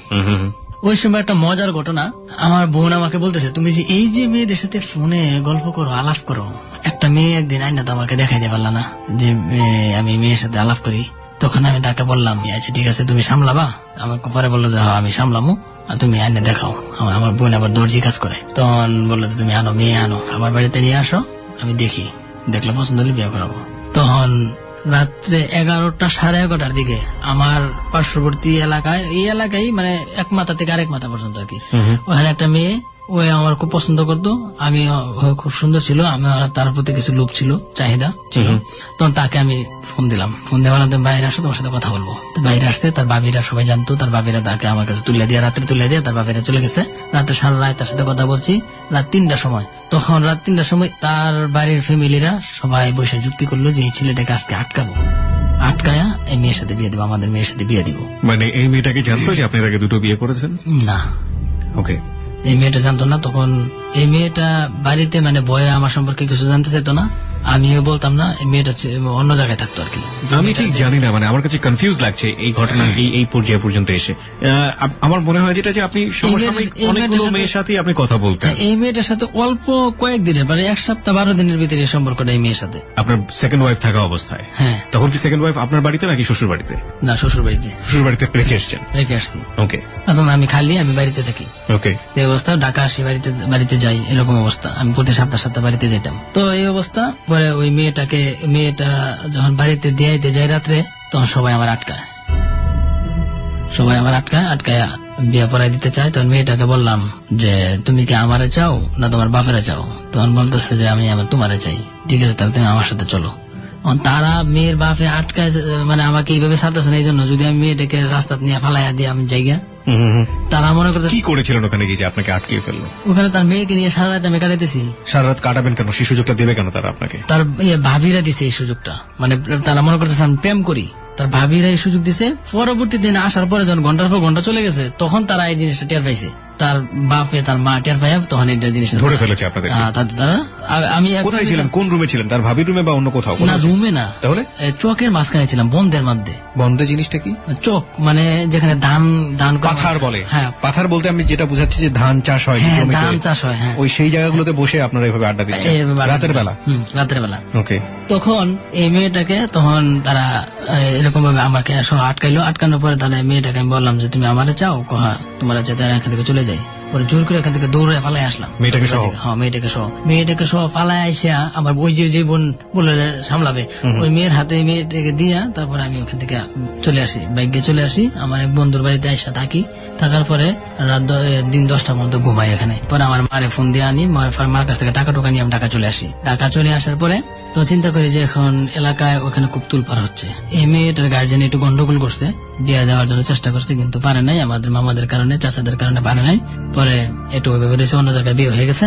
ওই সময় একটা মজার ঘটনা, আমার বোন আমাকে বলতেছে তুমি যে এই যে মেয়েদের সাথে ফোনে গল্প করো, আলাপ করো, একটা মেয়ে একদিন আইনা তো আমাকে দেখাই দিয়ে পারলা না যে আমি মেয়ের সাথে আলাপ করি। তখন আমি তাকে বললাম আচ্ছা ঠিক আছে তুমি সামলাবা। আমাকে পরে বললো যে হ্যাঁ আমি সামলামো, আর তুমি আইনে দেখাও। আমার বোন আবার দর্জি কাজ করে। তখন বললো যে তুমি আনো, মেয়ে আনো, আমার বাড়িতে নিয়ে আসো, আমি দেখি, দেখলে পছন্দ হলে বিয়ে করাবো। তখন রাত্রে এগারোটা সাড়ে এগারোটার দিকে আমার পার্শ্ববর্তী এলাকায়, এই এলাকায় মানে এক মাথা থেকে আরেক মাথা পর্যন্ত আর কি, ওখানে একটা মেয়ে, ওই আমার খুব পছন্দ করতো, আমি খুব সুন্দর ছিল, আমার তার প্রতি কিছু লোভ ছিল, চাহিদা ছিল। তখন তাকে আমি ফোন দিলাম, ফোন দেওয়ার তুমি বাইরে আসো, তোমার সাথে কথা বলবো। তো বাইরে আসতে তার বাবিরা সবাই জানতো, তার বাবিরা তাকে আমার কাছে তুলে দিয়ে, রাত্রে তুলে দিয়ে তার বাবিরা চলে গেছে। রাত্রে সারা রাত তার সাথে কথা বলছি, রাত তিনটার সময়। তখন রাত তিনটার সময় তার বাড়ির ফ্যামিলিরা সবাই বসে যুক্তি করলো যে এই ছেলেটাকে আজকে আটকাবো, আটকায়া এই মেয়ের সাথে বিয়ে দিব, আমাদের মেয়ের সাথে বিয়ে দিব। মানে এই মেয়েটাকে জানতো যে আপনি আগে দুটো বিয়ে করেছেন? না, ওকে, এই মেয়েটা জানতো না। তখন এই মেয়েটা বাড়িতে মানে ভয়ে আমার সম্পর্কে কিছু জানতে চাইতো না, আমিও বলতাম না, এই মেয়েটা অন্য জায়গায় থাকতো আর কি। আমি ঠিক জানি না, মানে আমার কাছে কনফিউজ লাগছে এই ঘটনা এই এই পর্যায়ে পর্যন্ত এসে। আমার মনে হয় যেটা যে আপনি সমসাময়িক অনেকগুলো মেয়ের সাথে আপনি কথা বলতেন। এই মেয়েটার সাথে অল্প কয়েকদিনের, মানে এক সপ্তাহ বারো দিনের ভিতরে এই সম্পর্কটা এই মেয়ের সাথে। আপনার সেকেন্ড ওয়াইফ থাকা অবস্থায়? হ্যাঁ। তখন কি সেকেন্ড ওয়াইফ আপনার বাড়িতে নাকি শ্বশুর বাড়িতে? না, শ্বশুর বাড়িতে। শ্বশুর বাড়িতে রেখে এসছেন? রেখে আসছি। ওকে। এখন আমি খালি আমি বাড়িতে থাকি। ওকে। এই অবস্থা, ঢাকা আসি, বাড়িতে বাড়িতে যাই, এরকম অবস্থা। আমি প্রতি সপ্তাহ সপ্তাহ বাড়িতে যেতাম। তো এই অবস্থা, পরে ওই মেয়েটাকে মেয়েটা যখন বাড়িতে দিয়াইতে যায় রাত্রে, তখন সবাই আমার আটকায়, সবাই আমার আটকায় আটকায় বিয়ে পড়াই দিতে চায়। তখন মেয়েটাকে বললাম যে তুমি কি আমারে চাও না তোমার বাপেরা চাও? তখন বলতেছে যে আমি আমার তোমারে চাই। ঠিক আছে, তাহলে তুমি আমার সাথে চলো। তারা মেয়ের বাপে আটকায়, মানে আমাকে এইভাবে ছাড়তেছে না, এই জন্য যদি আমি মেয়েটাকে রাস্তা নিয়ে ফালাইয়া দিয়ে আমি জায়গা, তারা মনে করতে কি করেছিলেন ওখানে গিয়ে যে আপনাকে আটকে ফেললো? ওখানে তার মেয়েকে নিয়ে সারা রাত আমি কাটাইতেছি। সারা রাত কাটাবেন কেন? সেই সুযোগটা দেবে কেন তারা আপনাকে? তার ভাবিরা দিছে এই সুযোগটা, মানে তারা মনে করতেছে আমি প্রেম করি, তার ভাবিরা এই সুযোগ দিছে। পরবর্তী দিনে আসার পরে যখন ঘন্টার পর ঘন্টা চলে গেছে, তখন তারা এই জিনিসটা টের পাইছে, তার বাপে তার মা টের পাই, তখন এই জিনিসটা ধরে ফেলেছে আপনাদের। আমি কোথায় ছিলেন? কোন রুমে ছিলেন? তার ভাবির রুমে বা অন্য কোথাও? না, রুমে না, তাহলে চকের মাঝখানে ছিলাম, বন্ধের মধ্যে। বন্ধে জিনিসটা কি? চক মানে যেখানে ধান ধান পাথার বলে। হ্যাঁ, পাথার বলতে আমি যেটা বুঝাচ্ছি যে ধান চাষ হয়, ধান চাষ হয়, হ্যাঁ, ওই সেই জায়গাগুলোতে বসে আপনারা এইভাবে আড্ডা দিচ্ছেন রাতের বেলা? হুম, রাতের বেলা। ওকে। তখন এই মেয়েটাকে, তখন তারা এরকম ভাবে আমাকে আটকাইলো। আটকানোর পরে তারা মেয়েটাকে আমি বললাম যে তুমি আমারে চাও? হ্যাঁ, তোমার চাইতে এখান থেকে চলে যাই। পরে জোর করে এখান থেকে দৌড়ে পালাই আসলাম মেয়েটাকে সহ। হ্যাঁ, মেয়েটাকে সহ মেয়েটাকে সহ পালায় আসিয়া আমার ওই যে যে বোন বলে সামলাবে, ওই মেয়ের হাতে মেয়েটাকে দিয়া তারপরে আমি ওখান থেকে চলে আসি, বাইকে চলে আসি। আমার এক বন্ধুর বাড়িতে আসা থাকি, থাকার পরে রাত দিন দশটার মধ্যে ঘুমাই এখানে। পরে আমার মারে ফোন দিয়ে আনি, মার কাছ থেকে টাকা টোকা নিয়ে আমি ঢাকা চলে আসি। ঢাকা চলে আসার পরে তো চিন্তা করি যে এখন এলাকায় ওখানে খুব তুলপার হচ্ছে। এই মেয়েটার গার্জেন একটু গন্ডগোল করছে, বিয়ে দেওয়ার জন্য চেষ্টা করছে কিন্তু পারে নাই, আমাদের মামাদের কারণে, চাচাদের কারণে পারে নাই। পরে একটু ওইভাবে অন্য জায়গায় বিয়ে হয়ে গেছে।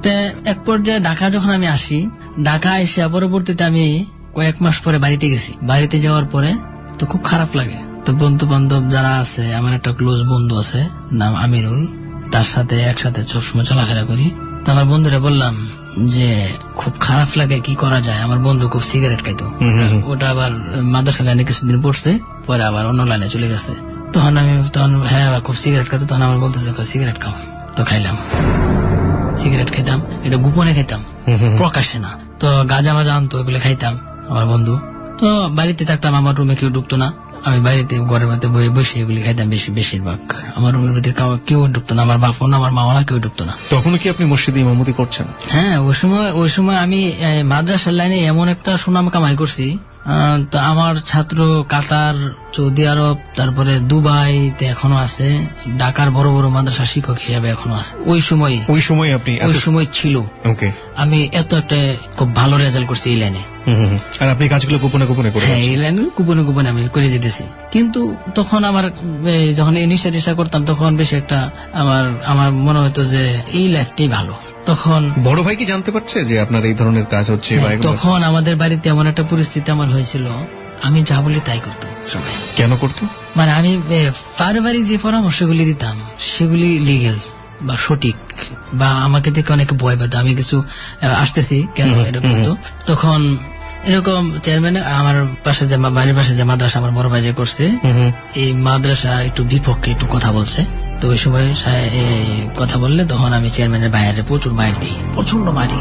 তে এক পর্যায়ে ঢাকা যখন আমি আসি, ঢাকা এসে পরবর্তীতে আমি কয়েক মাস পরে বাড়িতে গেছি। বাড়িতে যাওয়ার পরে তো খুব খারাপ লাগে। তো বন্ধু বান্ধব যারা আছে, আমার একটা ক্লোজ বন্ধু আছে নাম আমিরুল, তার সাথে একসাথে সবসময় চলাফেরা করি। তো আমার বন্ধুরা বললাম যে খুব খারাপ লাগে, কি করা যায়। আমার বন্ধু খুব সিগারেট খাইতো, ওটা আবার মাদ্রাসা লাইনে কিছুদিন পড়ছে, পরে আবার অন্য লাইনে চলে গেছে। তখন আমি তখন হ্যাঁ খুব সিগারেট খাইতো, তখন আমার বলতেছে সিগারেট খাও। তো খাইলাম, সিগারেট খাইতাম, এটা গোপনে খাইতাম, প্রকাশ্যে না। তো গাঁজা মাজা আনতো, এগুলো খাইতাম আমার বন্ধু। তো বাড়িতে থাকতাম, আমার রুমে কেউ ঢুকতো না, আমি বাড়িতে ঘরের মধ্যে বসে এগুলি খাইতাম বেশি বেশিরভাগ। আমার রুমের ভিতরে কেউ ঢুকতো না, আমার বাপন আমার মাওলা কেউ ঢুকতো না। তখন কি আপনি মসজিদে ইমামতি করছেন? হ্যাঁ, ওই সময় ওই সময় আমি মাদ্রাসার লাইনে এমন একটা সুনাম কামাই করছি। তো আমার ছাত্র কাতার, সৌদি আরব, তারপরে দুবাইতে এখনো আছে, ঢাকার বড় বড় মাদ্রাসা শিক্ষক হিসাবে এখনো আছে। ওই সময় ওই সময় আপনি ওই সময় ছিল। ওকে, আমি এত একটা খুব ভালো রেজাল্ট করছি এই লাইনে। আর আপনি কাজগুলো গোপনে গোপনে করে? হ্যাঁ, এই লাইনে গোপনে গোপনে আমি করে যেতেছি। কিন্তু তখন আমার যখন এই নিশা টিশা করতাম, তখন বেশি একটা আমার আমার মনে হতো যে এই লাইফটাই ভালো। তখন বড় ভাই কি জানতে পারছে যে আপনার এই ধরনের কাজ হচ্ছে? তখন আমাদের বাড়িতে এমন একটা পরিস্থিতি আমার হয়েছিল, আমি যা বলি তাই করতো সবাই। কেন করতো? মানে আমি পারিবারিক যে পরামর্শগুলি দিতাম সেগুলি লিগেল বা সঠিক, বা আমাকে দেখে অনেকে ভয় পেত আমি কিছু আসতেছি কেন এরকম। তো তখন এরকম চেয়ারম্যান আমার পাশে যে বাড়ির পাশে যে মাদ্রাসা আমার বড় ভাই যে করছে, এই মাদ্রাসা একটু বিপক্ষে একটু কথা বলছে। তো ওই সময় কথা বললে তখন আমি চেয়ারম্যানের বাইরে প্রচুর মার দিই, প্রচন্ড মারি,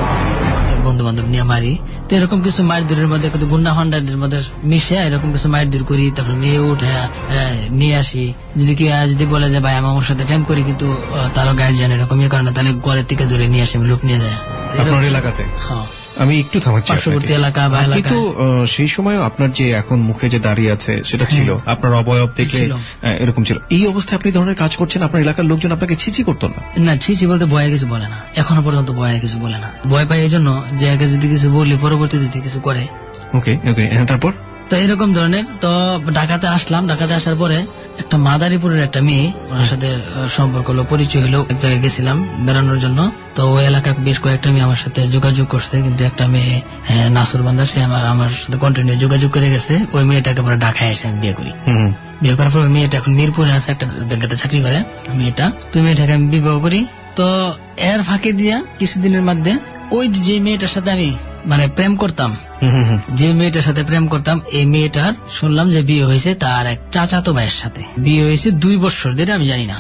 বন্ধু বান্ধব নিয়ে মারি। তো এরকম কিছু মার দূরের মধ্যে কিন্তু গুন্ডা ফান্ডার মধ্যে মিশে এরকম কিছু মার দূর করি, তারপর নিয়ে উঠে নিয়ে আসি। যদি কি যদি বলে যে ভাই আমার সাথে ফ্যাম করি, কিন্তু তারও গার্জিয়ান এরকম ইয়ে করে না, তাহলে ঘরের থেকে দূরে নিয়ে আসে, লোক নিয়ে যায় আপনার এলাকাতে। হ্যাঁ, আমি একটু থামাচ্ছি, পার্শ্ববর্তী এলাকা বা এলাকা। কিন্তু সেই সময় আপনার যে এখন মুখে যে দাঁড়িয়ে আছে সেটা ছিল, আপনার অবয়ব দেখে এরকম ছিল। এই অবস্থায় আপনি ধরনের কাজ করছেন, আপনার এলাকার লোকজন আপনাকে ছিছি করতো না? না, ছিছি বলতে ভয়ে কিছু বলে না, এখনো পর্যন্ত ভয়ে কিছু বলে না। ভয় পাই এই জন্য যে আগে যদি কিছু বলি পরবর্তীতে কিছু করে। ওকে ওকে, তারপর তো এরকম ধরনের। তো ঢাকাতে আসলাম, ঢাকাতে আসার পরে একটা মাদারীপুরের একটা মেয়ে, ওনার সাথে সম্পর্ক হলো, পরিচয় হলো। এক জায়গায় গেছিলাম বেড়ানোর জন্য, তো ওই এলাকার বেশ কয়েকটা মেয়ে আমার সাথে যোগাযোগ করছে, কিন্তু একটা মেয়ে নাসুর বান্দা, সে আমার সাথে কন্টিনিউ যোগাযোগ করে গেছে। ওই মেয়েটাকে আমরা ঢাকায় এসে আমি বিয়ে করি। বিয়ে করার পর ওই মেয়েটা এখন মিরপুরে আছে, একটা ব্যাংকেতে চাকরি করে মেয়েটা। তো মেয়েটাকে আমি বিবাহ করি। তো এর ফাঁকে দিয়া কিছুদিনের মধ্যে ওই যে মেয়েটার সাথে আমি মানে প্রেম করতাম, যে মেয়েটার সাথে প্রেম করতাম, এই মেয়েটার শুনলাম যে বিয়ে হয়েছে তার এক চাচাতো ভাইয়ের সাথে। বিয়ে হয়েছে দুই বছর ধরে, আমি জানি না।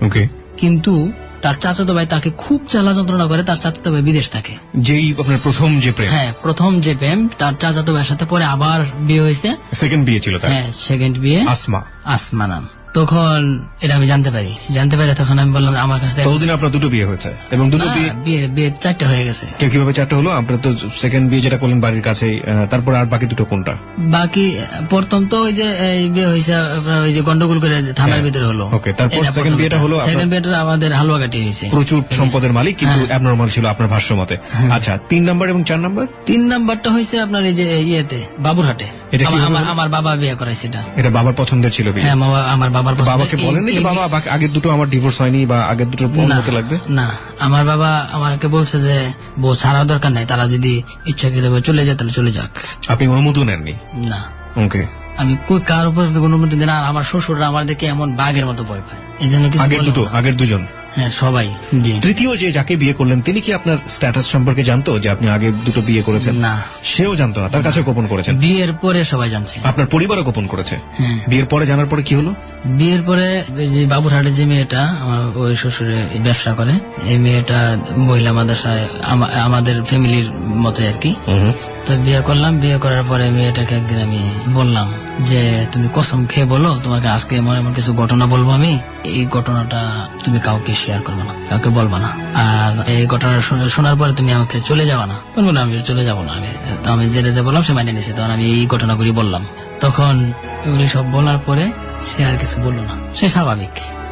কিন্তু তার চাচাতো ভাই তাকে খুব জ্বালা যন্ত্রণা করে, তার চাচাতো ভাই বিদেশ থাকে। যেই আপনার প্রথম যে প্রেম? হ্যাঁ, প্রথম যে প্রেম, তার চাচাতো ভাইয়ের সাথে পরে আবার বিয়ে হয়েছে। সেকেন্ড বিয়ে ছিল তার? হ্যাঁ, সেকেন্ড বিয়ে। আসমা। আসমা নাম। তখন এটা আমি জানতে পারি, জানতে পারি তখন আমি বললাম আমার কাছে ততদিন আপনার দুটো বিয়ে হয়েছে এবং দুটো বিয়ে বিয়ে চারটা হয়ে গেছে। কিভাবে চারটা হলো? আপনার তো সেকেন্ড বিয়ে যেটা করলেন বাড়ির কাছেই, তারপর আর বাকি দুটো কোনটা? বাকি প্রথম তো ওই যে বিয়ে হয়েছে ওই যে গন্ডগোল করে থানার ভিতরে হলো। ওকে, তারপর সেকেন্ড বিয়েটা হলো? সেকেন্ড বিয়েটা আমাদের হালুয়াঘাটি হয়েছে। প্রচুর সম্পদের মালিক, কিন্তু অ্যাবনর্মাল ছিল আপনার ভাষ্য মতে। আচ্ছা, তিন নাম্বার এবং চার নাম্বার? তিন নাম্বারটা হয়েছে আপনার এই যে ইয়েতে বাবুরহাটে। আমার বাবা বিয়ে করাইছে। এটা এটা বাবার পছন্দের ছিল? হ্যাঁ, আমার বাবার পছন্দ। বাবাকে বলেননি যে বাবা আগের দুটো আমার ডিভোর্স হয়নি বা আগের দুটো হতে লাগবে? না, আমার বাবা আমাকে বলছে যে বউ ছাড়াও দরকার নাই, তারা যদি ইচ্ছাকৃতভাবে চলে যায় তাহলে চলে যাক। আপনি অনুমতি নেননি? না। ওকে, আমি কার উপর অনুমতি দিই না। আমার শ্বশুররা আমার দেখে এমন বাঘের মতো ভয় পায়, এই জন্য কিছু। আগের দুটো আগের দুজন হ্যাঁ সবাই। তৃতীয় যে যাকে বিয়ে করলেন তিনি কি আপনার স্ট্যাটাস সম্পর্কে জানতো যে আপনি আগে দুটো বিয়ে করেছেন? না, সেও জানতো না, তার কাছে গোপন করেছেন? বিয়ের পরে সবাই জানছে। আপনার পরিবারও গোপন করেছে? বিয়ের পরে জানার পরে কি হলো? বিয়ের পরে যে বাবুরহাটে যে মেয়েটা আমার ওই শ্বশুরে ব্যবসা করে, এই মেয়েটা মহিলা মাদ্রাসায় আমাদের ফ্যামিলির মতো আর কি। তো বিয়ে করলাম, বিয়ে করার পরে মেয়েটাকে একদিন আমি বললাম যে তুমি কসম খেয়ে বলো তোমাকে আজকে এমন এমন কিছু ঘটনা বলবো, আমি এই ঘটনাটা তুমি কাউকে শেয়ার করবে না, কাউকে বলবা না, আর এই ঘটনা শোনার পরে তুমি আমাকে চলে যাবা না। বলবো না, আমি চলে যাবো না। আমি তো আমি যেটা যে বললাম সে মানে নিয়েছে, তখন আমি এই ঘটনাগুলি বললাম। তখন এগুলি সব বলার পরে সে আর কিছু বললো না, সে স্বাভাবিক।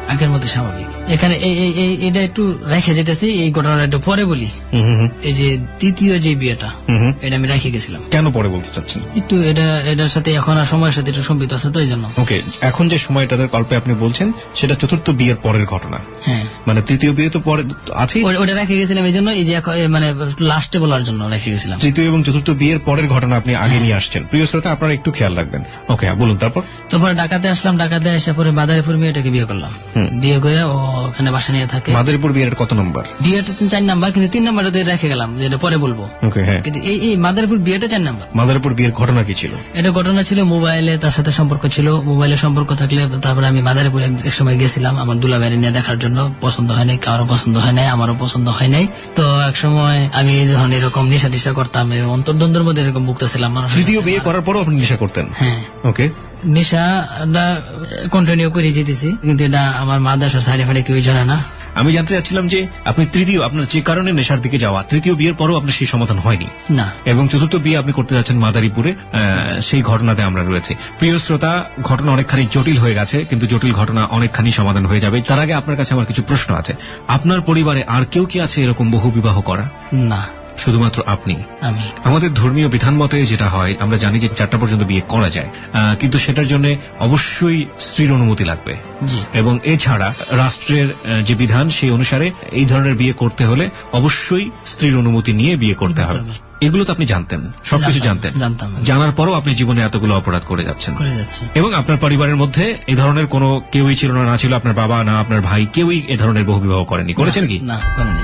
আগের মতো স্বাভাবিক। এখানে এটা একটু রেখে যেতেছি, এই ঘটনাটা একটু পরে বলি। এই যে তৃতীয় যে বিয়েটা, এটা আমি রেখে গেছিলাম। কেন পরে বলতে চাচ্ছেন? একটু এটা এটার সাথে এখন আর সময়ের সাথে একটু সম্পৃক্ত আছে, তো এই জন্য। ওকে, এখন যে সময়টাদের গল্পে আপনি বলছেন সেটা চতুর্থ বিয়ের পরের ঘটনা। হ্যাঁ, মানে তৃতীয় বিয়ে তো পরে আছে, ওটা রেখে গেছিলাম এই জন্য, এই যে মানে লাস্টে বলার জন্য রেখে গেছিলাম। তৃতীয় এবং চতুর্থ বিয়ের পরের ঘটনা আপনি আগে নিয়ে আসছেন, প্রিয় শ্রোতা আপনারা একটু খেয়াল রাখবেন। ওকে, বলুন। তারপর তারপরে ঢাকাতে আসলাম, ঢাকাতে এসে পরে মাদারীপুর মেয়েটাকে বিয়ে করলাম। বিয়ে করে ও ওখানে বাসা নিয়ে থাকে। মাদারীপুর বিয়ের কত নম্বর? বিয়েটা চার নাম্বার, কিন্তু তিন নাম্বারটা তো রেখে গেলাম, যেটা পরে বলবো। ওকে, হ্যাঁ। কিন্তু এই এই মাদারীপুর বিয়েটা চার নাম্বার। মাদারীপুর বিয়ের ঘটনা কি ছিল? এটা ঘটনা ছিল মোবাইলে তার সাথে সম্পর্ক ছিল, মোবাইলে সম্পর্ক থাকলে তারপরে আমি মাদারীপুর এক সময় গেছিলাম আমার দুলাভাইয়ের নিয়ে দেখার জন্য। পছন্দ হয় নাই, কারো পছন্দ হয় নাই, আমারও পছন্দ হয় নাই। তো এক সময় আমি যখন এরকম নেশা টিশা করতাম, অন্তর্দ্বন্দ্বের মধ্যে এরকম ভুগতেছিলাম। তৃতীয় বিয়ে করার পরও আপনি নেশা করতেন? হ্যাঁ। ওকে, নেশাটা কন্টিনিউ করে যেতেছি, কিন্তু এটা আমার মাদ্রাসা সাইডে ফাইডে কেউ জানে না। আমি জানতে চাচ্ছিলাম যে আপনি তৃতীয়, আপনার যে কারণে নেশার দিকে যাওয়া, তৃতীয় বিয়ের পরও আপনার সেই সমাধান হয়নি না, এবং চতুর্থ বিয়ে আপনি করতে যাচ্ছেন মাদারীপুরে, সেই ঘটনাতে আমরা রয়েছে। প্রিয় শ্রোতা, ঘটনা অনেকখানি জটিল হয়ে গেছে, কিন্তু জটিল ঘটনা অনেকখানি সমাধান হয়ে যাবে। তার আগে আপনার কাছে আমার কিছু প্রশ্ন আছে। আপনার পরিবারে আর কেউ কি আছে এরকম বহু বিবাহ করা? না, শুধুমাত্র আপনি। আমি। আমাদের ধর্মীয় বিধান মতে যেটা হয়, আমরা জানি যে চারটা পর্যন্ত বিয়ে করা যায়, কিন্তু সেটার জন্য অবশ্যই স্ত্রীর অনুমতি লাগবে। এবং এছাড়া রাষ্ট্রের যে বিধান সেই অনুসারে এই ধরনের বিয়ে করতে হলে অবশ্যই স্ত্রীর অনুমতি নিয়ে বিয়ে করতে হবে। এগুলো তো আপনি জানতেন, সবকিছু জানতেন। জানার পরও আপনি জীবনে এতগুলো অপরাধ করে যাচ্ছেন। এবং আপনার পরিবারের মধ্যে এই ধরনের কোনো কেউই ছিল না, না ছিল আপনার বাবা, না আপনার ভাই, কেউই এ ধরনের বহু বিবাহ করেনি। করেছেন কি? না, করেনি।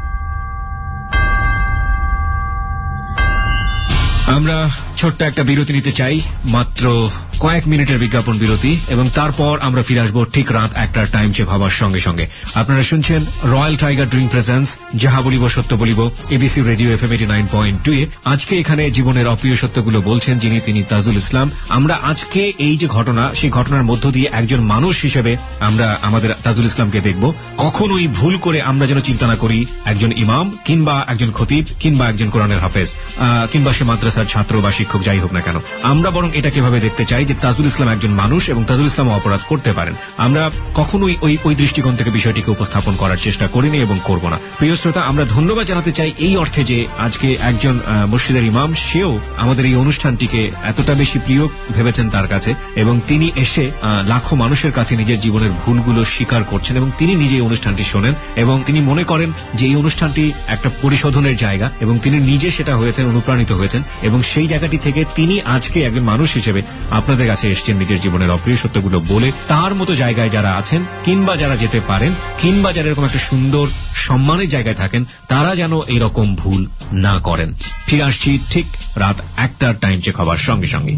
আমরা ছোট্ট একটা বিরতি নিতে চাই, মাত্র কয়েক মিনিটের বিজ্ঞাপন বিরতি, এবং তারপর আমরা ফিরে আসবো ঠিক রাত একটার টাইম চেক হবার সঙ্গে সঙ্গে। আপনারা শুনছেন রয়্যাল টাইগার ড্রিঙ্ক প্রেজেন্স যাহা বলিব সত্য বলিব, ABC radio FM eighty nine point two এ। আজকে এখানে জীবনের অপ্রিয় সত্যগুলো বলছেন যিনি, তিনি তাজুল ইসলাম। আমরা আজকে এই যে ঘটনা, সেই ঘটনার মধ্য দিয়ে একজন মানুষ হিসেবে আমরা আমাদের তাজুল ইসলামকে দেখব। কখনোই ভুল করে আমরা যেন চিন্তা না করি একজন ইমাম কিংবা একজন খতিব কিংবা একজন কোরআনের হাফেজ কিংবা সে মাদ্রাসার ছাত্র বা শিক্ষক যাই হোক না কেন, আমরা বরং এটা কিভাবে দেখতে চাই যে তাজুল ইসলাম একজন মানুষ এবং তাজুল ইসলাম অপরাধ করতে পারেন। আমরা কখনোই ওই ওই দৃষ্টিকোণ থেকে বিষয়টিকে উপস্থাপন করার চেষ্টা করিনি এবং করব না। প্রিয় শ্রোতা, আমরা ধন্যবাদ জানাতে চাই এই অর্থে যে আজকে একজন মসজিদের ইমাম, সেও আমাদের এই অনুষ্ঠানটিকে এতটা বেশি প্রিয় ভেবেছেন তার কাছে, এবং তিনি এসে লাখো মানুষের কাছে নিজের জীবনের ভুলগুলো স্বীকার করছেন এবং তিনি নিজে এই অনুষ্ঠানটি শোনেন এবং তিনি মনে করেন যে এই অনুষ্ঠানটি একটা পরিশোধনের জায়গা, এবং তিনি নিজে সেটা হয়েছেন, অনুপ্রাণিত হয়েছেন, এবং সেই জায়গাটি থেকে তিনি আজকে একজন মানুষ হিসেবে আপনাদের কাছে এসছেন নিজের জীবনের অপ্রিয় সত্যগুলো বলে। তার মতো জায়গায় যারা আছেন কিংবা যারা যেতে পারেন কিংবা যারা এরকম একটা সুন্দর সম্মানের জায়গায় থাকেন, তারা যেন এরকম ভুল না করেন। ফিরে আসছি ঠিক রাত একটার টাইম চেক হবার সঙ্গে সঙ্গে।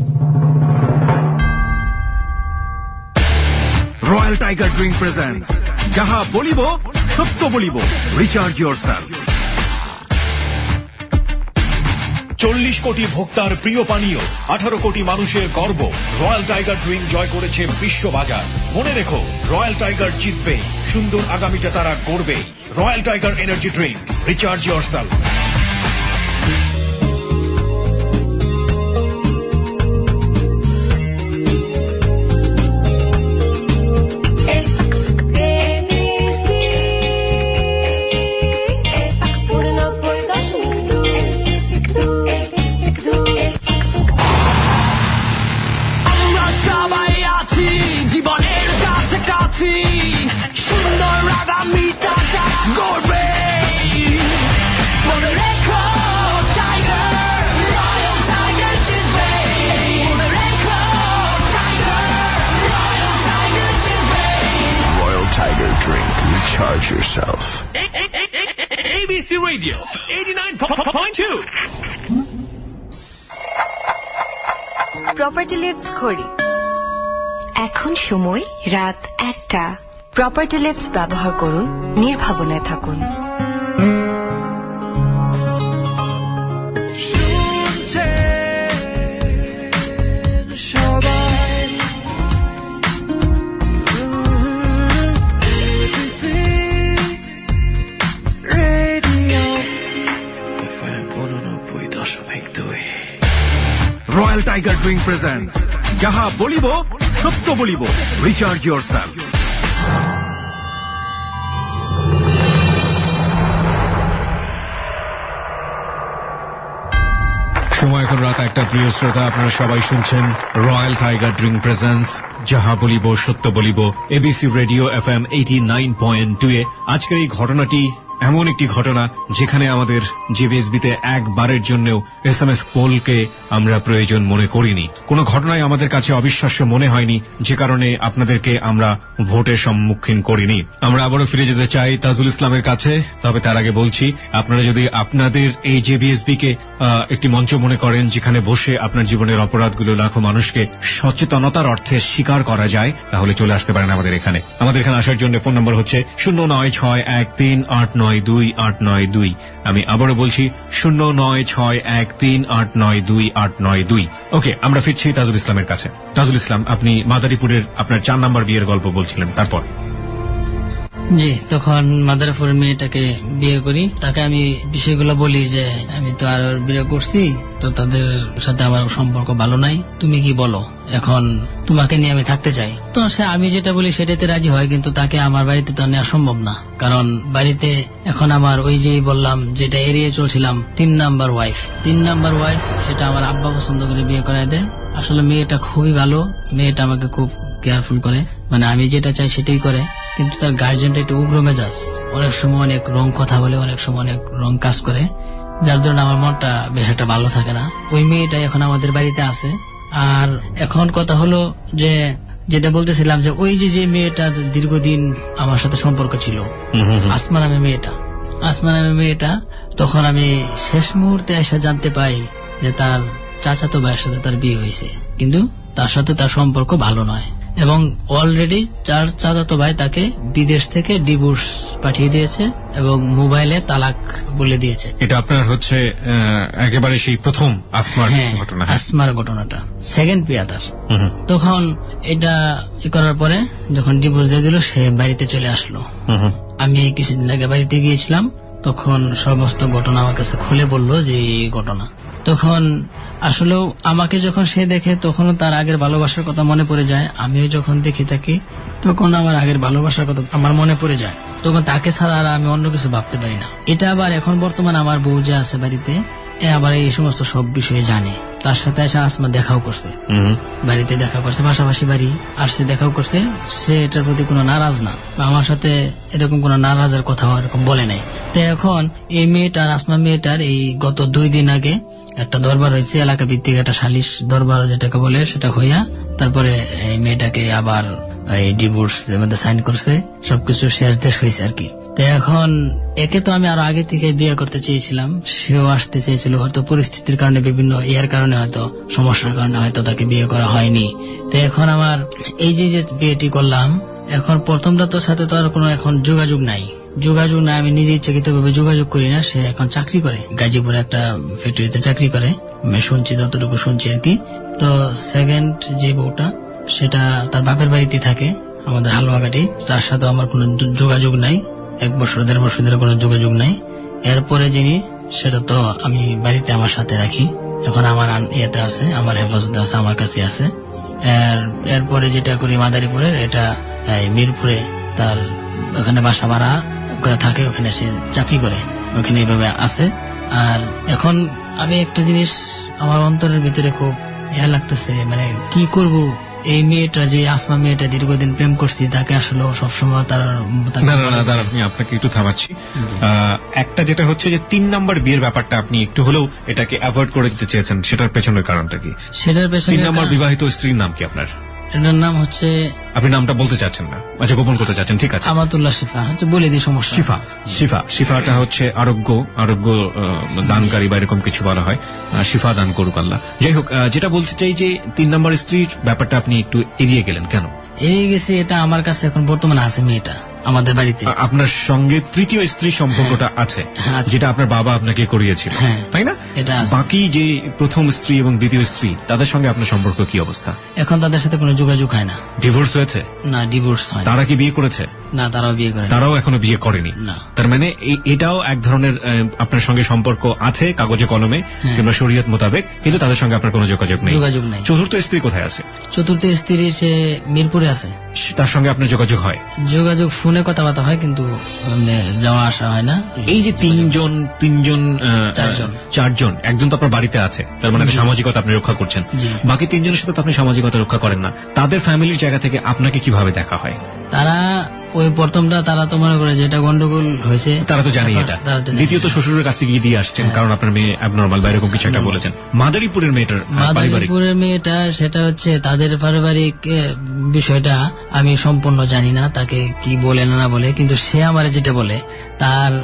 রয়্যাল টাইগার ড্রিঙ্ক প্রেজেন্স যাহা বলিব সত্য বলিব, রিচার্জ ইয়োরসেলফ। চল্লিশ কোটি ভোক্তার প্রিয় পানীয়, আঠারো কোটি মানুষের গর্ব, রয়্যাল টাইগার ড্রিঙ্ক জয় করেছে বিশ্ববাজার। মনে রেখো, রয়্যাল টাইগার জিতবে, সুন্দর আগামীটা তারা গড়বে। Royal Tiger energy drink, recharge yourself. Recharge yourself. A B C Radio eighty-nine point two. Property leads ঘড়ি এখন সময় রাত একটা। প্রপার্টি লিডস ব্যবহার করুন, নির্ভাবনায় থাকুন। রয়্যাল টাইগার ড্রিঙ্ক প্রেজেন্স যাহা বলিব সত্য বলিব, রিচার্জ ইয়োরসেলফ। সময় এখন রাত একটা। প্রিয় শ্রোতা, আপনারা সবাই শুনছেন রয়্যাল টাইগার ড্রিঙ্ক প্রেজেন্স যাহা বলিব সত্য বলিব ABC radio F M eighty nine point two এ। আজকের এই ঘটনাটি এমন একটি ঘটনা যেখানে আমাদের জেবিএসবিতে একবারের জন্যও এস এম এস পোলকে আমরা প্রয়োজন মনে করিনি। কোনো ঘটনায় আমাদের কাছে অবিশ্বাস্য মনে হয়নি, যে কারণে আপনাদেরকে আমরা ভোটের সম্মুখীন করিনি। আমরা আবারও ফিরে যেতে চাই তাজুল ইসলামের কাছে। তবে তার আগে বলছি, আপনারা যদি আপনাদের এই জেবিএসবিকে একটি মঞ্চ মনে করেন যেখানে বসে আপনার জীবনের অপরাধগুলো লাখো মানুষকে সচেতনতার অর্থে স্বীকার করা যায়, তাহলে চলে আসতে পারেন আমাদের এখানে। আমাদের এখানে আসার জন্য ফোন নম্বর হচ্ছে শূন্য নয় ছয় এক তিন আট নয় দুই আট নয় দুই। আমি আবারও বলছি শূন্য নয় ছয় এক তিন আট নয় দুই আট নয় দুই। ওকে, আমরা ফিরছি তাজুল ইসলামের কাছে। তাজুল ইসলাম, আপনি মাদারীপুরের আপনার চার নাম্বার বিয়ের গল্প বলছিলেন, তারপর? জি, তখন মাদারীপুরের মেয়েটাকে বিয়ে করি। তাকে আমি বিষয়গুলো বলি যে আমি তো আর বিয়ে করছি, তো তাদের সাথে আমার সম্পর্ক ভালো নাই, তুমি কি বলো, এখন তোমাকে নিয়ে আমি থাকতে চাই। তো সে আমি যেটা বলি সেটাতে রাজি হয়, কিন্তু তাকে আমার বাড়িতে তো নেওয়া সম্ভব না, কারণ বাড়িতে এখন আমার ওই যে বললাম যেটা এড়িয়ে চলছিলাম তিন নাম্বার ওয়াইফ তিন নাম্বার ওয়াইফ সেটা আমার আব্বা পছন্দ করে বিয়ে করায় দেয়। আসলে মেয়েটা খুবই ভালো, মেয়েটা আমাকে খুব কেয়ারফুল করে, মানে আমি যেটা চাই সেটাই করে, কিন্তু তার গার্জেনটা একটু উগ্র মেজাজ, অনেক সময় অনেক রং কথা বলে, অনেক সময় অনেক রং কাজ করে, যার জন্য আমার মনটা বেশ একটা ভালো থাকে না। ওই মেয়েটা এখন আমাদের বাড়িতে আছে। আর এখন কথা হলো যে যেটা বলতেছিলাম যে ওই যে যে মেয়েটা দীর্ঘদিন আমার সাথে সম্পর্ক ছিল, আসমা নামে মেয়েটা আসমা নামে মেয়েটা তখন আমি শেষ মুহূর্তে এসে জানতে পাই যে তার চাচাতো ভাইয়ের সাথে তার বিয়ে হয়েছে, কিন্তু তার সাথে তার সম্পর্ক ভালো নয়, এবং অলরেডি চার চাচাতো ভাই তাকে বিদেশ থেকে ডিভোর্স পাঠিয়ে দিয়েছে এবং মোবাইলে তালাক বলে দিয়েছে। এটা আপনার হচ্ছে একেবারে সেই প্রথম আসমার ঘটনা? আসমার ঘটনাটা সেকেন্ড বিয়া তার। তখন এটা করার পরে যখন ডিভোর্স দিয়ে দিল, সে বাড়িতে চলে আসলো। আমি কিছুদিন আগে বাড়িতে গিয়েছিলাম, তখন সমস্ত ঘটনা আমার কাছে খুলে বললো যে এই ঘটনা। তখন আসলেও আমাকে যখন সে দেখে তখনও তার আগের ভালোবাসার কথা মনে পড়ে যায়, আমিও যখন দেখি তাকে তখন আমার আগের ভালোবাসার কথা আমার মনে পড়ে যায়। তখন তাকে ছাড়া আর আমি অন্য কিছু ভাবতে পারি না। এটা আবার এখন বর্তমান আমার বউ যে আছে বাড়িতে, এ আবার এই সমস্ত সব বিষয়ে জানে। তার সাথে এসে আসমা দেখাও করছে, বাড়িতে দেখা করছে, পাশাপাশি বাড়ি আসছে, দেখাও করছে। সে এটার প্রতি কোনো নারাজ না, বা আমার সাথে এরকম কোনো নারাজের কথা এরকম বলে নাই। তো এখন এই মেয়েটার, আসমা মেয়েটার এই গত দুই দিন আগে একটা দরবার হয়েছে, এলাকা ভিত্তিক একটা সালিশ দরবার যেটাকে বলে, সেটা হইয়া তারপরে এই মেয়েটাকে আবার এই ডিভোর্স মধ্যে সাইন করছে, সবকিছু শেষ দেশ হয়েছে আর কি। তো এখন একে তো আমি আরো আগে থেকে বিয়ে করতে চেয়েছিলাম, সেও আসতে চেয়েছিল, হয়তো পরিস্থিতির কারণে, বিভিন্ন ইয়ার কারণে, হয়তো সমস্যার কারণে হয়তো তাকে বিয়ে করা হয়নি। তো এখন আমার এই যে যে বিয়েটি করলাম, এখন প্রথমটা তোর সাথে তো আর কোনো এখন যোগাযোগ নাই যোগাযোগ না আমি নিজে ইচ্ছাকৃত ভাবে যোগাযোগ করি না। সে এখন চাকরি করে, গাজীপুরে একটা ফ্যাক্টরিতে চাকরি করে, আমি শুনছি, যতটুকু শুনছি আর কি। তো সেকেন্ড যে বউটা, সেটা তার বাপের বাড়িতে থাকে আমাদের হালুয়াঘাটি, তার সাথে আমার কোনো যোগাযোগ নাই, এক বছর দেড় বছর ধরে কোনো যোগাযোগ নাই। এরপরে যিনি, সেটা তো আমি বাড়িতে আমার সাথে রাখি, এখন আমার ইয়েতে আছে, আমার হেফাজতে আছে, আমার কাছে আছে। এরপরে যেটা করি মাদারীপুরের, এটা মিরপুরে তার ওখানে বাসা ভাড়া করে থাকে, ওখানে সে চাকরি করে, ওখানে এইভাবে আছে। আর এখন আমি একটা জিনিস আমার অন্তরের ভিতরে খুব ইয়া লাগতেছে, মানে কি করব, এই মেয়েটা যে আসমা মেয়েটা দীর্ঘদিন প্রেম করছি, তাকে আসলে সবসময় তার আমি আপনাকে একটু থামাচ্ছি। একটা যেটা হচ্ছে যে তিন নাম্বার বিয়ের ব্যাপারটা আপনি একটু হলেও এটাকে অ্যাভয়েড করে দিতে চেয়েছেন, সেটার পেছনের কারণটা কি? সেটার পেছনে তিন নাম্বার বিবাহিত স্ত্রীর নাম কি আপনার? এটার নাম হচ্ছে, আপনি নামটা বলতে চাচ্ছেন না, আচ্ছা গোপন করতে চাচ্ছেন, ঠিক আছে। আমাতুল্লাহ শিফা, হচ্ছে বলে দিই সমস্যা। শিফা শিফা শিফাটা হচ্ছে আরোগ্য আরোগ্য দানকারী বা এরকম কিছু বলা হয়, শিফা দান করুক আল্লাহ। যাই হোক, যেটা বলতে চাই যে তিন নম্বর স্ত্রীর ব্যাপারটা আপনি একটু এড়িয়ে গেলেন কেন? এড়িয়ে গেছি, এটা আমার কাছে এখন বর্তমানে আছে মেয়েটা আমাদের বাড়িতে। আপনার সঙ্গে তৃতীয় স্ত্রী সম্পর্কটা আছে, যেটা আপনার বাবা আপনাকে করিয়েছিল, তাই না? এটা বাকি যে প্রথম স্ত্রী এবং দ্বিতীয় স্ত্রী, তাদের সঙ্গে আপনার সম্পর্ক কি অবস্থা? এখন তাদের সাথে কোনো যোগাযোগ হয় না। ডিভোর্স হয়েছে? না, ডিভোর্স হয়। তারা কি বিয়ে করেছে? না, তারাও বিয়ে করে, তারাও এখনো বিয়ে করেনি। তার মানে এটাও এক ধরনের আপনার সঙ্গে সম্পর্ক আছে কাগজে কলমে কিংবা শরীয়ত মোতাবেক, কিন্তু তাদের সঙ্গে আপনার কোনো যোগাযোগ নেই। যোগাযোগ নেই। চতুর্থ স্ত্রী কোথায় আছে? চতুর্থ স্ত্রী সে মিরপুরে আছে। তার সঙ্গে আপনার যোগাযোগ হয়? যোগাযোগ ফোন ফোনে কথাবার্তা হয়, কিন্তু মানে যাওয়া আসা হয় না। এই যে তিনজন তিনজন চারজন চারজন একজন তো আপনার বাড়িতে আছে, তার মানে সামাজিকতা আপনি রক্ষা করছেন, বাকি তিনজনের সাথে তো আপনি সামাজিকতা রক্ষা করেন না। তাদের ফ্যামিলির জায়গা থেকে আপনাকে কিভাবে দেখা হয়? তারা ওই প্রথমটা তারা তো মনে করে যেটা গন্ডগোল হয়েছে তারা তো জানে এটা, দ্বিতীয়ত শ্বশুরের কাছে গিয়ে দিয়ে আসছেন কারণ আপনার মেয়ে অ্যাবনর্মাল বা এরকম কিছু একটা বলেছেন। মাদারীপুরের মেয়েটার মাদারীপুরের মেয়েটা সেটা হচ্ছে তাদের পারিবারিক বিষয়টা আমি সম্পূর্ণ জানি না, তাকে কি বলে না বলে, কিন্তু সে আমার যেটা বলে তার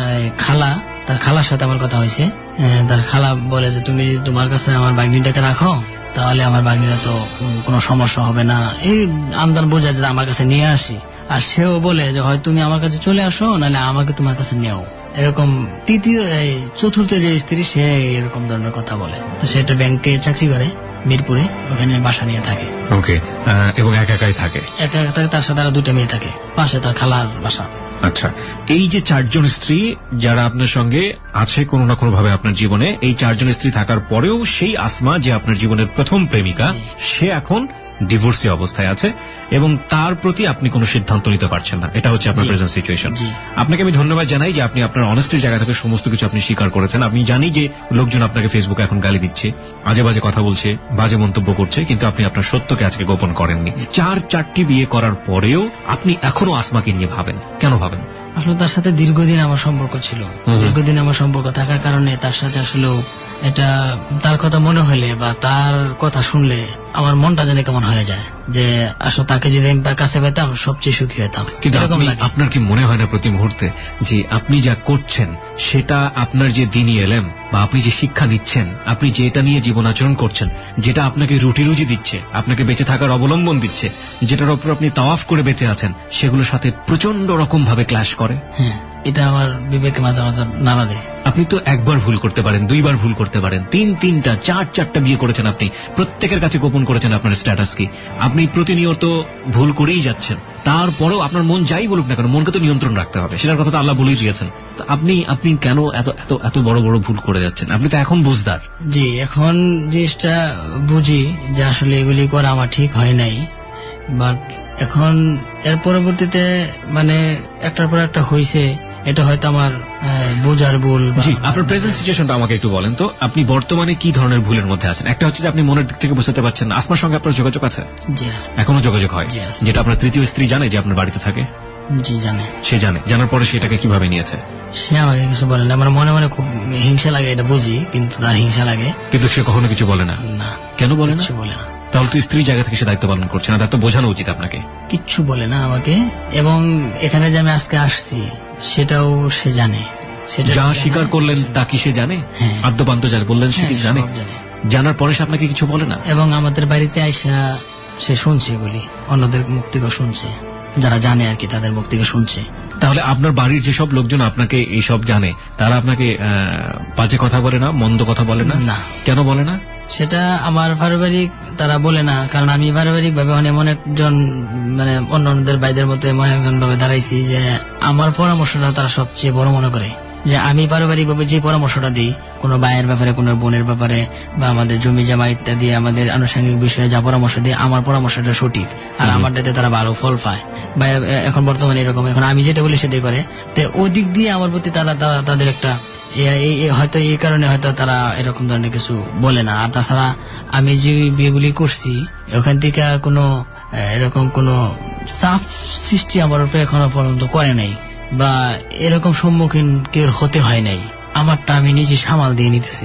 খালা তার খালার সাথে আমার কথা হয়েছে। তার খালা বলে যে তুমি তোমার কাছে আমার বাগনিটাকে রাখো তাহলে আমার বাগনিটা তো কোনো সমস্যা হবে না, এই আন্দাজ বোঝা যে আমার কাছে নিয়ে আসি। আর সেও বলে যে হয় তুমি আমার কাছে চলে আসো নাহলে আমাকে তোমার কাছে নেও। এরকম তৃতীয় চতুর্থ যে স্ত্রী সে এরকম ধরনের কথা বলে। তো সেটা ব্যাংকে চাকরি করে মিরপুরে, ওখানে বাসা নিয়ে থাকে। ওকে, এবং একা একাই থাকে? একা একা থাকে, তার সাথে আরো দুটো মেয়ে থাকে, পাশে তার খালার বাসা। আচ্ছা, এই যে চারজন স্ত্রী যারা আপনার সঙ্গে আছে কোনো না কোনো ভাবে আপনার জীবনে, এই চারজন স্ত্রী থাকার পরেও সেই আসমা যে আপনার জীবনের প্রথম প্রেমিকা সে এখন ডিভোর্সি অবস্থায় আছে এবং তার প্রতি আপনি কোনো সিদ্ধান্ত নিতে পারছেন না, এটা হচ্ছে আপনার প্রেজেন্ট সিচুয়েশন। আপনাকে আমি ধন্যবাদ জানাই যে আপনি আপনার অনেস্টির জায়গা থেকে সমস্ত কিছু আপনি স্বীকার করেছেন। আমি জানি যে লোকজন আপনাকে ফেসবুকে এখন গালি দিচ্ছে, আজে বাজে কথা বলছে, বাজে মন্তব্য করছে, কিন্তু আপনি আপনার সত্যকে আজকে গোপন করেননি। চার চারটি বিয়ে করার পরেও আপনি এখনো আসমাকে নিয়ে ভাবেন, কেন ভাবেন? আসলে তার সাথে দীর্ঘদিন আমার সম্পর্ক ছিল, দীর্ঘদিন আমার সম্পর্ক থাকার কারণে তার সাথে আসলে এটা তার কথা মনে হলে বা তার কথা শুনলে আমার মনটা জানে কেমন হয়ে যায় যে আসলে তাকে যদি আমি কাছে পেতাম সবচেয়ে সুখী হতাম। কিন্তু আপনার কি মনে হয় না প্রতি মুহূর্তে যে আপনি যা করছেন সেটা আপনার যে দিনই এলেম বা আপনি যে শিক্ষা নিচ্ছেন, আপনি যে এটা নিয়ে জীবন আচরণ করছেন, যেটা আপনাকে রুটি রুজি দিচ্ছে, আপনাকে বেঁচে থাকার অবলম্বন দিচ্ছে, যেটার উপর আপনি তাওয়াফ করে বেঁচে আছেন, সেগুলোর সাথে প্রচন্ড রকম ভাবে ক্ল্যাশ করে? হ্যাঁ, এটা আমার বিবেকে মাঝে মাঝে নাড়া দেয়। আপনি তো একবার ভুল করতে পারেন, দুইবার ভুল করতে পারেন, তিন তিনটা চার চারটা বিয়ে করেছেন, আপনি প্রত্যেকের কাছে গোপন করেছেন আপনার স্ট্যাটাস কি, আপনি প্রতিনিয়ত ভুল করেই যাচ্ছেন। তারপরেও আপনার মন যাই বলুক না কেন, মনকে তো নিয়ন্ত্রণ রাখতে হবে, সেটার কথা তো আল্লাহ বলেই দিয়েছেন। আপনি আপনি কেন এত এত এত বড় বড় ভুল করে যাচ্ছেন? আপনি তো এখন বুঝদার। জি, এখন জিনিসটা বুঝি যে আসলে এগুলি করা আমার ঠিক হয় নাই, বাট এখন এর পরবর্তীতে মানে একটার পর একটা হয়েছে, এটা হয়তো আমার বোঝার ভুল। জি, আপনার প্রেজেন্ট সিচুয়েশনটা আমাকে একটু বলেন তো, আপনি বর্তমানে কি ধরনের ভুলের মধ্যে আছেন? একটা হচ্ছে যে আপনি মনের দিক থেকে বুঝতে পারছেন না। আসমার সঙ্গে আপনার যোগাযোগ আছে? জি আছে। এখনো যোগাযোগ হয়? যেটা আপনার তৃতীয় স্ত্রী জানে যে আপনার বাড়িতে থাকে? জি জানে। সে জানে, জানার পরে সেটাকে কিভাবে নিয়েছে? সে আমাকে কিছু বলে না, আমার মনে মনে খুব হিংসা লাগে, এটা বুঝি, কিন্তু তার হিংসা লাগে। কিন্তু সে কখনো কিছু বলে না? না। কেন বলে না? কিছু বলে না। তাহলে তো স্ত্রী জায়গা থেকে সে দায়িত্ব পালন করছে না, দায়িত্ব বোঝানো উচিত আপনাকে। কিচ্ছু বলে না আমাকে, এবং এখানে যে আমি আজকে আসছি সেটাও সে জানে। সেটা যা স্বীকার করলেন তা কি সে জানে? আদ্যপান্ত যা বললেন সে কি জানে? জানার পরে সে আপনাকে কিছু বলে না? এবং আমাদের বাড়িতে আইসা সে শুনছে বলি, অন্যদের মুখ থেকে শুনছে, যারা জানে আর কি তাদের মুখ থেকে শুনছে। তাহলে আপনার বাড়ির যেসব লোকজন আপনাকে এইসব জানে তারা আপনাকে বাজে কথা বলে না, মন্দ কথা বলে না? না। কেন বলে না? সেটা আমার পারিবারিক তারা বলে না, কারণ আমি পারিবারিক ভাবে এমন একজন মানে অন্যদের ভাইদের মতো এমন একজন ভাবে দাঁড়াইছি যে আমার পরামর্শটা তারা সবচেয়ে বড় মনে করে। যে আমি পারিবারিক ভাবে যে পরামর্শটা দিই কোনো ভাইয়ের ব্যাপারে, কোনো বোনের ব্যাপারে, বা আমাদের জমি জমা ইত্যাদি আমাদের আনুষঙ্গিক বিষয়ে যা পরামর্শ দিই, আমার পরামর্শটা সঠিক আর আমারটাতে তারা ভালো ফল পায়। বা এখন বর্তমানে এরকম, এখন আমি যেটা বলি সেটাই করে। তো ওই দিক দিয়ে আমার প্রতি তারা তাদের একটা হয়তো এই কারণে হয়তো তারা এরকম ধরনের কিছু বলে না। আর তাছাড়া আমি যে বিয়েগুলি করছি ওখান থেকে কোনো এরকম কোনো চাপ সৃষ্টি আমার উপরে এখনো পর্যন্ত করে নাই, বা এরকম সম্মুখীন কেউ হতে হয় নাই। আমারটা আমি নিজে সামাল দিয়ে নিতেছি,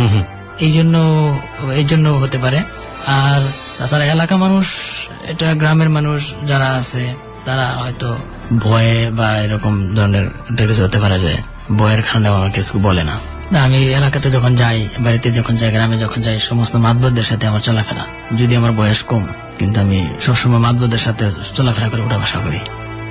এই জন্য এই জন্য হতে পারে। আর তাছাড়া এলাকা মানুষ, এটা গ্রামের মানুষ যারা আছে তারা হয়তো ভয়ে বা এরকম ধরনের কিছু হতে পারে যে ভয়ের কারণে আমার কিছু বলে না। আমি এলাকাতে যখন যাই, বাড়িতে যখন যাই, গ্রামে যখন যাই, সমস্ত মাতবরদের সাথে আমার চলাফেরা, যদি আমার বয়স কম কিন্তু আমি সবসময় মাতবরদের সাথে চলাফেরা করে ওঠা বসা করি।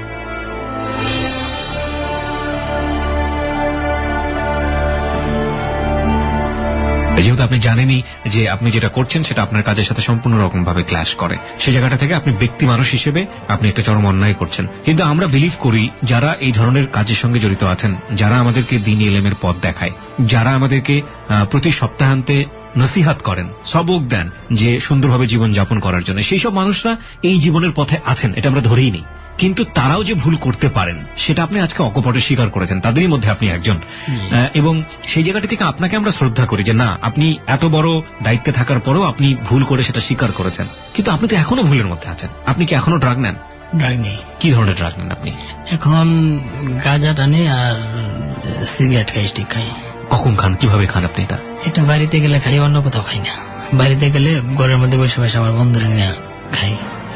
যেহেতু আপনি জানেনই যে আপনি যেটা করছেন সেটা আপনার কাজের সাথে সম্পূর্ণ রকম ভাবে ক্ল্যাশ করে, সেই জায়গাটা থেকে আপনি ব্যক্তি মানুষ হিসেবে আপনি একটা চরম অন্যায় করছেন। কিন্তু আমরা বিলিভ করি যারা এই ধরনের কাজের সঙ্গে জড়িত আছেন, যারা আমাদেরকে দ্বীন ইলমের পথ দেখায়, যারা আমাদেরকে প্রতি সপ্তাহান্তে নসিহাত করেন, সবক দেন যে সুন্দরভাবে জীবন যাপন করার জন্য, সেই সব মানুষরা এই জীবনের পথে আছেন, এটা আমরা ধরেই নিই। কিন্তু তারাও যে ভুল করতে পারেন সেটা আপনি আজকে অকপটে স্বীকার করেছেন, তাদেরই মধ্যে আপনি একজন। এবং সেই জায়গাটি থেকে আপনাকে আমরা শ্রদ্ধা করি যে না, আপনি এত বড় দায়িত্বে থাকার পরেও আপনি ভুল করে সেটা স্বীকার করেছেন। কিন্তু আপনি তো এখনো ভুলের মধ্যে আছেন। আপনি কি এখনো ড্রাগ নেন? ড্রাগ নেই। কি ধরনের ড্রাগ নেন আপনি? এখন গাঁজা টানি আর সিগারেট খাই, স্টিক খাই। কখন খান, কিভাবে খান আপনি এটা? এটা বাড়িতে গেলে খাই, অন্য কোথাও খাই না। বাড়িতে গেলে ঘরের মধ্যে বসে বসে আমার বন্ধুরা নিয়ে খাই।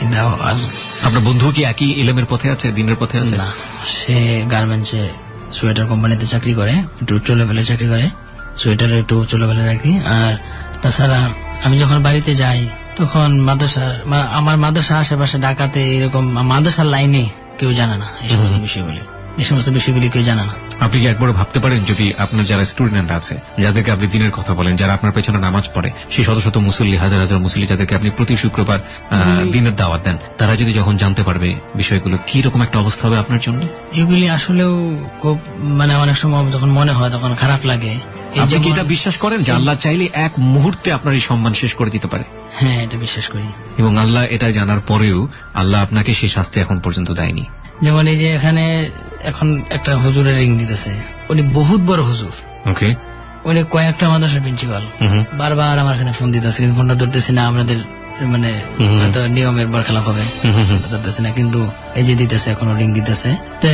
আর আপনার বন্ধু কি একই এলেমের পথে আছে, দিনের পথে আছে? না, সে গার্মেন্টসে সোয়েটার কোম্পানিতে চাকরি করে, একটু উচ্চ লেভেলে চাকরি করে, সোয়েটারে একটু উচ্চ লেভেলে রাখি। আর তাছাড়া আমি যখন বাড়িতে যাই তখন মাদ্রাসা, আমার মাদ্রাসা আশেপাশে ঢাকাতে এরকম মাদ্রাসার লাইনে কেউ জানে না এই সমস্ত বিষয়গুলি, এই সমস্ত বিষয়গুলি কেউ জানে না। আপনি কি একবার ভাবতে পারেন যদি আপনার যারা স্টুডেন্ট আছে, যাদেরকে আপনি দিনের কথা বলেন, যারা আপনার পেছনে নামাজ পড়ে, সেই শত শত মুসল্লি, হাজার হাজার মুসল্লি যাদেরকে আপনি প্রতি শুক্রবার দিনের দাওয়াত দেন, তারা যদি যখন জানতে পারবে বিষয়গুলো, কি রকম একটা অবস্থা হবে আপনার জন্য? এগুলি আসলেও খুব মানে অনেক সময় যখন মনে হয় তখন খারাপ লাগে। আপনি কি এটা বিশ্বাস করেন যে আল্লাহ চাইলে এক মুহূর্তে আপনার এই সম্মান শেষ করে দিতে পারে? হ্যাঁ, এটা বিশ্বাস করি। এবং আল্লাহ এটা জানার পরেও আল্লাহ আপনাকে সেই শাস্তি এখন পর্যন্ত দেয়নি। যেমন এই যে এখানে এখন একটা হুজুরের রিং দিতেছে, উনি বহুত বড় হুজুর, ওকে, উনি কয়েকটা মাদ্রাসার প্রিন্সিপাল, বারবার আমার এখানে ফোন দিতেছে, কিন্তু ফোনটা ধরতেছি না, আমাদের মানে হয়তো নিয়মের বরখেলাপ হবে, ধরতেছে না, কিন্তু এই যে দিতেছে, এখনো রিং দিতেছে।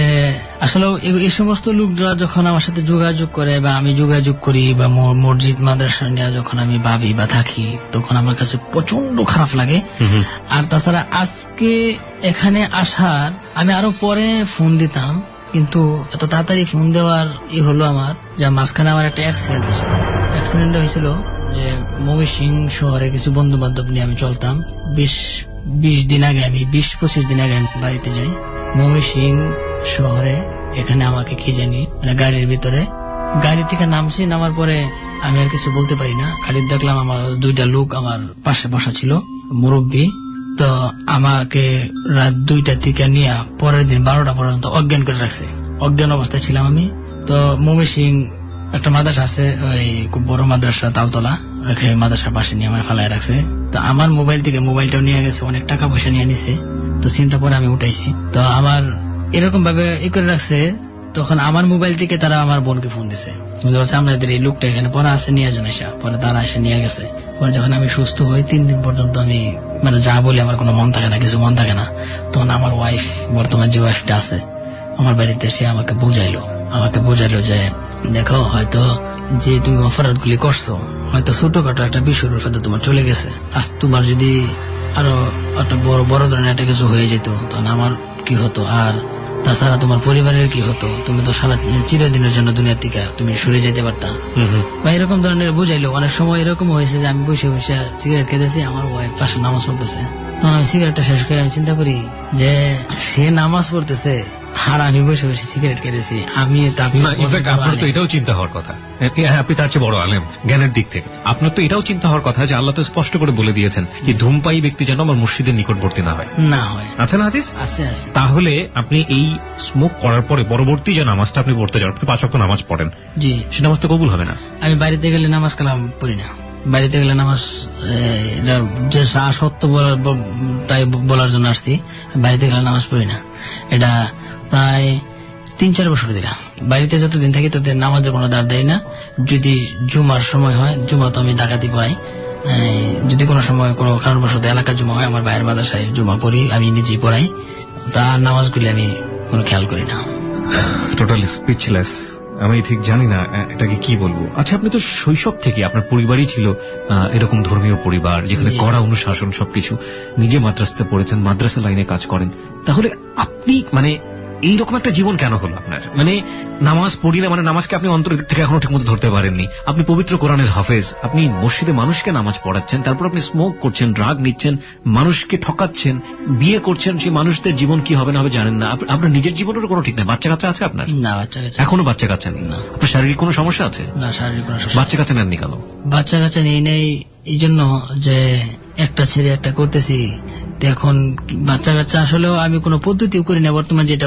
আসলে এই সমস্ত লোকরা যখন আমার সাথে যোগাযোগ করে বা আমি যোগাযোগ করি বা মসজিদ মাদ্রাসা নিয়ে যখন আমি ভাবি বা থাকি, তখন আমার কাছে প্রচন্ড খারাপ লাগে। আর তাছাড়া আজকে এখানে আসার আমি আরো পরে ফোন দিতাম, কিন্তু এত তাড়াতাড়ি ফোন দেওয়ার ই হলো আমার যে মাঝখানে আমার একটা অ্যাক্সিডেন্ট হয়েছিল। অ্যাক্সিডেন্ট হয়েছিল যে ময়মনসিংহ শহরে কিছু বন্ধু বান্ধব নিয়ে আমি চলতাম। বিশ বিশ দিন আগে আমি বিশ পঁচিশ দিন আগে আমি বাড়িতে যাই ময়মনসিংহ শহরে। এখানে আমাকে কি জানি মানে গাড়ির ভিতরে, গাড়ি থেকে নামছি, নামার পরে আমি আর কিছু বলতে পারি না, খালি দেখলাম আমার দুইটা লোক আমার পাশে বসা ছিল, মুরব্বী। তো আমাকে রাত দুইটা থেকে নিয়ে পরের দিন বারোটা পর্যন্ত অজ্ঞান করে রাখছে। অজ্ঞান অবস্থায় ছিলাম আমি। তো ময়মনসিংহ একটা মাদ্রাসা আছে, ওই খুব বড় মাদ্রাসা, তালতলা, ওখানে মাদ্রাসার পাশে নিয়ে আমার ফালায় রাখছে। তো আমার মোবাইল থেকে মোবাইলটাও নিয়ে গেছে, অনেক টাকা পয়সা নিয়ে নিছে। তো সিমটা পরে আমি উঠাইছি। তো আমার এরকম ভাবে ই করে রাখছে। তখন আমার মোবাইল থেকে তারা আমার বোনকে ফোন দিছে, আমাদের এই লোকটা এখানে পরে আসে, নিয়ে যান এসে। পরে তারা এসে নিয়ে গেছে। পরে যখন আমি সুস্থ হই, তিন দিন পর্যন্ত আমি মানে যা বলি আমার কোনো মন থাকে না, কিছু মন থাকে না। তখন আমার ওয়াইফ, বর্তমান যে ওয়াইফটা আছে আমার বাড়িতে, সে আমাকে বুঝাইলো আমাকে বুঝাইলো যে দেখো, হয়তো যে তুমি অপরাধ গুলি করছো, হয়তো ছোটখাটো একটা বিষয়ের উপর তোমার চলে গেছে, আজ তোমার যদি আরো একটা বড় বড় ধরনের একটা কিছু হয়ে যেত, তখন আমার কি হতো? আর তাছাড়া তোমার পরিবারের কি হতো? তুমি তো সারা চিরদিনের জন্য দুনিয়া থেকে তুমি সরে যেতে পারতা। বা এরকম ধরনের বুঝাইলো। অনেক সময় এরকম হয়েছে যে আমি বসে বসে সিগারেট খেতেছি, আমার ওয়াইফ পাশে নামাজ পড়তেছে। তখন আমি সিগারেটটা শেষ করে আমি চিন্তা করি যে সে নামাজ পড়তেছে আর আমি বসে বসে সিগারেট খেতেছি। আমি আপনার তো এটাও চিন্তা হওয়ার কথা, আপনি তার চেয়ে বড় আলেম জ্ঞানের দিক থেকে, আপনার তো এটাও চিন্তা হওয়ার কথা যে আল্লাহ তো স্পষ্ট করে বলে দিয়েছেন যে ধূমপায়ী ব্যক্তি যেন আমার মসজিদের নিকটবর্তী না হয়। না হয় আছে না হাদিস? আছে আছে। তাহলে আপনি এই স্মোক করার পরে পরবর্তী যে নামাজটা আপনি পড়তে যান, পাঁচ ওয়াক্ত নামাজ পড়েন, জি, সে নামাজ তো কবুল হবে না। আমি বাড়িতে গেলে নামাজ কালাম পড়ি না। বাড়িতে গেলে নামাজ যে সত্য তাই বলার জন্য আসছি, বাড়িতে গেলে নামাজ পড়ি না। এটা প্রায় তিন চার বছর দিলাম। বাড়িতে যতদিন থাকি ততদিন নামাজের কোনো দাঁড় দেয় না। যদি জুমার সময় হয়, জুমা তো আমি ডাকাতি পড়াই, যদি কোনো সময় কোনো কারণবশত এলাকা জুমা হয়, আমার ভাইয়ের মাদ্রাসায় জুমা পড়ি, আমি নিজেই পড়াই। তার নামাজগুলি আমি কোনো খেয়াল করি না। টোটালি স্পিচলেস, আমি ঠিক জানি না এটাকে কি বলবো। আচ্ছা, আপনি তো শৈশব থেকে আপনার পরিবারই ছিল এরকম ধর্মীয় পরিবার, যেখানে কড়া অনুশাসন, সবকিছু, নিজে মাদ্রাসাতে পড়েছেন, মাদ্রাসা লাইনে কাজ করেন, তাহলে আপনি মানে এইরকম একটা জীবন কেন হলো আপনার? মানে নামাজ পড়ি না মানে নামাজকে আপনি অন্তর থেকে এখনো ঠিক মতো ধরতে পারেননি। আপনি পবিত্র কোরআনের হাফেজ, আপনি মসজিদে মানুষকে নামাজ পড়াচ্ছেন, তারপর আপনি স্মোক করছেন, ড্রাগ নিচ্ছেন, মানুষকে ঠকাচ্ছেন, বিয়ে করছেন, সেই মানুষদের জীবন কি হবে না হবে জানেন না। আপনার নিজের জীবনেরও কোনো ঠিক নেই। বাচ্চা কাচ্চা আছে আপনার? না, বাচ্চা কাচ্চা এখনো বাচ্চা কাচ্চা নেই। আপনার শারীরিক কোনো সমস্যা আছে? না, শারীরিক কোনো সমস্যা। বাচ্চা কাচ্চা নেননি কেন? বাচ্চা কাচ্চা নেই নেই এই জন্য যে একটা ছেড়ে একটা করতেছি, এখন বাচ্চা কাচ্চা আসলেও আমি কোনো পদ্ধতিও করি না বর্তমান, যেটা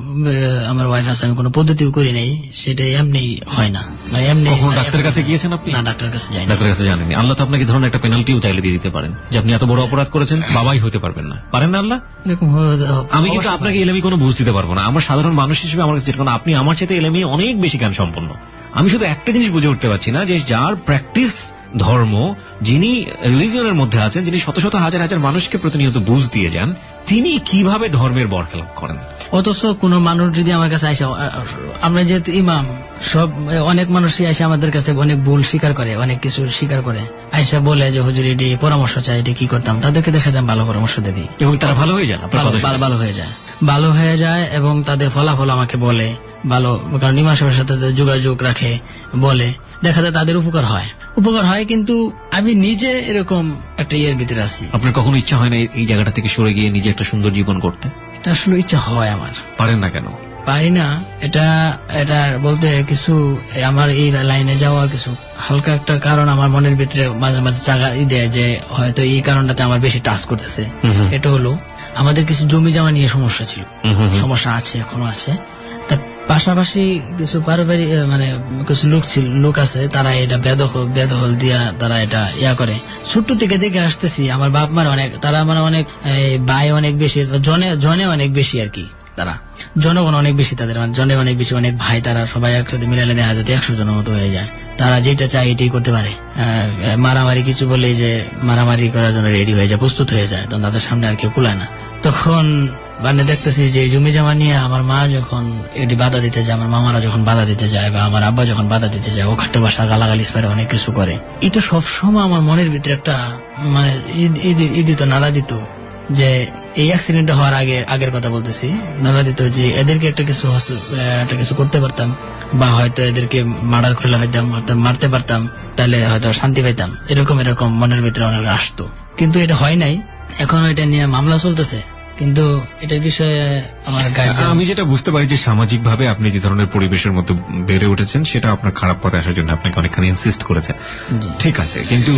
আমার ওয়াইফ আছে আমি কোনো পদ্ধতিও করি নাই, সেটা এমনি হয় না। এমনি ডাক্তারের কাছে গিয়েছেন আপনি? না, ডাক্তারের কাছে যাই না। ডাক্তারের কাছে জানেননি। আল্লাহ তো আপনাকে ধরুন একটা পেনাল্টিও চাইলে দিয়ে দিতে পারেন যে আপনি এত বড় অপরাধ করেছেন, বাবাই হতে পারবেন না, পারেন না আল্লাহ? আমি কিন্তু আপনাকে এলেমি কোনো বুঝ দিতে পারবো না। আমার সাধারণ মানুষ হিসেবে আমার কাছে, কারণ আপনি আমার সাথে এলেমি অনেক বেশি জ্ঞান সম্পন্ন। আমি শুধু একটা জিনিস বুঝে উঠতে পারছি না যে যার প্র্যাকটিস ধর্ম, যিনি রিলিজিয়নের মধ্যে আছেন, যিনি শত শত হাজার হাজার মানুষকে প্রতিনিয়ত বুঝ দিয়ে যান, তিনি কিভাবে ধর্মের বরখেলাপ করেন? অথচ কোন মানুষ যদি আমার কাছে আসে, আমরা যেহেতু ইমাম, সব অনেক মানুষই আসে আমাদের কাছে অনেক ভুল স্বীকার করে, অনেক কিছু স্বীকার করে, আইসা বলে যে হুজুর এটি পরামর্শ চাই, এটি কি করতাম, তাদেরকে দেখা যায় ভালো পরামর্শ দিয়ে দিই এবং তারা ভালো হয়ে যায়। ভালো হয়ে যায় ভালো হয়ে যায় এবং তাদের ফলাফল আমাকে বলে ভালো, কারণ ইমাম সাহেবের সাথে যোগাযোগ রাখে, বলে, দেখা যায় তাদের উপকার হয় উপকার হয় কিন্তু আমি নিজে এরকম একটা ইয়ের ভিতরে আছি। আপনার কখনো ইচ্ছা হয় না এই জায়গাটা থেকে সরে গিয়ে নিজে একটা সুন্দর জীবন করতে? এটা আসলে ইচ্ছা হয় আমার। পারেন না কেন? পারি না, এটা এটা বলতে কিছু আমার এই লাইনে যাওয়া কিছু হালকা একটা কারণ আমার মনের ভিতরে মাঝে মাঝে জায়গা দেয় যে হয়তো এই কারণটাতে আমার বেশি টাচ করতেছে। এটা হলো আমাদের কিছু জমি জমা নিয়ে সমস্যা ছিল, সমস্যা আছে, এখনো আছে। তার পাশাপাশি কিছু পারিবারিক মানে কিছু লোক ছিল লোক আছে, তারা এটা বেদখল বেদখল দিয়া তারা এটা ইয়া করে। ছোট্ট থেকে দেখে আসতেছি আমার বাপ মার অনেক, তারা মানে অনেক ভাই অনেক বেশি, জনে জনে অনেক বেশি আর কি, তারা জনগণ অনেক বেশি, তাদের জনে অনেক বেশি, অনেক ভাই, তারা সবাই একসাথে মিলালে দেখা যাতে একশো জনের মতো হয়ে যায়। তারা যেটা চায় এটাই করতে পারে। মারামারি কিছু বলে যে মারামারি করার জন্য রেডি হয়ে যায়, প্রস্তুত হয়ে যায়, তখন তাদের সামনে আর কেউ কুলায় না। তখন মানে দেখতেছি যে জমি জমা নিয়ে আমার মা যখন এটি বাধা দিতে যায়, আমার মামারা যখন বাধা দিতে যায়, বা আমার আব্বা যখন বাধা দিতে যায়, ও খাট্টা বাসা গালাগালিস পারে, অনেক কিছু করে। এটা সবসময় আমার মনের ভিতরে একটা মানে ইদিত নাড়া দিত যে এই অ্যাক্সিডেন্ট হওয়ার আগে আগের কথা বলতেছি, নাড়া দিত যে এদেরকে একটা কিছু একটা কিছু করতে পারতাম, বা হয়তো এদেরকে মার্ডার করে লাগাইতাম, মারতে পারতাম, তাহলে হয়তো শান্তি পাইতাম, এরকম এরকম মনের ভিতরে অনেক আসতো। কিন্তু এটা হয় নাই, এখন এটা নিয়ে মামলা চলতেছে। কিন্তু এটার বিষয়ে আমার আমি যেটা বুঝতে পারি যে সামাজিক ভাবে আপনি যে ধরনের পরিবেশের মধ্যে বেড়ে উঠেছেন সেটা আপনার খারাপ পথে আসার জন্য আপনাকে অনেকখানি ইনসিস্ট করেছে, ঠিক আছে। কিন্তু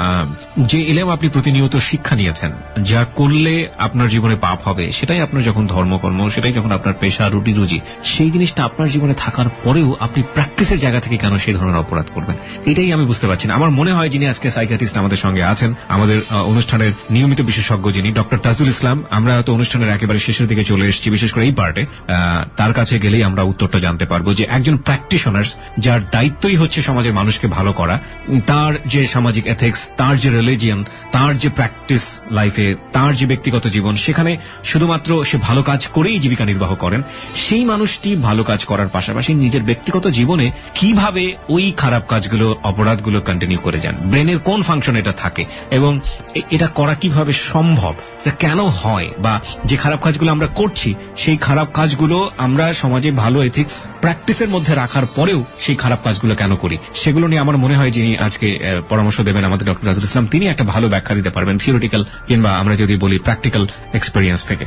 যে ইলম আপনি প্রতিনিয়ত শিক্ষা নিয়েছেন, যা করলে আপনার জীবনে পাপ হবে, সেটাই আপনার যখন ধর্মকর্ম, সেটাই যখন আপনার পেশা, রুটি রুজি, সেই জিনিসটা আপনার জীবনে থাকার পরেও আপনি প্র্যাকটিসের জায়গা থেকে কেন সেই ধরনের অপরাধ করবেন, এটাই আমি বুঝতে পারছি না। আমার মনে হয় যিনি আজকে সাইকিয়াট্রিস্ট আমাদের সঙ্গে আছেন, আমাদের অনুষ্ঠানের নিয়মিত বিশেষজ্ঞ যিনি ডক্টর তাজুল ইসলাম, আমরা তো অনুষ্ঠানের একেবারে শেষের দিকে চলে এসেছি, বিশেষ করে এই পার্টে তার কাছে গেলেই আমরা উত্তরটা জানতে পারবো যে একজন প্র্যাকটিশনার্স যার দায়িত্বই হচ্ছে সমাজের মানুষকে ভালো করা, তার যে সামাজিক এথিক্স, তার যে রিলিজিয়ন, তার যে প্র্যাকটিস লাইফে, তার যে ব্যক্তিগত জীবন, সেখানে শুধুমাত্র সে ভালো কাজ করেই জীবিকা নির্বাহ করেন, সেই মানুষটি ভালো কাজ করার পাশাপাশি নিজের ব্যক্তিগত জীবনে কিভাবে ওই খারাপ কাজগুলো, অপরাধগুলো কন্টিনিউ করে যান, ব্রেনের কোন ফাংশন এটা থাকে এবং এটা করা কিভাবে সম্ভব, কেন হয়, বা যে খারাপ কাজগুলো আমরা করছি সেই খারাপ কাজগুলো আমরা সমাজে ভালো এথিক্স প্র্যাকটিসের মধ্যে রাখার পরেও সেই খারাপ কাজগুলো কেন করি, সেগুলো নিয়ে আমার মনে হয় যিনি আজকে পরামর্শ দেবেন আমাদের ডক্টর তাজুল ইসলাম, তিনি একটা ভালো ব্যাখ্যা দিতে পারবেন থিওরিটিক্যাল কিংবা আমরা যদি বলি প্র্যাকটিক্যাল এক্সপেরিয়েন্স থেকে।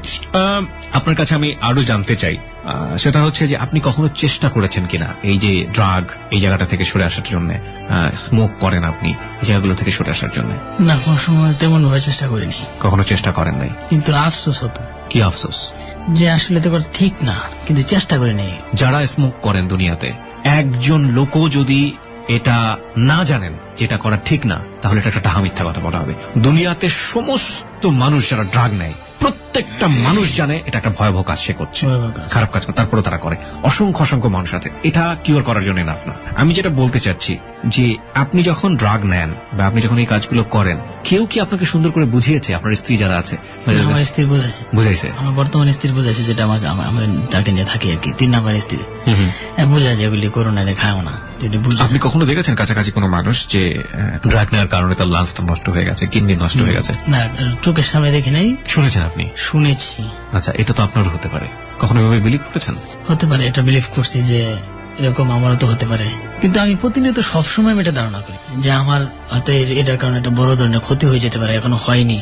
আপনার কাছে আমি আরো জানতে চাই, সেটা হচ্ছে যে আপনি কখনো চেষ্টা করেছেন কিনা এই যে ড্রাগ এই জায়গাটা থেকে সরে আসার জন্য, স্মোক করেন আপনি, এই জায়গাগুলো থেকে সরে আসার জন্য? না, কোনো সময় তেমন ভাবে চেষ্টা করিনি। কখনো চেষ্টা করেন নাই? কিন্তু আফসোস হতো। কি আফসোস? যে আসলে তো ঠিক না, কিন্তু চেষ্টা করিনি। যারা স্মোক করেন দুনিয়াতে, একজন লোকও যদি এটা না জানেন যেটা করা ঠিক না, তাহলে এটা একটা টাহা মিথ্যা কথা বলা হবে। দুনিয়াতে সমস্ত মানুষ যারা ড্রাগ নেয়, প্রত্যেকটা মানুষ জানে এটা একটা ভয়াবহ কাজ সে করছে, খারাপ কাজ, তারপরে তারা করে। অসংখ্য অসংখ্য মানুষ আছে, এটা কিওর করার জন্য না। আমি যেটা বলতে চাচ্ছি যে আপনি যখন ড্রাগ নেন বা আপনি যখন এই কাজগুলো করেন, কেউ কি আপনাকে সুন্দর করে বুঝিয়েছে? আপনার স্ত্রী যারা আছে? আমার স্ত্রী বুঝাইছে। বুঝাইছে? আমার বর্তমান স্ত্রী বুঝাইছে, যেটা আমার আমি তাকে নিয়ে থাকি আর কি, তিন নাম্বার স্ত্রী বুঝাইছে এগুলি করো না, খাও না। আপনি কখনো দেখেছেন কাছাকাছি কোনো মানুষ যে ড্রাগ নেওয়ার কারণে তার লাংসটা নষ্ট হয়ে গেছে, কিডনি নষ্ট হয়ে গেছে? না, চোখের সামনে দেখি নাই। শুনেছেন আপনি? শুনেছি। আচ্ছা, এটা তো আপনারও হতে পারে, কখনো এভাবে বিলিভ করেছেন? হতে পারে, এটা বিলিভ করছি যে এরকম আমারও তো হতে পারে, কিন্তু আমি প্রতিনিয়ত সবসময় এটা ধারণা করি যে আমার হয়তো এটার কারণে একটা বড় ধরনের ক্ষতি হয়ে যেতে পারে, এখনো হয়নি।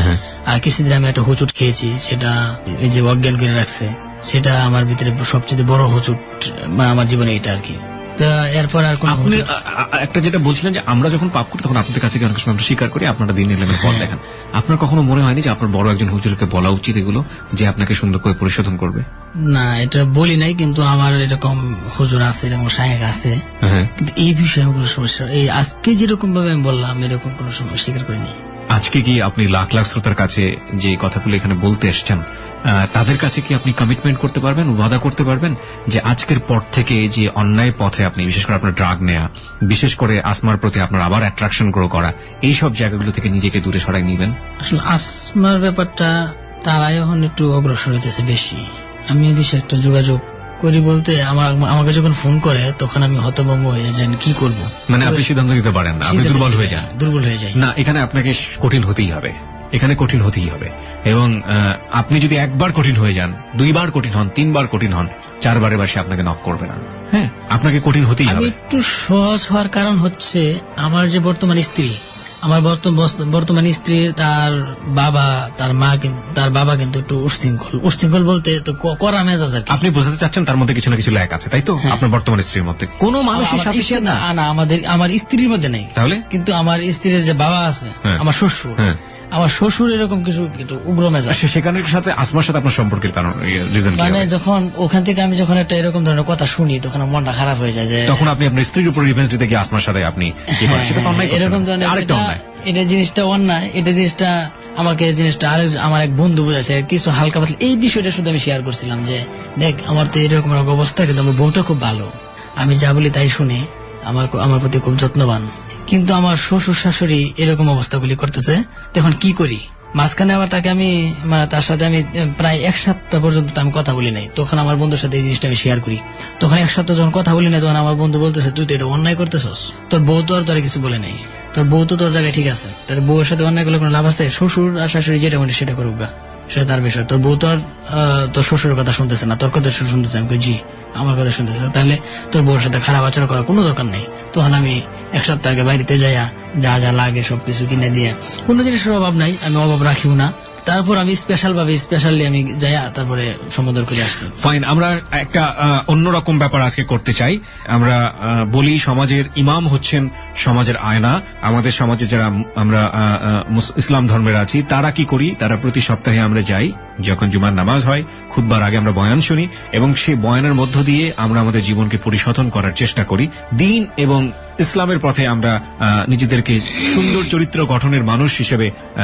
আর কিছুদিন আমি একটা হুচুট খেয়েছি, সেটা এই যে অজ্ঞান করে রাখছে, সেটা আমার ভিতরে সবচেয়ে বড় হুচুট আমার জীবনে এটা আর কি। তা এরপর আর কোন আপনি একটা যেটা বলছিলেন যে আমরা যখন পাপ করি তখন আপনাদের কাছে অনেক সময় আমরা স্বীকার করি, আপনারা দিন ইলেভেন পথ দেখান। আপনার কখনো মনে হয়নি যে আপনার বড় একজন হুজুরকে বলা উচিত এগুলো, যে আপনাকে সুন্দর করে পরিশোধন করবে? না, এটা বলি নাই, কিন্তু আমার এরকম হুজুর আছে, এরকম শায়েখ আছে, কিন্তু এই বিষয়ে কোনো সমস্যা, এই আজকে যেরকম ভাবে আমি বললাম এরকম কোনো সমস্যা স্বীকার করিনি। আজকে কি আপনি লাখ লাখ শ্রোতার কাছে যে কথাগুলো এখানে বলতে এসছেন, তাদের কাছে কি আপনি কমিটমেন্ট করতে পারবেন, ওয়াদা করতে পারবেন যে আজকের পর থেকে যে অন্যায় পথে আপনি, বিশেষ করে আপনার ড্রাগ নেয়া, বিশেষ করে আসমার প্রতি আপনার আবার অ্যাট্রাকশন গ্রো করা, এইসব জায়গাগুলো থেকে নিজেকে দূরে সরাই নিবেন? আসলে আসমার ব্যাপারটা তারাই এখন একটু অগ্রসর হইতেছে বেশি। আমি এই বিষয়ে একটা যোগাযোগ করি বলতে আমার আমাকে যখন ফোন করে তখন আমি হতভম্ব হয়ে যাই, কি করব। মানে আপনি সিদ্ধান্ত নিতে পারেন না, আপনি দুর্বল হয়ে যান। দুর্বল হয়ে যায় না, এখানে আপনাকে কঠিন হতেই হবে, এখানে কঠিন হতেই হবে। এবং আপনি যদি একবার কঠিন হয়ে যান, দুইবার কঠিন হন, তিনবার কঠিন হন, চারবারে বার সে আপনাকে নক করবে না। হ্যাঁ, আপনাকে কঠিন হতেই হবে। একটু সহজ হওয়ার কারণ হচ্ছে আমার যে বর্তমান স্ত্রী, আমার বর্তমান স্ত্রী, তার বাবা, তার মা, তার বাবা কিন্তু একটু উশৃঙ্খল। উশৃঙ্খল বলতে তো কড়া মেজাজ আর কি। আপনি বোঝাতে চাচ্ছেন তার মধ্যে কিছু না কিছু ল্যাক আছে, তাই তো? আপনার বর্তমান স্ত্রীর মধ্যে কোনো মানুষের সাফিসিয়েন্ট না? না, আমাদের আমার স্ত্রীর মধ্যে নেই। তাহলে কিন্তু আমার স্ত্রীর যে বাবা আছে, আমার শ্বশুর, আমার শ্বশুর এরকম কিছু একটু উগ্র মেজাজ। সেখানে সাথে আসমার সাথে আপনার সম্পর্কের কারণ রিজন মানে যখন ওখান থেকে আমি যখন একটা এরকম ধরনের কথা শুনি তখন আমার মনটা খারাপ হয়ে যায়, যে তখন আপনি আপনার স্ত্রীর উপর রিভেঞ্জ দিতে গিয়ে আসমার সাথে আপনি এরকম ধরনের আরেকটা অন্যায়, এটা জিনিসটা অন্যায়, এটা জিনিসটা আমাকে জিনিসটা আরেক আমার এক বন্ধু বুঝাচ্ছে কিছু হালকা পাতলা। এই বিষয়টা শুধু আমি শেয়ার করছিলাম যে দেখ আমার তো এরকম অবস্থা, কিন্তু আমার বউটা খুব ভালো, আমি যা বলি তাই শুনে, আমার আমার প্রতি খুব যত্নবান, কিন্তু আমার শ্বশুর শাশুড়ি এরকম অবস্থাগুলি করতেছে, তখন কি করি? মাঝখানে আবার তাকে আমি মানে তার সাথে আমি প্রায় এক সপ্তাহ পর্যন্ত আমি কথা বলি নাই। তখন আমার বন্ধুর সাথে এই জিনিসটা আমি শেয়ার করি। তখন এক সপ্তাহ যখন কথা বলি না, তখন আমার বন্ধু বলতেছে তুই তো এটা অন্যায় করতেছস, তোর বউ তো আর তোর কিছু বলে নাই, তোর বউ তো তোর জায়গায় ঠিক আছে, তার বউয়ের সাথে অন্যায় করলে কোনো লাভ আছে? শ্বশুর আর শাশুড়ি যেটা বলি সেটা করুক, সেটা তার বিষয়। তোর বউ তো আর তোর শ্বশুরের কথা শুনতেছে না, তোর কথা শুনতেছে। আমি জি আমার কথা শুনতেছে, তাহলে তোর বউর সাথে খারাপ আচরণ করার কোনো দরকার নেই। তখন আমি এক সপ্তাহ আগে বাড়িতে যাইয়া যা যা লাগে সবকিছু কিনে দিয়ে, কোনো জিনিসের অভাব নাই, আমি অভাব রাখিও না। তারপর আমি স্পেশাল ভাবে স্পেশালি আমি যাইয়া তারপরে সমাধান করে আসছি। ফাইন, আমরা একটা অন্যরকম ব্যাপার আজকে করতে চাই। আমরা বলি সমাজের ইমাম হচ্ছেন সমাজের আয়না। আমাদের সমাজে যারা আমরা ইসলাম ধর্মের আছি তারা কি করি, তারা প্রতি সপ্তাহে আমরা যাই, যখন জুমার নামাজ হয় খুতবার আগে আমরা বয়ান শুনি, এবং সেই বয়ানের মধ্য দিয়ে আমরা আমাদের জীবনকে পরিশোধন করার চেষ্টা করি। দিন এবং ইসলামের পথে আমরা নিজেদেরকে সুন্দর চরিত্র গঠনের মানুষ হিসেবে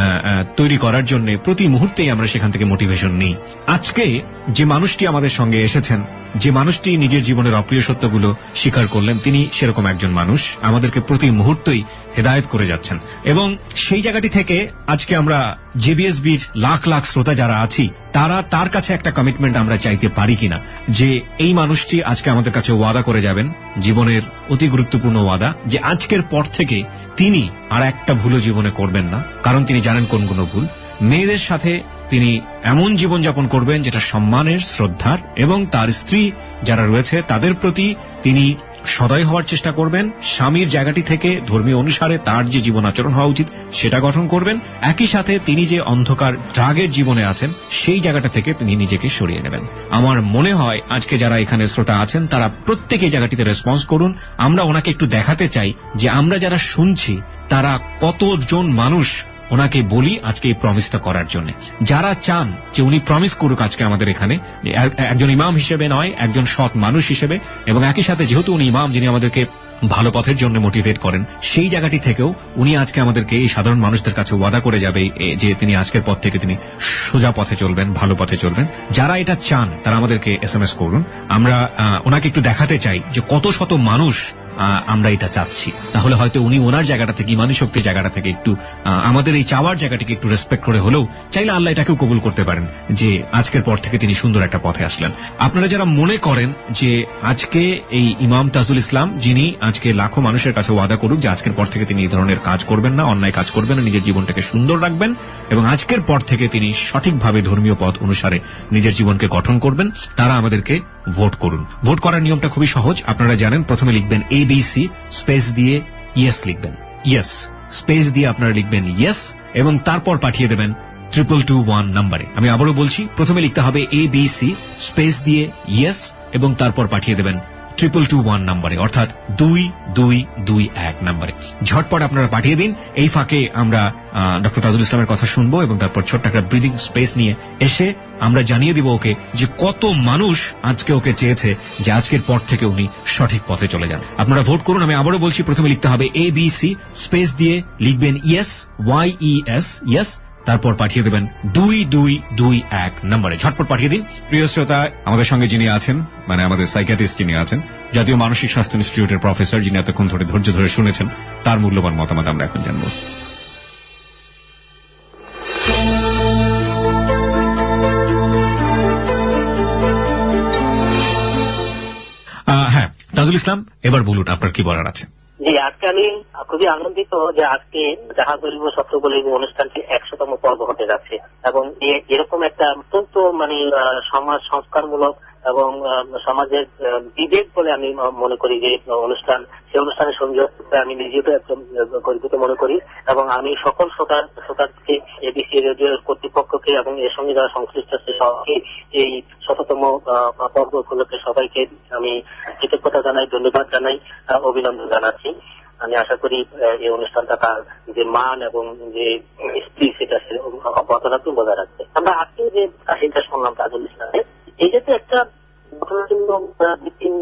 তৈরি করার জন্য প্রতি মুহূর্তেই আমরা সেখান থেকে মোটিভেশন নিই। আজকে যে মানুষটি আমাদের সঙ্গে এসেছেন, যে মানুষটি নিজের জীবনের অপ্রিয় সত্যগুলো স্বীকার করলেন, তিনি সেরকম একজন মানুষ, আমাদেরকে প্রতি মুহূর্তেই হেদায়েত করে যাচ্ছেন। এবং সেই জায়গাটি থেকে আজকে আমরা জেবিএসবির লাখ লাখ শ্রোতা যারা আছি, তারা তার কাছে একটা কমিটমেন্ট আমরা চাইতে পারি কিনা, যে এই মানুষটি আজকে আমাদের কাছে ওয়াদা করে যাবেন, জীবনের অতি গুরুত্বপূর্ণ ওয়াদা, যে আজকের পর থেকে তিনি আর একটা ভুলও জীবনে করবেন না, কারণ তিনি জানেন কোনগুলো ভুল। মেয়েদের সাথে তিনি এমন জীবনযাপন করবেন যেটা সম্মানের, শ্রদ্ধার, এবং তার স্ত্রী যারা রয়েছে তাদের প্রতি তিনি সদয় হওয়ার চেষ্টা করবেন। স্বামীর জায়গাটি থেকে ধর্মীয় অনুসারে তার যে জীবন আচরণ হওয়া উচিত সেটা গঠন করবেন। একই সাথে তিনি যে অন্ধকার ড্রাগের জীবনে আছেন সেই জায়গাটা থেকে তিনি নিজেকে সরিয়ে নেবেন। আমার মনে হয় আজকে যারা এখানে শ্রোতা আছেন তারা প্রত্যেকে জায়গাটিতে রেসপন্স করুন। আমরা ওনাকে একটু দেখাতে চাই যে আমরা যারা শুনছি তারা কতজন মানুষ ওনাকে বলি আজকে এই প্রমিসটা করার জন্য, যারা চান যে উনি প্রমিস করুক আজকে আমাদের এখানে, একজন ইমাম হিসেবে নয়, একজন সৎ মানুষ হিসেবে, এবং একই সাথে যেহেতু উনি ইমাম যিনি আমাদেরকে ভালো পথের জন্য মোটিভেট করেন, সেই জায়গাটি থেকেও উনি আজকে আমাদেরকে এই সাধারণ মানুষদের কাছে ওয়াদা করে যাবে যে তিনি আজকের পর থেকে তিনি সোজা পথে চলবেন, ভালো পথে চলবেন। যারা এটা চান তারা আমাদেরকে এস এম এস করুন। আমরা ওনাকে একটু দেখাতে চাই যে কত শত মানুষ আমরা এটা চাচ্ছি, তাহলে হয়তো উনি ওনার জায়গাটা থেকে, ইমানি শক্তির জায়গাটা থেকে একটু আমাদের এই চাওয়ার জায়গাটিকে একটু রেসপেক্ট করে হলেও চাইলে আল্লাহ এটাকেও কবুল করতে পারেন যে আজকের পর থেকে তিনি সুন্দর একটা পথে আসলেন। আপনারা যারা মনে করেন যে আজকে এই ইমাম তাজুল ইসলাম যিনি আজকে লাখো মানুষের কাছে ওয়াদা করুক যে আজকের পর থেকে তিনি এই ধরনের কাজ করবেন না, অন্যায় কাজ করবেন না, নিজের জীবনটাকে সুন্দর রাখবেন, এবং আজকের পর থেকে তিনি সঠিকভাবে ধর্মীয় পথ অনুসারে নিজের জীবনকে গঠন করবেন, তারা আমাদেরকে ভোট করুন। ভোট করার নিয়মটা খুবই সহজ, আপনারা জানেন। প্রথমে লিখবেন এ বি সি, স্পেস দিয়ে ইয়েস লিখবেন, ইয়েস স্পেস দিয়ে আপনারা লিখবেন ইয়েস, এবং তারপর পাঠিয়ে দেবেন ট্রিপল টু ওয়ান নাম্বারে। আমি আবারও বলছি, প্রথমে লিখতে হবে এ বি সি, স্পেস দিয়ে ইয়েস, এবং তারপর পাঠিয়ে দেবেন ট্রিপল টু ওয়ান নম্বরে, অর্থাৎ দুই দুই দুই এক নম্বরে ঝটপট আপনারা পাঠিয়ে দিন। এই ফাঁকে আমরা ডক্টর তাজুল ইসলামের কথা শুনবো এবং তারপর ছোট্ট একটা ব্রিদিং স্পেস নিয়ে এসে আমরা জানিয়ে দিব ওকে যে কত মানুষ আজকে ওকে চেয়েছে যে আজকের পর থেকে উনি সঠিক পথে চলে যান। আপনারা ভোট করুন। আমি আবারও বলছি, প্রথমে লিখতে হবে এ বি সি, স্পেস দিয়ে লিখবেন yes, Y E S, yes, তারপর পাঠিয়ে দেবেন দুই দুই দুই এক নম্বরে। ঝটপট পাঠিয়ে দিন। প্রিয় শ্রোতা, আমাদের সঙ্গে যিনি আছেন, মানে আমাদের সাইকিয়াট্রিস্ট যিনি আছেন, জাতীয় মানসিক স্বাস্থ্য ইনস্টিটিউটের প্রফেসর, যিনি এতক্ষণ ধরে ধৈর্য ধরে শুনেছেন, তার মূল্যবান মতামত আমরা এখন জানবো। হ্যাঁ, তাজুল ইসলাম, এবার বলুন আপনার কি বলার আছে। জি, আজকে আমি খুবই আনন্দিত যে আজকে যাহা বলিব সত্য বলিব অনুষ্ঠানটি একশোতম পর্ব হতে যাচ্ছে এবং এরকম একটা অত্যন্ত মানে সমাজ সংস্কারমূলক এবং সমাজের বিবেক বলে আমি মনে করি যে অনুষ্ঠান, সেই অনুষ্ঠানের সঙ্গে আমি নিজেকে একদম গর্বিত মনে করি এবং আমি সকল শ্রোতার শ্রোতাকে এবিসি রেডিওর কর্তৃপক্ষকে এবং এর সঙ্গে যারা সংশ্লিষ্ট আছে সবাইকে এই শততম পর্ব উপলক্ষে সবাইকে আমি কৃতজ্ঞতা জানাই, ধন্যবাদ জানাই, অভিনন্দন জানাচ্ছি। আমি আশা করি এই অনুষ্ঠানটা তার যে মান এবং যে স্ত্রী সেটা অব্যাহত রাখতে বজায় রাখবে। আমরা আজকে যে কাহিনীটা শুনলাম তাজুল ইসলামের, এইটা তো একটা ঘটনা কিন্তু দুই তিন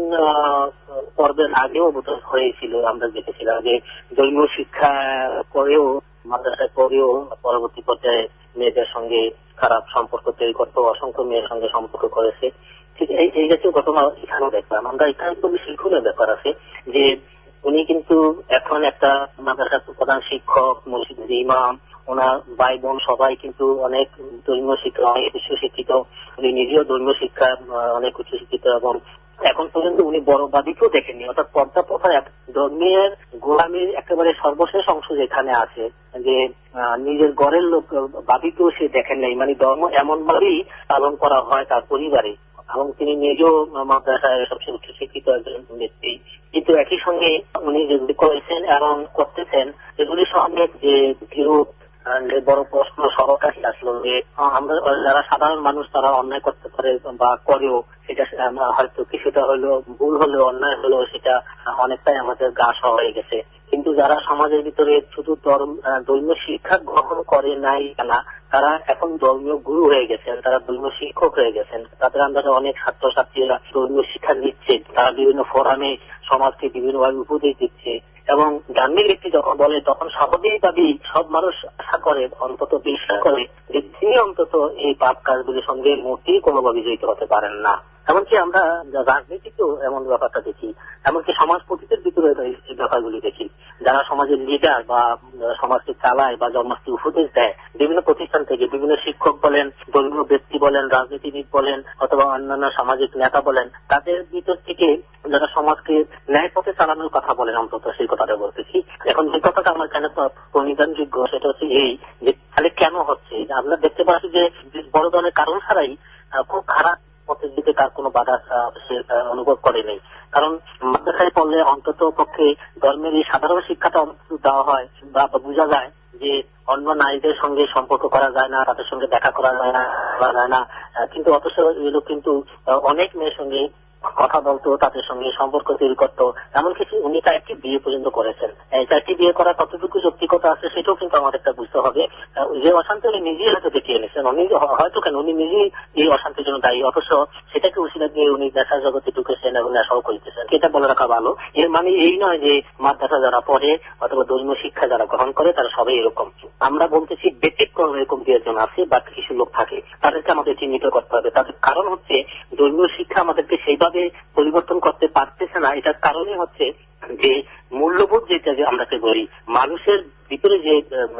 পর্বের আগেও বোধ হয়েছিল। আমরা দেখেছিলাম যে ধর্মীয় শিক্ষা করেও, মাদ্রাসায় পরেও পরবর্তী পর্যায়ে মেয়েদের সঙ্গে খারাপ সম্পর্ক তৈরি করতে অসংখ্য মেয়ের সঙ্গে সম্পর্ক করেছে। ঠিক এই জাতীয় ঘটনা এখানেও দেখলাম। আমরা এখানে খুবই শিক্ষণীয় ব্যাপার আছে যে উনি কিন্তু এখন একটা মাদ্রাসার প্রধান শিক্ষক, মসজিদের ইমাম, ওনার ভাই বোন সবাই কিন্তু অনেক ধর্মীয় শিক্ষা, অনেক উচ্চ শিক্ষিত, উনি নিজেও ধর্মীয় শিক্ষা অনেক উচ্চ শিক্ষিত এবং এখন পর্যন্ত উনি বড়বাদীকেও দেখেননি। অর্থাৎ পর্দা প্রথার ধর্মের গোলামীর একেবারে সর্বশেষ অংশ যেখানে আছে যে নিজের ঘরের লোক বাদীকেও সে দেখেন নাই, মানে ধর্ম এমন ভাবেই পালন করা হয় তার পরিবারে এবং তিনি নিজেও মাদ্রাসায় সবচেয়ে উচ্চ শিক্ষিত একজন ব্যক্তি। কিন্তু একই সঙ্গে উনি যেগুলি করেছেন এবং করতেছেন এগুলির সঙ্গে যে বিরোধ, বড় প্রশ্ন সহকারী আসলো যে আমরা যারা সাধারণ মানুষ তারা অন্যায় করতে পারে বা করেও, সেটা হয়তো কিছুটা হলেও ভুল হলেও অন্যায় হলেও সেটা অনেকটাই আমাদের গা সওয়া হয়ে গেছে। কিন্তু যারা সমাজের ভিতরে শুধু ধর্মীয় শিক্ষা গ্রহণ করে নাই না, তারা এখন ধর্মীয় গুরু হয়ে গেছেন, তারা ধর্মীয় শিক্ষক হয়ে গেছেন, তাদের আন্দাজে অনেক ছাত্রছাত্রীরা ধর্মীয় শিক্ষা নিচ্ছে, তারা বিভিন্ন ফোরামে সমাজকে বিভিন্নভাবে উপদেশ দিচ্ছে এবং ধার্মিক ব্যক্তি যখন বলে তখন সহজেই দাবি সব মানুষ আশা করে, অন্তত বিশ্বাস করে যে তিনি অন্তত এই পাপ কাজগুলির সঙ্গে মোটেই কোনোভাবে জড়িত হতে পারেন না। এমনকি আমরা রাজনীতিতেও এমন ব্যাপারটা দেখি, এমনকি সমাজপতিদের ভিতরে এই ব্যাপারগুলি দেখি। যারা সমাজের লিডার বা সমাজকে চালায় বা জন্মাস্তি উপদেশ দেয় বিভিন্ন প্রতিষ্ঠান থেকে, বিভিন্ন শিক্ষক বলেন, ধর্মীয় ব্যক্তি বলেন, রাজনীতিবিদ বলেন অথবা অন্যান্য সামাজিক নেতা বলেন, তাদের ভিতর থেকে যারা সমাজকে ন্যায় পথে চালানোর কথা বলেন, অন্তত সেই কথাটা বলতেছি। এখন যে কথাটা আমার কেন প্রণিধানযোগ্য সেটা হচ্ছে এই যে তাহলে কেন হচ্ছে, আমরা দেখতে পাচ্ছি যে বড় ধরনের কারণ ছাড়াই খুব খারাপ পথের দিকে তার কোনো বাধা সে অনুভব করেনি। কারণ মাদ্রাসায় পড়লে অন্তত পক্ষে ধর্মের এই সাধারণ শিক্ষাটা দেওয়া হয় বা বোঝা যায় যে অন্য নারীদের সঙ্গে সম্পর্ক করা যায় না, তাদের সঙ্গে দেখা করা যায় না করা যায় না কিন্তু অথচ এগুলো কিন্তু অনেক মেয়ের সঙ্গে কথা বলতো, তাদের সঙ্গে সম্পর্ক তৈরি করতো, এমনকি উনি চারটি বিয়ে পর্যন্ত করেছেন। এই চারটি বিয়ে করা কতটুকু যৌক্তিকতা আছে সেটাও কিন্তু আমাদের একটা বুঝতে হবে। যে অশান্তি উনি নিজেই হয়তো দেখিয়ে এনেছেন, উনি হয়তো কেন উনি নিজেই এই অশান্তির জন্য দায়ী, অথচ সেটাকে উচিত দিয়ে উনি নেশার জগতে ঢুকেছেন এবং নেশাও করিতেছেন। এটা বলে রাখা ভালো। এর মানে এই নয় যে মাদ্রাসা যারা পড়ে অথবা ধর্মীয় শিক্ষা যারা গ্রহণ করে তারা সবাই এরকম। আমরা বলতেছি ব্যতিক্রম এরকম দু একজন আছে বা কিছু লোক থাকে, তাদেরকে আমাদের চিহ্নিত করতে হবে। তাদের কারণ হচ্ছে ধর্মীয় শিক্ষা আমাদেরকে সেইভাবে পরিবর্তন করতে পারতেছে না। এটার কারণে হচ্ছে যে মূল্যবোধ যেটা যে আমরা বলি, মানুষের ভিতরে যে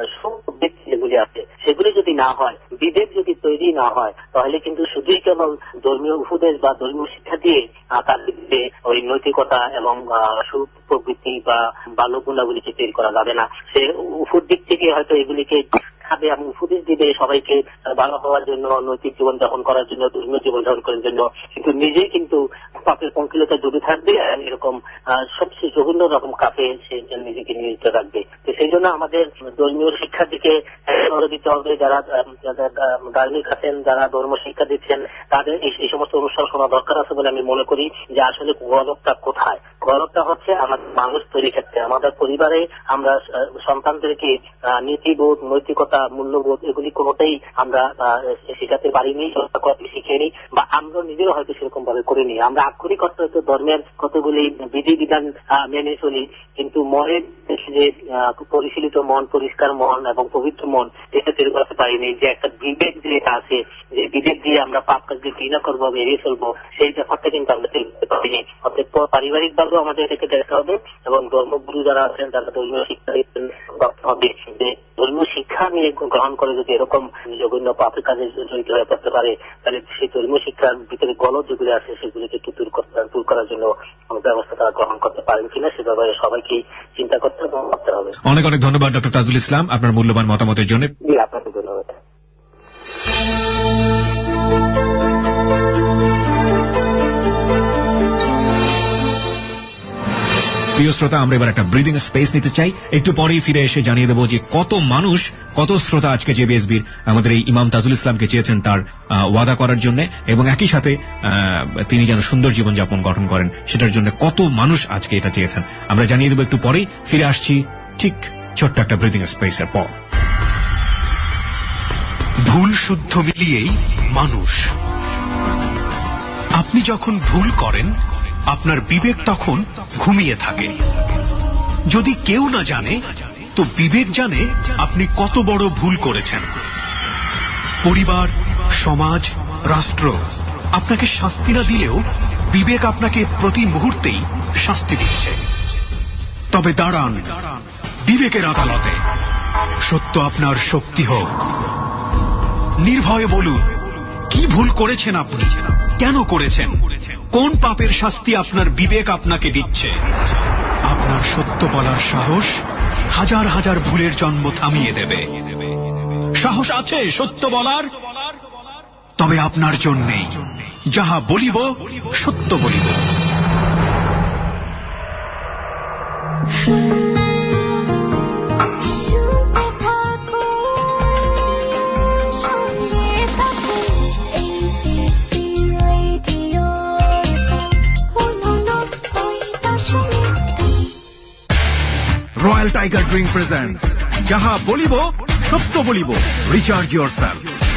যেগুলি আছে সেগুলি যদি না হয়, বিবেক যদি তৈরি না হয়, তাহলে কিন্তু শুধুই কেবল ধর্মীয় উপদেশ বা ধর্মীয় শিক্ষা দিয়ে তার ভিত্তিতে ওই নৈতিকতা এবং সুপ্রবৃত্তি বা ভালো গুণাবলীকে তৈরি করা যাবে না। সে উপর দিক থেকে হয়তো এগুলিকে খাবে এবং উপদেশ দিবে সবাইকে ভালো হওয়ার জন্য, নৈতিক জীবনযাপন করার জন্য, ধর্মীয় জীবনযাপন করার জন্য, কিন্তু নিজেই কিন্তু পাপের পঙ্কিলতা ডুবে থাকবে আর এরকম সবচেয়ে জঘন্য রকম কাপে সে নিজেকে নিয়োজিত রাখবে। তো সেই জন্য আমাদের ধর্মীয় শিক্ষার দিকে জোর দিতে হবে। যারা যারা ধার্মিক আছেন, যারা ধর্ম শিক্ষা দিচ্ছেন, তাদের এই সমস্ত অনুষ্ঠান শোনা দরকার আছে বলে আমি মনে করি। যে আসলে গৌরবটা কোথায়? গৌরবটা হচ্ছে আমাদের মানুষ তৈরি ক্ষেত্রে, আমাদের পরিবারে আমরা সন্তানদেরকে নীতিবোধ, নৈতিকতা, মূল্যবোধ এগুলি কোনোটাই আমরা শেখাতে পারিনি, শিখিনি, বা আমরা নিজেরা হয়তো সেরকম ভাবে করিনি। আমরা আক্ষরিক অর্থে হয়তো ধর্মের কতগুলি বিধিবিধান মেনে চলি, কিন্তু মনের যে পরিশীলিত মন, পরিষ্কার মন এবং পবিত্র মন এটা তৈরি করতে পারিনি। যে একটা বিবেক যে আছে, যে বিবেক দিয়ে আমরা পাপ কাজকে ঘৃণা করবো, এড়িয়ে চলবো, সেই ব্যাপারটা কিন্তু আমরা তৈরি করতে পারিনি। অর্থাৎ পারিবারিক ভাবেও আমাদের এটাকে দেখতে হবে এবং ধর্মগুরু যারা আছেন তারা ধর্মীয় শিক্ষা দিচ্ছেন হবে যে ধর্মীয় শিক্ষা নিয়ে গ্রহণ করে যদি এরকম জঘন্য পাপের কাজে জড়িত হয়ে পড়তে পারে, তাহলে সেই ধর্মীয় শিক্ষার ভিতরে গলদ যেগুলি আছে সেগুলিকে একটু দূর করতে দূর করার জন্য ব্যবস্থা তারা গ্রহণ করতে পারেন কিনা সে ব্যাপারে সবাইকে চিন্তা করতে এবং ভাবতে হবে। অনেক অনেক ধন্যবাদ ডক্টর তাজুল ইসলাম আপনার মূল্যবান মতামতের জন্য। জি, আপনাকে ধন্যবাদ। প্রিয় শ্রোতা, আমরা এবার একটা ব্রিদিং স্পেস নিতে চাই। একটু পরেই ফিরে এসে জানিয়ে দেবো যে কত মানুষ, কত শ্রোতা আজকে যে বিএসবির আমাদের এই ইমাম তাজুল ইসলামকে চেয়েছেন তার ওয়াদা করার জন্য এবং একই সাথে তিনি যেন সুন্দর জীবনযাপন গঠন করেন সেটার জন্য কত মানুষ আজকে এটা চেয়েছেন। আমরা জানিয়ে দেবো একটু পরেই। ফিরে আসছি ঠিক ছোট্ট একটা ব্রিদিং স্পেসের পর। ভুল শুদ্ধ মিলিয়েই মানুষ। আপনি যখন ভুল করেন আপনার বিবেক তখন ঘুমিয়ে থাকে। যদি কেউ না জানে তো বিবেক জানে আপনি কত বড় ভুল করেছেন। পরিবার, সমাজ, রাষ্ট্র আপনাকে শাস্তি না দিলেও বিবেক আপনাকে প্রতি মুহূর্তেই শাস্তি দিচ্ছে। তবে দাঁড়ান বিবেকের আদালতে, সত্য আপনার শক্তি হোক। নির্ভয়ে বলুন কি ভুল করেছেন আপনি, কেন করেছেন, কোন পাপের শাস্তি আপনার বিবেক আপনাকে দিচ্ছে। আপনার সত্য বলার সাহস হাজার হাজার ভুলের জন্ম থামিয়ে দেবে। সাহস আছে সত্য বলার? তবে আপনার জন্যেই যাহা বলিব সত্য বলিব। রয়্যাল টাইগার ড্রিঙ্ক প্রেজেন্টস যাহা বলিব সত্য বলিব। Recharge yourself.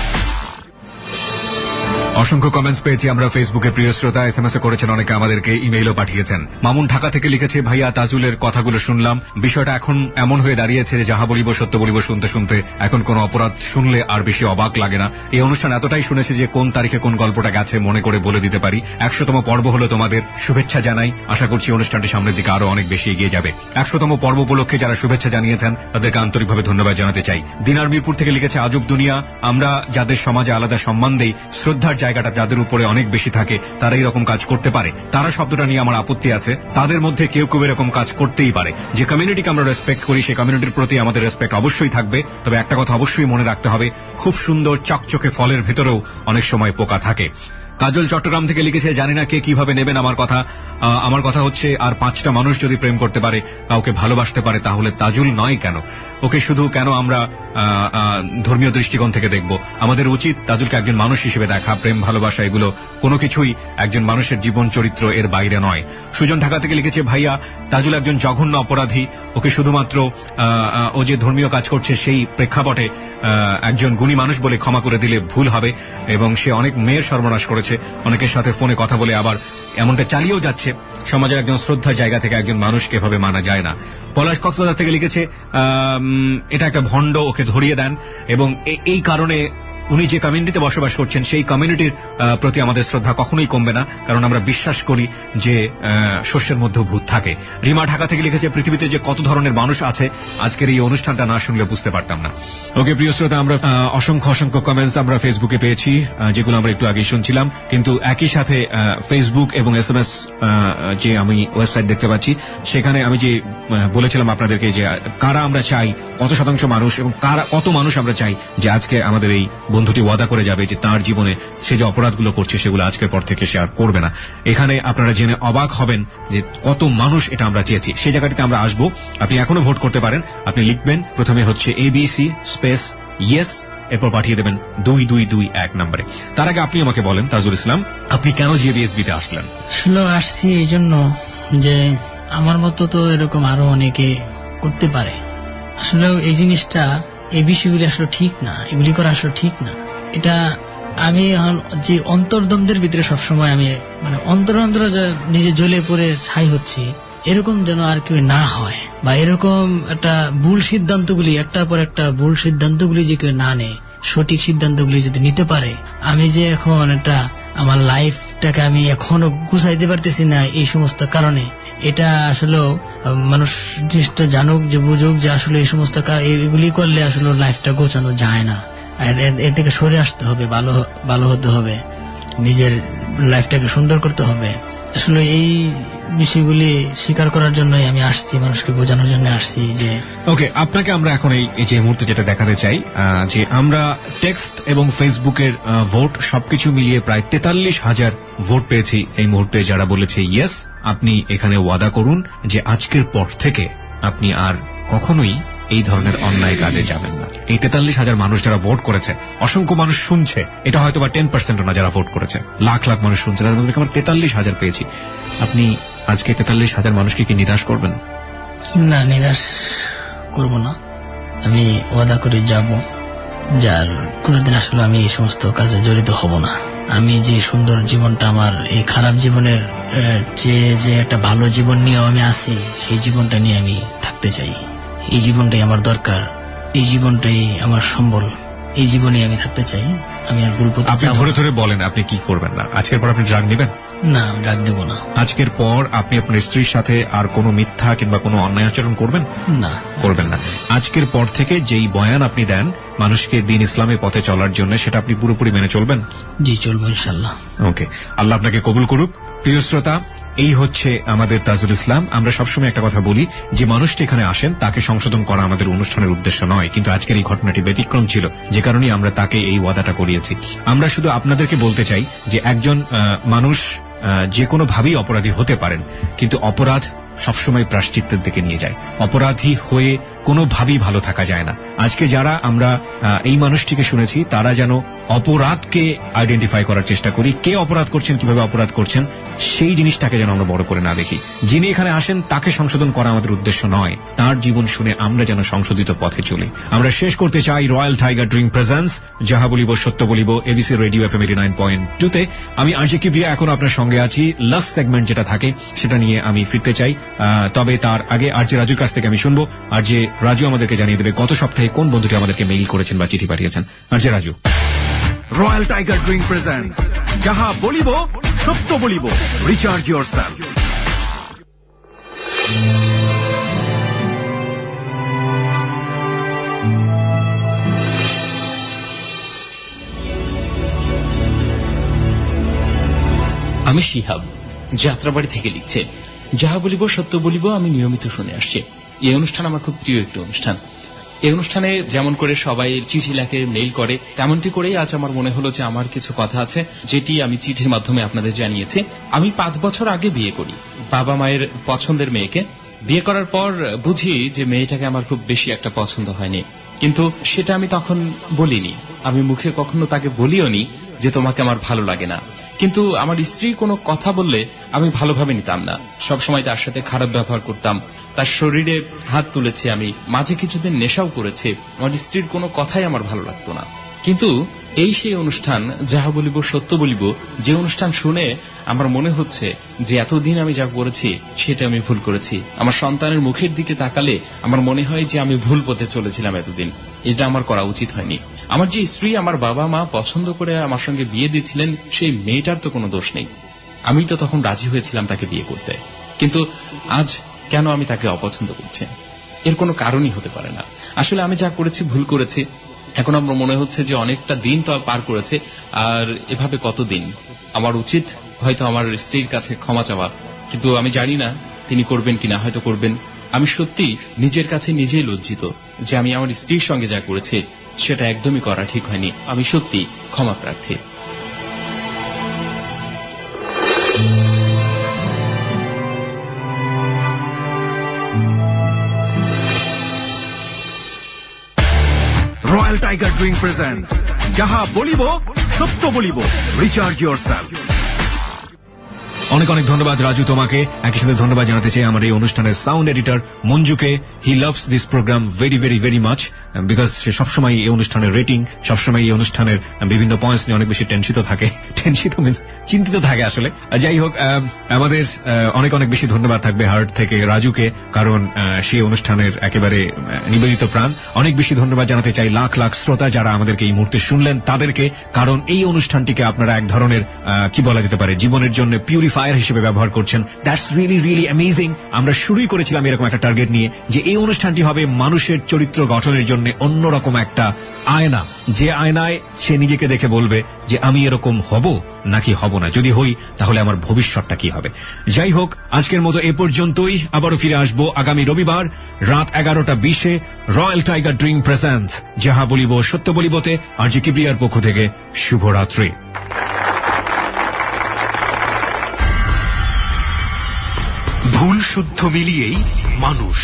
অসংখ্য কমেন্টস পেয়েছি আমরা ফেসবুকে। প্রিয় শ্রোতা এস এম এস করেছেন, অনেকে আমাদেরকে ইমেইলও পাঠিয়েছেন। মামুন ঢাকা থেকে লিখেছে, ভাইয়া তাজুলের কথাগুলো শুনলাম, বিষয়টা এখন এমন হয়ে দাঁড়িয়েছে যে যাহা বলিব সত্য বলিব শুনতে শুনতে এখন কোন অপরাধ শুনলে আর বেশি অবাক লাগে না। এই অনুষ্ঠান এতটাই শুনেছি যে কোন তারিখে কোন গল্পটা গেছে মনে করে বলে দিতে পারি। একশোতম পর্ব হলো তোমাদের, শুভেচ্ছা জানাই। আশা করছি অনুষ্ঠানটি সামনের দিকে আরো অনেক বেশি এগিয়ে যাবে। একশোতম পর্ব উপলক্ষে যারা শুভেচ্ছা জানিয়েছেন তাদেরকে আন্তরিকভাবে ধন্যবাদ জানাতে চাই। দিনার মিরপুর থেকে লিখেছে, আজব দুনিয়া, আমরা যাদের সমাজে আলাদা সম্মান দেই, শ্রদ্ধার জায়গাটা যাদের উপরে অনেক বেশি থাকে তারা এরকম কাজ করতে পারে। তারা শব্দটা নিয়ে আমার আপত্তি আছে। তাদের মধ্যে কেউ কেউ এরকম কাজ করতেই পারে। যে কমিউনিটিকে আমরা রেসপেক্ট করি সেই কমিউনিটির প্রতি আমাদের রেসপেক্ট অবশ্যই থাকবে। তবে একটা কথা অবশ্যই মনে রাখতে হবে, খুব সুন্দর চকচকে ফলের ভেতরেও অনেক সময় পোকা থাকে। কাজল চট্টগ্রাম থেকে লিখেছে, জানি না কে কিভাবে নেবেন আমার কথা। আমার কথা হচ্ছে, আর পাঁচটা মানুষ যদি প্রেম করতে পারে, কাউকে ভালোবাসতে পারে, তাহলে তাজুল নয় কেন? ওকে শুধু কেন আমরা ধর্মীয় দৃষ্টিকোণ থেকে দেখব? আমাদের উচিত তাজুলকে একজন মানুষ হিসেবে দেখা। প্রেম, ভালোবাসা এগুলো কোনো কিছুই একজন মানুষের জীবন চরিত্র এর বাইরে নয়। সুজন ঢাকা থেকে লিখেছে, ভাইয়া তাজুল একজন জঘন্য অপরাধী। ওকে শুধুমাত্র ও যে ধর্মীয় কাজ করছে সেই প্রেক্ষাপটে একজন গুণী মানুষ বলে ক্ষমা করে দিলে ভুল হবে। এবং সে অনেক মেয়ের সর্বনাশ করেছে, অনেকের সাথে ফোনে কথা বলে আবার এমনটা চালিয়েও যাচ্ছে। সমাজের একজন শ্রদ্ধার জায়গা থেকে একজন মানুষকে এভাবে মানা যায় না। পলাশ কক্সবাজার থেকে লিখেছে, এটা একটা ভণ্ড, ওকে ধরিয়ে দেন। এবং এই কারণে উনি যে কমিউনিটিতে বসবাস করছেন সেই কমিউনিটির প্রতি আমাদের শ্রদ্ধা কখনোই কমবে না, কারণ আমরা বিশ্বাস করি যে শস্যের মধ্যেও ভূত থাকে। রিমা ঢাকা থেকে লিখেছে, পৃথিবীতে যে কত ধরনের মানুষ আছে আজকের এই অনুষ্ঠানটা না শুনলে বুঝতে পারতাম না। ওকে প্রিয় শ্রোতা, আমরা অসংখ্য অসংখ্য কমেন্টস আমরা ফেসবুকে পেয়েছি, যেগুলো আমরা একটু আগেই শুনছিলাম। কিন্তু একই সাথে ফেসবুক এবং এস এম এস যে আমি ওয়েবসাইট দেখতে পাচ্ছি, সেখানে আমি যে বলেছিলাম আপনাদেরকে যে কারা আমরা চাই, কত শতাংশ মানুষ এবং কারা কত মানুষ আমরা চাই যে আজকে আমাদের এই বন্ধুটি ওয়াদা করে যাবে যে তার জীবনে সে যে অপরাধগুলো করছে সেগুলো আজকের পর থেকে সে আর করবে না। এখানে আপনারা জেনে অবাক হবেন যে কত মানুষ এটা আমরা চেয়েছি। সেই জায়গাটিতে আমরা আসবো। আপনি এখনো ভোট করতে পারেন। আপনি লিখবেন প্রথমে হচ্ছে এবিসি স্পেস ইয়েস, এরপর পাঠিয়ে দেবেন দুই দুই দুই এক নম্বরে। তার আগে আপনি আমাকে বলেন তাজুল ইসলাম, আপনি কেন জেবিএসবিতে আসলেন? আসলে আসছি এই জন্য যে আমার মতো তো এরকম আরো অনেকে করতে পারে। আসলে এই জিনিসটা, এই বিষয়গুলি আসলে ঠিক না, এগুলি করা আসলে ঠিক না। এটা আমি যে অন্তর্দ্বন্দ্বের ভিতরে সবসময় আমি মানে অন্তর অন্তর নিজে জ্বলে পড়ে ছাই হচ্ছি, এরকম যেন আর কেউ না হয়, বা এরকম একটা ভুল সিদ্ধান্তগুলি একটার পর একটা ভুল সিদ্ধান্তগুলি যে কেউ না নেয়, সঠিক সিদ্ধান্তগুলি যদি নিতে পারে। আমি যে এখন এটা আমার লাইফটাকে আমি এখনো গুছাইতে পারতেছি না এই সমস্ত কারণে, এটা আসলে মানুষ জিনিসটা জানুক, যে বুঝুক যে আসলে এই সমস্ত এগুলি করলে আসলে লাইফটা গোছানো যায় না। এর থেকে সরে আসতে হবে, ভালো ভালো হতে হবে, নিজের লাইফটাকে সুন্দর করতে হবে। আসলে এই বিষয়গুলি স্বীকার করার জন্যই আমি আসছি, মানুষকে বোঝানোর জন্য আসছি। যে ওকে, আপনাকে আমরা এখন এই যে মুহূর্তে যেটা দেখাতে চাই যে আমরা টেক্সট এবং ফেসবুকের ভোট সবকিছু মিলিয়ে প্রায় তেতাল্লিশ হাজার ভোট পেয়েছি এই মুহূর্তে, যারা বলেছে ইয়েস। আপনি এখানে ওয়াদা করুন যে আজকের পর থেকে আপনি আর কখনোই এই ধরনের অন্যায় কাজে যাবেন না। এই তেতাল্লিশ হাজার মানুষ যারা ভোট করেছে, অসংখ্য মানুষ শুনছে, এটা হয়তো বা টেন পার্সেন্ট না যারা ভোট করেছে, লাখ লাখ মানুষ শুনছে, তার মধ্যে আমরা তেতাল্লিশ হাজার পেয়েছি। আপনি আজকে তেতাল্লিশ হাজার মানুষকে কি নিরাশ করবেন? না, নিরাশ করব না। আমি ওয়াদা করে যাব যার কোনোদিন আসলে আমি এই সমস্ত কাজে জড়িত হব না। আমি যে সুন্দর জীবনটা আমার এই খারাপ জীবনের যে যে একটা ভালো জীবন নিয়ে আমি আছি, সেই জীবনটা নিয়ে আমি থাকতে চাই। এই জীবনটাই আমার দরকার, এই জীবনটাই আমার সম্বল, এই জীবনে আমি থাকতে চাই। আমি আর ভুল পথে। আপনি ধরে ধরে বলেন আপনি কি করবেন না। আজকের পর আপনি ড্রাগ নেবেন না? ড্রাগ নেব না। আজকের পর আপনি আপনার স্ত্রীর সাথে আর কোনো মিথ্যা কিংবা কোনো অন্যায় আচরণ করবেন না? করবেন না। আজকের পর থেকে যেই বয়ান আপনি দেন মানুষকে দিন ইসলামের পথে চলার জন্য, সেটা আপনি পুরোপুরি মেনে চলবেন? জি, চলবো ইনশাআল্লাহ। ওকে, আল্লাহ আপনাকে কবুল করুক। প্রিয় শ্রোতা, এই হচ্ছে আমাদের তাজুল ইসলাম। আমরা সবসময় একটা কথা বলি যে মানুষটি এখানে আসেন তাকে সংশোধন করা আমাদের অনুষ্ঠানের উদ্দেশ্য নয়, কিন্তু আজকের এই ঘটনাটি ব্যতিক্রম ছিল, যে কারণেই আমরা তাকে এই ওয়াদাটা করিয়েছি। আমরা শুধু আপনাদেরকে বলতে চাই যে একজন মানুষ যে কোনো ভাবেই অপরাধী হতে পারেন, কিন্তু অপরাধ সবসময় প্রায়শ্চিত্তের দিকে নিয়ে যায়। অপরাধী হয়ে কোনোভাবেই ভালো থাকা যায় না। আজকে যারা আমরা এই মানুষটিকে শুনেছি, তারা যেন অপরাধকে আইডেন্টিফাই করার চেষ্টা করি, কে অপরাধ করছেন, কিভাবে অপরাধ করছেন, সেই জিনিসটাকে যেন আমরা বড় করে না দেখি। যিনি এখানে আসেন তাকে সংশোধন করা আমাদের উদ্দেশ্য নয়, তার জীবন শুনে আমরা যেন সংশোধিত পথে চলি। আমরা শেষ করতে চাই রয়্যাল টাইগার ড্রিঙ্ক প্রেজেন্স যাহা বলিব সত্য বলিব ABC radio FM eighty nine point two তে। আমি আরজে কিবরিয়া এখন আপনার সঙ্গে আছি। লাস্ট সেগমেন্ট যেটা থাকে সেটা নিয়ে আমি ফিরতে চাই, তবে তার আগে আরজে রাজুর কাছ থেকে আমি শুনবো। আরজে রাজু আমাদেরকে জানিয়ে দেবে গত সপ্তাহে কোন বন্ধুটি আমাদেরকে মেইল করেছেন বা চিঠি পাঠিয়েছেন। RJ Raju. Royal Tiger drink presents যাহা বলিব সত্য বলিব, রিচার্জ ইয়োরসেলফ। আমি শিহাব, যাত্রাবাড়ি থেকে লিখছে। যাহা বলিব সত্য বলিব আমি নিয়মিত শুনে আসছি। এই অনুষ্ঠান আমার খুব প্রিয় একটি অনুষ্ঠান। এই অনুষ্ঠানে যেমন করে সবাই চিঠি লেখে, মেইল করে, তেমনটি করেই আজ আমার মনে হলো যে আমার কিছু কথা আছে যেটি আমি চিঠির মাধ্যমে আপনাদের জানিয়েছি। আমি পাঁচ বছর আগে বিয়ে করি, বাবা মায়ের পছন্দের মেয়েকে। বিয়ে করার পর বুঝি যে মেয়েটাকে আমার খুব বেশি একটা পছন্দ হয়নি, কিন্তু সেটা আমি তখন বলিনি। আমি মুখে কখনো তাকে বলিও নি যে তোমাকে আমার ভালো লাগে না। কিন্তু আমার স্ত্রী কোনো কথা বললে আমি ভালোভাবে নিতাম না, সবসময় তার সাথে খারাপ ব্যবহার করতাম, তার শরীরে হাত তুলেছি, আমি মাঝে কিছুদিন নেশাও করেছি। আমার স্ত্রীর কোনো কথাই আমার ভালো লাগতো না। কিন্তু এই সেই অনুষ্ঠান যাহা বলিব সত্য বলিব, যে অনুষ্ঠান শুনে আমার মনে হচ্ছে যে এতদিন আমি যা করেছি সেটা আমি ভুল করেছি। আমার সন্তানের মুখের দিকে তাকালে আমার মনে হয় যে আমি ভুল পথে চলেছিলাম এতদিন, এটা আমার করা উচিত হয়নি। আমার যে স্ত্রী আমার বাবা মা পছন্দ করে আমার সঙ্গে বিয়ে দিয়েছিলেন, সেই মেয়েটার তো কোনো দোষ নেই। আমি তো তখন রাজি হয়েছিলাম তাকে বিয়ে করতে, কিন্তু আজ কেন আমি তাকে অপছন্দ করছি? এর কোনো কারণই হতে পারে না। আসলে আমি যা করেছি ভুল করেছি। এখন আমার মনে হচ্ছে যে অনেকটা দিন তো পার করেছে, আর এভাবে কতদিন? আমার উচিত হয়তো আমার স্ত্রীর কাছে ক্ষমা চাওয়া, কিন্তু আমি জানি না তিনি করবেন কিনা। হয়তো করবেন, আমি সত্যি নিজের কাছে নিজেই লজ্জিত যে আমি আমার স্ত্রীর সঙ্গে যা করেছি সেটা একদমই করা ঠিক হয়নি। আমি সত্যি ক্ষমা প্রার্থী। রয়্যাল টাইগার ড্রিঙ্ক প্রেজেন্টস যাহা বলিব সত্য বলিব, রিচার্জ ইয়োরসেলফ। অনেক অনেক ধন্যবাদ রাজু তোমাকে। একই সাথে ধন্যবাদ জানাতে চাই আমার এই অনুষ্ঠানের সাউন্ড এডিটর মঞ্জুকে। He loves this program very very very much, because সে সবসময় এই অনুষ্ঠানের রেটিং, সবসময় এই অনুষ্ঠানের বিভিন্ন পয়েন্টস নিয়ে অনেক বেশি টেনশিত থাকে। টেনশিত মিনস চিন্তিত থাকে আসলে। যাই হোক, আমাদের অনেক অনেক বেশি ধন্যবাদ থাকবে হার্ট থেকে রাজুকে, কারণ সে অনুষ্ঠানের একেবারে নিবেদিত প্রাণ। অনেক বেশি ধন্যবাদ জানাতে চাই লাখ লাখ শ্রোতা যারা আমাদেরকে এই মুহূর্তে শুনলেন তাদেরকে, কারণ এই অনুষ্ঠানটিকে আপনারা এক ধরনের কি বলা যেতে পারে জীবনের জন্য পিউরিফায়ার হিসেবে ব্যবহার করছেন। That's really really amazing. আমরা শুরুই করেছিলাম এরকম একটা টার্গেট নিয়ে যে এই অনুষ্ঠানটি হবে মানুষের চরিত্র গঠনের জন্য অন্যরকম একটা আয়না, যে আয়নায় সে নিজেকে দেখে বলবে যে আমি এরকম হব নাকি হব না, যদি হই তাহলে আমার ভবিষ্যৎটা কি হবে। যাই হোক, আজকের মতো এ পর্যন্তই। আবারও ফিরে আসবো আগামী রবিবার রাত এগারোটা বিশে রয়্যাল টাইগার ড্রিঙ্ক প্রেজেন্টস যাহা বলিব সত্য বলিবতে। আর জি কিবরিয়ার পক্ষ থেকে শুভরাত্রি। ভুল শুদ্ধ মিলিয়েই মানুষ।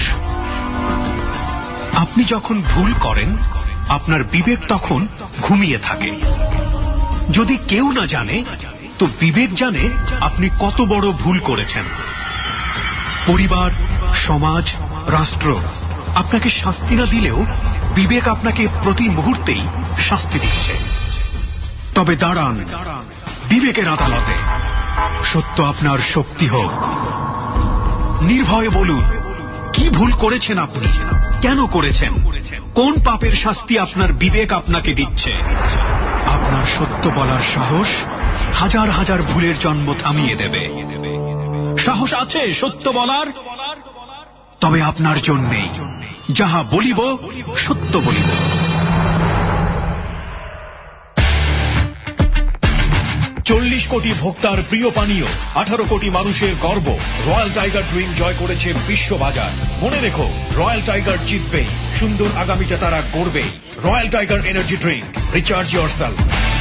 আপনি যখন ভুল করেন আপনার বিবেক তখন ঘুমিয়ে থাকে। যদি কেউ না জানে তো বিবেক জানে আপনি কত বড় ভুল করেছেন। পরিবার, সমাজ, রাষ্ট্র আপনাকে শাস্তি না দিলেও বিবেক আপনাকে প্রতি মুহূর্তেই শাস্তি দিচ্ছে। তবে দাঁড়ান বিবেকের আদালতে, সত্য আপনার শক্তি হোক। নির্ভয়ে বলুন কি ভুল করেছেন আপনি, কেন করেছেন, কোন পাপের শাস্তি আপনার বিবেক আপনাকে দিচ্ছে। আপনার সত্য বলার সাহস হাজার হাজার ভুলের জন্ম থামিয়ে দেবে। সাহস আছে সত্য বলার? তবে আপনার জন্যেই যাহা বলিব সত্য বলিব। চল্লিশ কোটি ভোক্তার প্রিয় পানীয়, আঠারো কোটি মানুষের গর্ব, রয়্যাল টাইগার ড্রিঙ্ক জয় করেছে বিশ্ববাজার। মনে রেখো, রয়্যাল টাইগার জিতবেই, সুন্দর আগামীটা তারা গড়বেই। Royal Tiger energy drink, recharge yourself.